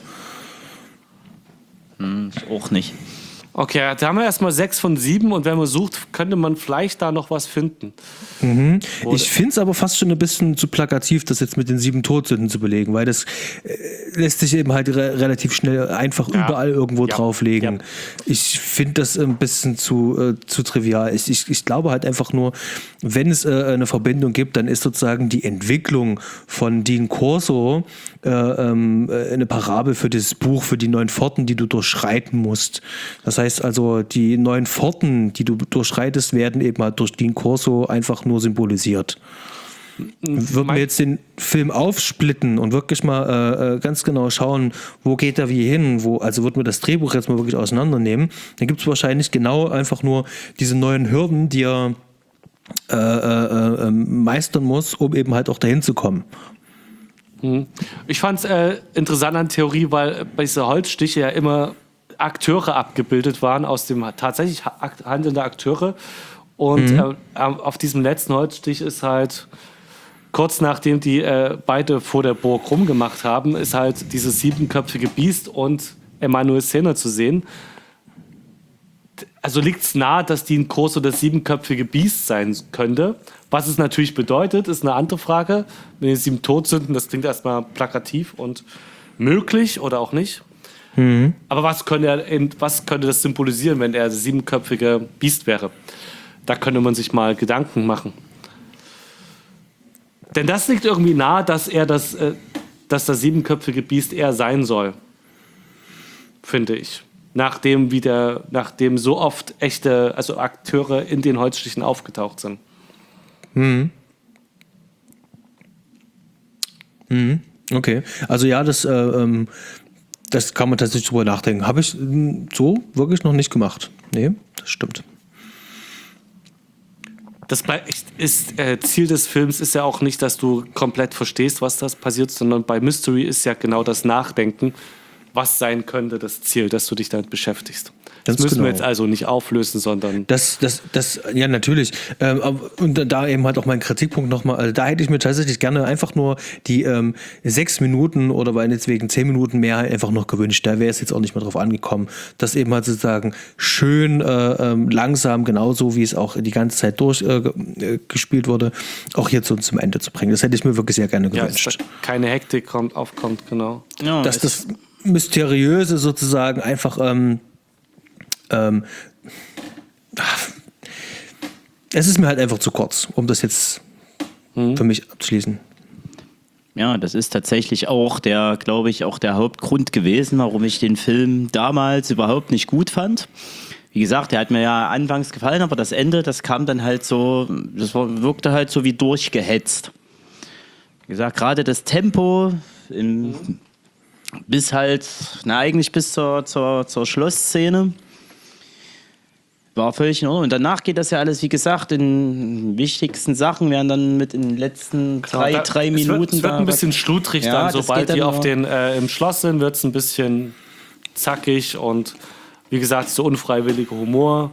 Hm, ich auch nicht. Okay, da haben wir erstmal sechs von sieben und wenn man sucht, könnte man vielleicht da noch was finden. Oder- Ich finde es aber fast schon ein bisschen zu plakativ, das jetzt mit den sieben Todsünden zu belegen, weil das äh, lässt sich eben halt re relativ schnell einfach Ja. überall irgendwo Ja. drauflegen. Ja. Ich finde das ein bisschen zu, äh, zu trivial. Ich, ich, ich glaube halt einfach nur, wenn es äh, eine Verbindung gibt, dann ist sozusagen die Entwicklung von Dean Corso äh, ähm, äh, eine Parabel für das Buch, für die neun Pforten, die du durchschreiten musst. Das heißt also, die neun Pforten, die du durchschreitest, werden eben halt durch Dean Corso einfach nur symbolisiert. Würden wir jetzt den Film aufsplitten und wirklich mal äh, ganz genau schauen, wo geht er wie hin, wo, also würden wir das Drehbuch jetzt mal wirklich auseinandernehmen, dann gibt es wahrscheinlich genau einfach nur diese neuen Hürden, die er äh, äh, äh, meistern muss, um eben halt auch dahin zu kommen. Ich fand es äh, interessant an Theorie, weil bei dieser Holzstiche ja immer Akteure abgebildet waren aus dem tatsächlich ha- akt- handelnde Akteure. Und äh, auf diesem letzten Holzstich ist halt kurz nachdem die äh, beide vor der Burg rumgemacht haben, ist halt dieses siebenköpfige Biest und Emanuel Szene zu sehen. Also liegt es nahe, dass die ein Corso das siebenköpfige Biest sein könnte. Was es natürlich bedeutet, ist eine andere Frage. Mit den sieben Todsünden, das klingt erstmal plakativ und möglich oder auch nicht. Aber was könnte, er, in- was könnte das symbolisieren, wenn er das siebenköpfige Biest wäre? Da könnte man sich mal Gedanken machen. Denn das liegt irgendwie nahe, dass er das, äh, dass das siebenköpfige Biest er sein soll. Finde ich. Nachdem wieder, nachdem so oft echte, also Akteure in den Holzstichen aufgetaucht sind. Okay, also ja, das, äh, ähm, das kann man tatsächlich drüber nachdenken. Habe ich ähm, so wirklich noch nicht gemacht. Nee, das stimmt. Das bei- ist, äh, Ziel des Films ist ja auch nicht, dass du komplett verstehst, was das passiert, sondern bei Mystery ist ja genau das Nachdenken was sein könnte das Ziel, dass du dich damit beschäftigst. Das Ganz müssen genau. wir jetzt also nicht auflösen, sondern... Das, das, das, ja, natürlich. Ähm, aber- und da eben halt auch mein Kritikpunkt nochmal, also da hätte ich mir tatsächlich gerne einfach nur die ähm, sechs Minuten oder meinetwegen zehn Minuten mehr einfach noch gewünscht. Da wäre es jetzt auch nicht mehr drauf angekommen, das eben halt sozusagen schön äh, ähm, langsam, genauso wie es auch die ganze Zeit durchgespielt äh, wurde, auch hier zu, zum Ende zu bringen. Das hätte ich mir wirklich sehr gerne Ja, gewünscht. dass da keine Hektik kommt, aufkommt, genau. Ja, Dass es- das Mysteriöse sozusagen einfach ähm, ähm, es ist mir halt einfach zu kurz, um das jetzt für mich abzuschließen. Ja, das ist tatsächlich auch der, glaube ich, auch der Hauptgrund gewesen, warum ich den Film damals überhaupt nicht gut fand. Wie gesagt, der hat mir ja anfangs gefallen, aber das Ende, das kam dann halt so, das war, wirkte halt so wie durchgehetzt. Wie gesagt, gerade das Tempo im, bis halt, na eigentlich bis zur, zur, zur Schlussszene war völlig in Ordnung. Und danach geht das ja alles, wie gesagt, in wichtigsten Sachen werden dann mit in den letzten drei, Da- drei es Minuten. Wird, es wird da ein bisschen was- schludrig Ja, dann, das sobald geht dann die auf nur- den, äh, im Schloss sind, wird es ein bisschen zackig und wie gesagt, so unfreiwilliger Humor.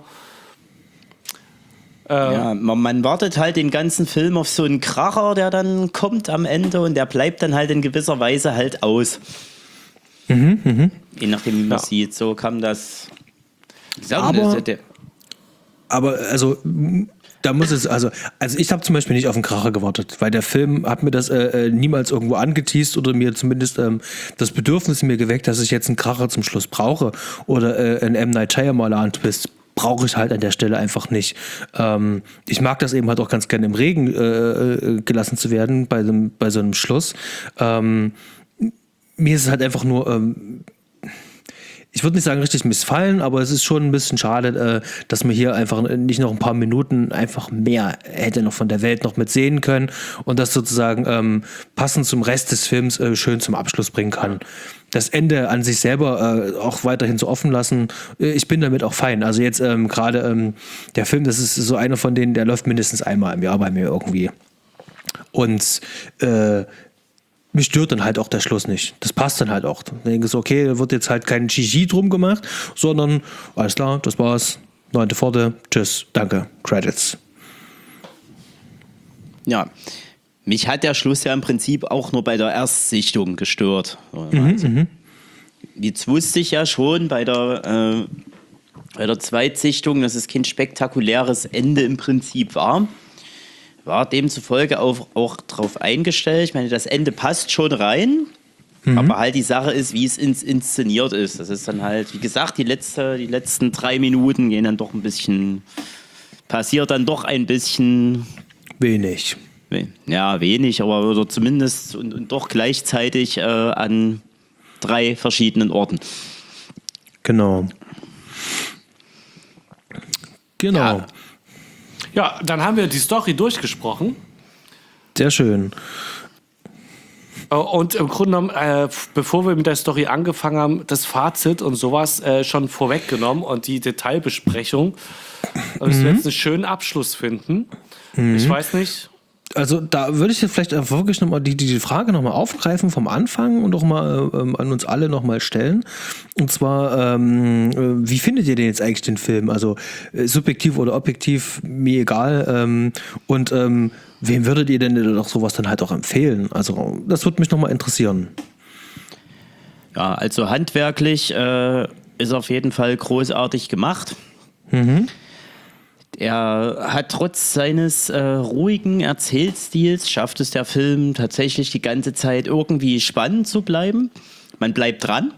Ähm, Ja, man, man wartet halt den ganzen Film auf so einen Kracher, der dann kommt am Ende und der bleibt dann halt in gewisser Weise halt aus. Mhm, Je nachdem, wie man Ja. sieht. So kam das. Ja, Aber- der, der, Aber also m, da muss es, also, also ich habe zum Beispiel nicht auf den Kracher gewartet, weil der Film hat mir das äh, äh, niemals irgendwo angeteast oder mir zumindest ähm, das Bedürfnis in mir geweckt, dass ich jetzt einen Kracher zum Schluss brauche oder äh, einen M. Night Shyamalan-Twist. Brauche ich halt an der Stelle einfach nicht. Ähm, ich mag das eben halt auch ganz gerne im Regen äh, äh, gelassen zu werden bei, dem, bei so einem Schluss. Ähm, mir ist es halt einfach nur, ähm, ich würde nicht sagen richtig missfallen, aber es ist schon ein bisschen schade, äh, dass man hier einfach nicht noch ein paar Minuten einfach mehr hätte noch von der Welt noch mit sehen können und das sozusagen ähm, passend zum Rest des Films äh, schön zum Abschluss bringen kann. Das Ende an sich selber äh, auch weiterhin so offen lassen, äh, ich bin damit auch fein. Also jetzt ähm, gerade ähm, der Film, das ist so einer von denen, der läuft mindestens einmal im Jahr bei mir irgendwie. Und äh, mich stört dann halt auch der Schluss nicht. Das passt dann halt auch. Ich denke so, okay, da wird jetzt halt kein G G drum gemacht, sondern alles klar, das war's. Neunte Pforte, tschüss, danke, Credits. ja. Mich hat der Schluss ja im Prinzip auch nur bei der Erstsichtung gestört. Also, jetzt wusste ich ja schon bei der, äh, bei der Zweitsichtung, dass es kein spektakuläres Ende im Prinzip war. War demzufolge auch, auch darauf eingestellt. Ich meine, das Ende passt schon rein, aber halt die Sache ist, wie es ins, inszeniert ist. Das ist dann halt, wie gesagt, die, letzte, die letzten drei Minuten gehen dann doch ein bisschen, passiert dann doch ein bisschen, Wenig. ja, wenig, aber oder zumindest und, und doch gleichzeitig äh, an drei verschiedenen Orten. Genau. Genau. Ja. Ja, dann haben wir die Story durchgesprochen. Sehr schön. Äh, Und im Grunde genommen, äh, f- bevor wir mit der Story angefangen haben, das Fazit und sowas äh, schon vorweggenommen und die Detailbesprechung. Also, dass wir jetzt einen schönen Abschluss finden. Ich weiß nicht. Also da würde ich jetzt vielleicht einfach wirklich nochmal die, die Frage nochmal aufgreifen vom Anfang und auch mal ähm, an uns alle nochmal stellen. Und zwar, ähm, äh, wie findet ihr denn jetzt eigentlich den Film? Also äh, subjektiv oder objektiv, mir egal. Ähm, und ähm, wem würdet ihr denn doch sowas dann halt auch empfehlen? Also das würde mich nochmal interessieren. Ja, also handwerklich äh, ist auf jeden Fall großartig gemacht. Er hat trotz seines äh, ruhigen Erzählstils, schafft es der Film tatsächlich die ganze Zeit irgendwie spannend zu bleiben. Man bleibt dran.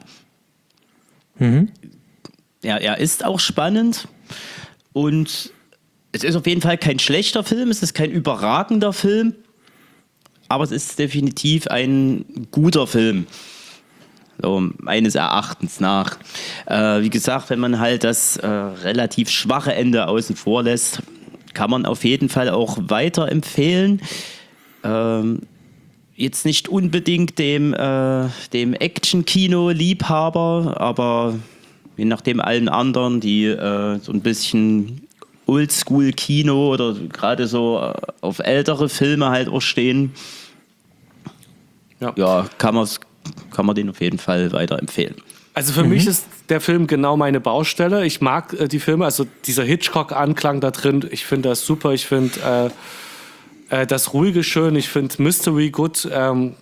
Ja, er ist auch spannend und es ist auf jeden Fall kein schlechter Film, es ist kein überragender Film, aber es ist definitiv ein guter Film. So, meines Erachtens nach. Äh, wie gesagt, wenn man halt das äh, relativ schwache Ende außen vor lässt, kann man auf jeden Fall auch weiterempfehlen. Ähm, jetzt nicht unbedingt dem, äh, dem Action-Kino-Liebhaber, aber je nachdem allen anderen, die äh, so ein bisschen Oldschool-Kino oder gerade so äh, auf ältere Filme halt auch stehen, Ja. ja, kann man es kann man den auf jeden Fall weiterempfehlen. Also für mhm. mich ist der Film genau meine Baustelle. Ich mag äh, die Filme, also dieser Hitchcock-Anklang da drin, ich finde das super. Ich finde äh, äh, das Ruhige schön, ich finde Mystery gut. Ähm,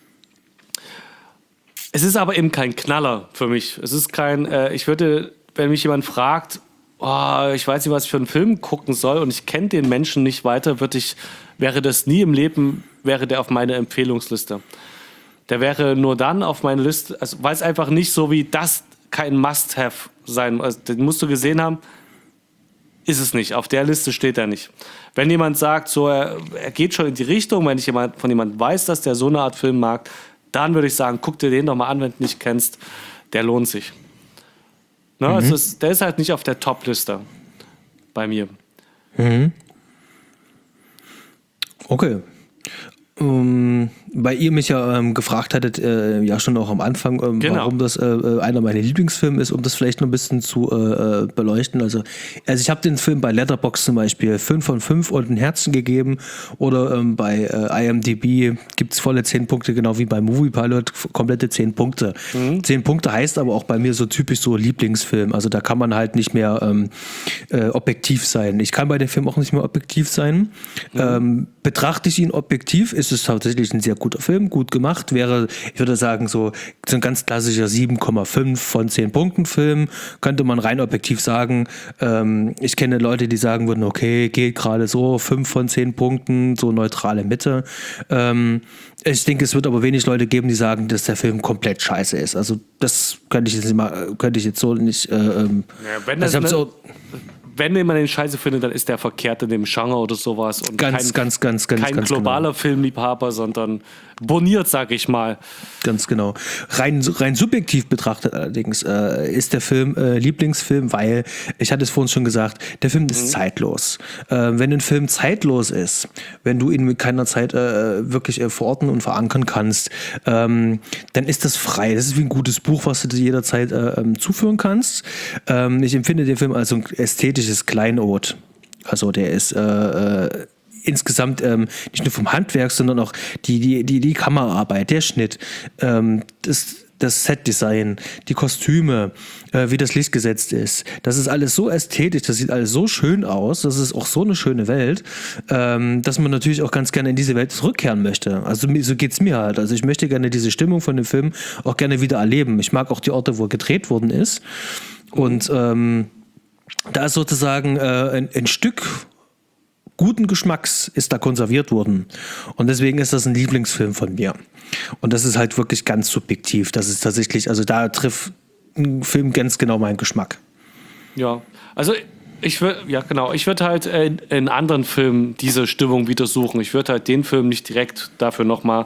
es ist aber eben kein Knaller für mich. Es ist kein, äh, ich würde, wenn mich jemand fragt, oh, ich weiß nicht, was ich für einen Film gucken soll und ich kenne den Menschen nicht weiter, würde ich, wäre das nie im Leben, wäre der auf meiner Empfehlungsliste. Der wäre nur dann auf meiner Liste, also weil es einfach nicht so wie das kein Must-Have sein muss. Also, den musst du gesehen haben, ist es nicht. Auf der Liste steht er nicht. Wenn jemand sagt, so er, er geht schon in die Richtung, wenn ich jemand, von jemandem weiß, dass der so eine Art Film mag, dann würde ich sagen, guck dir den doch mal an, wenn du ihn nicht kennst. Der lohnt sich. Ne? Mhm. Also es, der ist halt nicht auf der Top-Liste bei mir. Mhm. Okay. Um, weil ihr mich ja ähm, gefragt hattet, äh, ja schon auch am Anfang, ähm, genau. warum das äh, einer meiner Lieblingsfilme ist, um das vielleicht noch ein bisschen zu äh, beleuchten. Also, also ich habe den Film bei Letterboxd zum Beispiel fünf von fünf und ein Herzen gegeben oder ähm, bei äh, I M D B gibt es volle zehn Punkte, genau wie bei Moviepilot, komplette zehn Punkte. Mhm. zehn Punkte heißt aber auch bei mir so typisch so Lieblingsfilm. Also da kann man halt nicht mehr ähm, äh, objektiv sein. Ich kann bei dem Film auch nicht mehr objektiv sein. Mhm. Ähm, betrachte ich ihn objektiv, ist es tatsächlich ein sehr guter Film, gut gemacht. Wäre, ich würde sagen, so, so ein ganz klassischer sieben Komma fünf von zehn Punkten Film. Könnte man rein objektiv sagen. Ähm, ich kenne Leute, die sagen würden, okay, geht gerade so, fünf von zehn Punkten, so neutrale Mitte. Ähm, ich denke, es wird aber wenig Leute geben, die sagen, dass der Film komplett scheiße ist. Also das könnte ich jetzt, nicht mal, könnte ich jetzt so nicht... Äh, ähm, ja, wenn das... Also so, wenn jemand den Scheiße findet, dann ist der verkehrt in dem Genre oder sowas. Und ganz, kein, ganz, ganz, ganz, kein ganz globaler genau. Filmliebhaber, sondern boniert, sag ich mal. Ganz genau. Rein, rein subjektiv betrachtet allerdings äh, ist der Film äh, Lieblingsfilm, weil, ich hatte es vorhin schon gesagt, der Film ist mhm. zeitlos. Äh, wenn ein Film zeitlos ist, wenn du ihn mit keiner Zeit äh, wirklich äh, verorten und verankern kannst, ähm, dann ist das frei. Das ist wie ein gutes Buch, was du dir jederzeit äh, ähm, zuführen kannst. Ähm, ich empfinde den Film als ein ästhetisches Kleinod. Also der ist äh, äh, insgesamt ähm, nicht nur vom Handwerk, sondern auch die, die, die, die Kameraarbeit, der Schnitt, ähm, das, das Setdesign, die Kostüme, äh, wie das Licht gesetzt ist. Das ist alles so ästhetisch, das sieht alles so schön aus, das ist auch so eine schöne Welt, ähm, dass man natürlich auch ganz gerne in diese Welt zurückkehren möchte. Also so geht's mir halt. Also ich möchte gerne diese Stimmung von dem Film auch gerne wieder erleben. Ich mag auch die Orte, wo er gedreht worden ist. Und ähm, da ist sozusagen äh, ein, ein Stück guten Geschmacks ist da konserviert worden. Und deswegen ist das ein Lieblingsfilm von mir. Und das ist halt wirklich ganz subjektiv. Das ist tatsächlich, also da trifft ein Film ganz genau meinen Geschmack. Ja, also ich würde, ja genau, ich würde halt in, in anderen Filmen diese Stimmung wieder suchen. Ich würde halt den Film nicht direkt dafür nochmal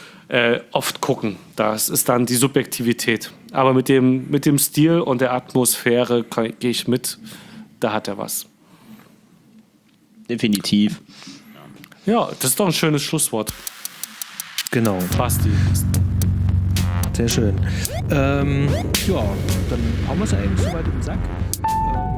äh, oft gucken. Das ist dann die Subjektivität. Aber mit dem, mit dem Stil und der Atmosphäre gehe ich mit, da hat er was. Definitiv. Ja, das ist doch ein schönes Schlusswort. Genau. Basti. Sehr schön. Ähm, ja, dann hauen wir es ja eigentlich so weit in den Sack. Ähm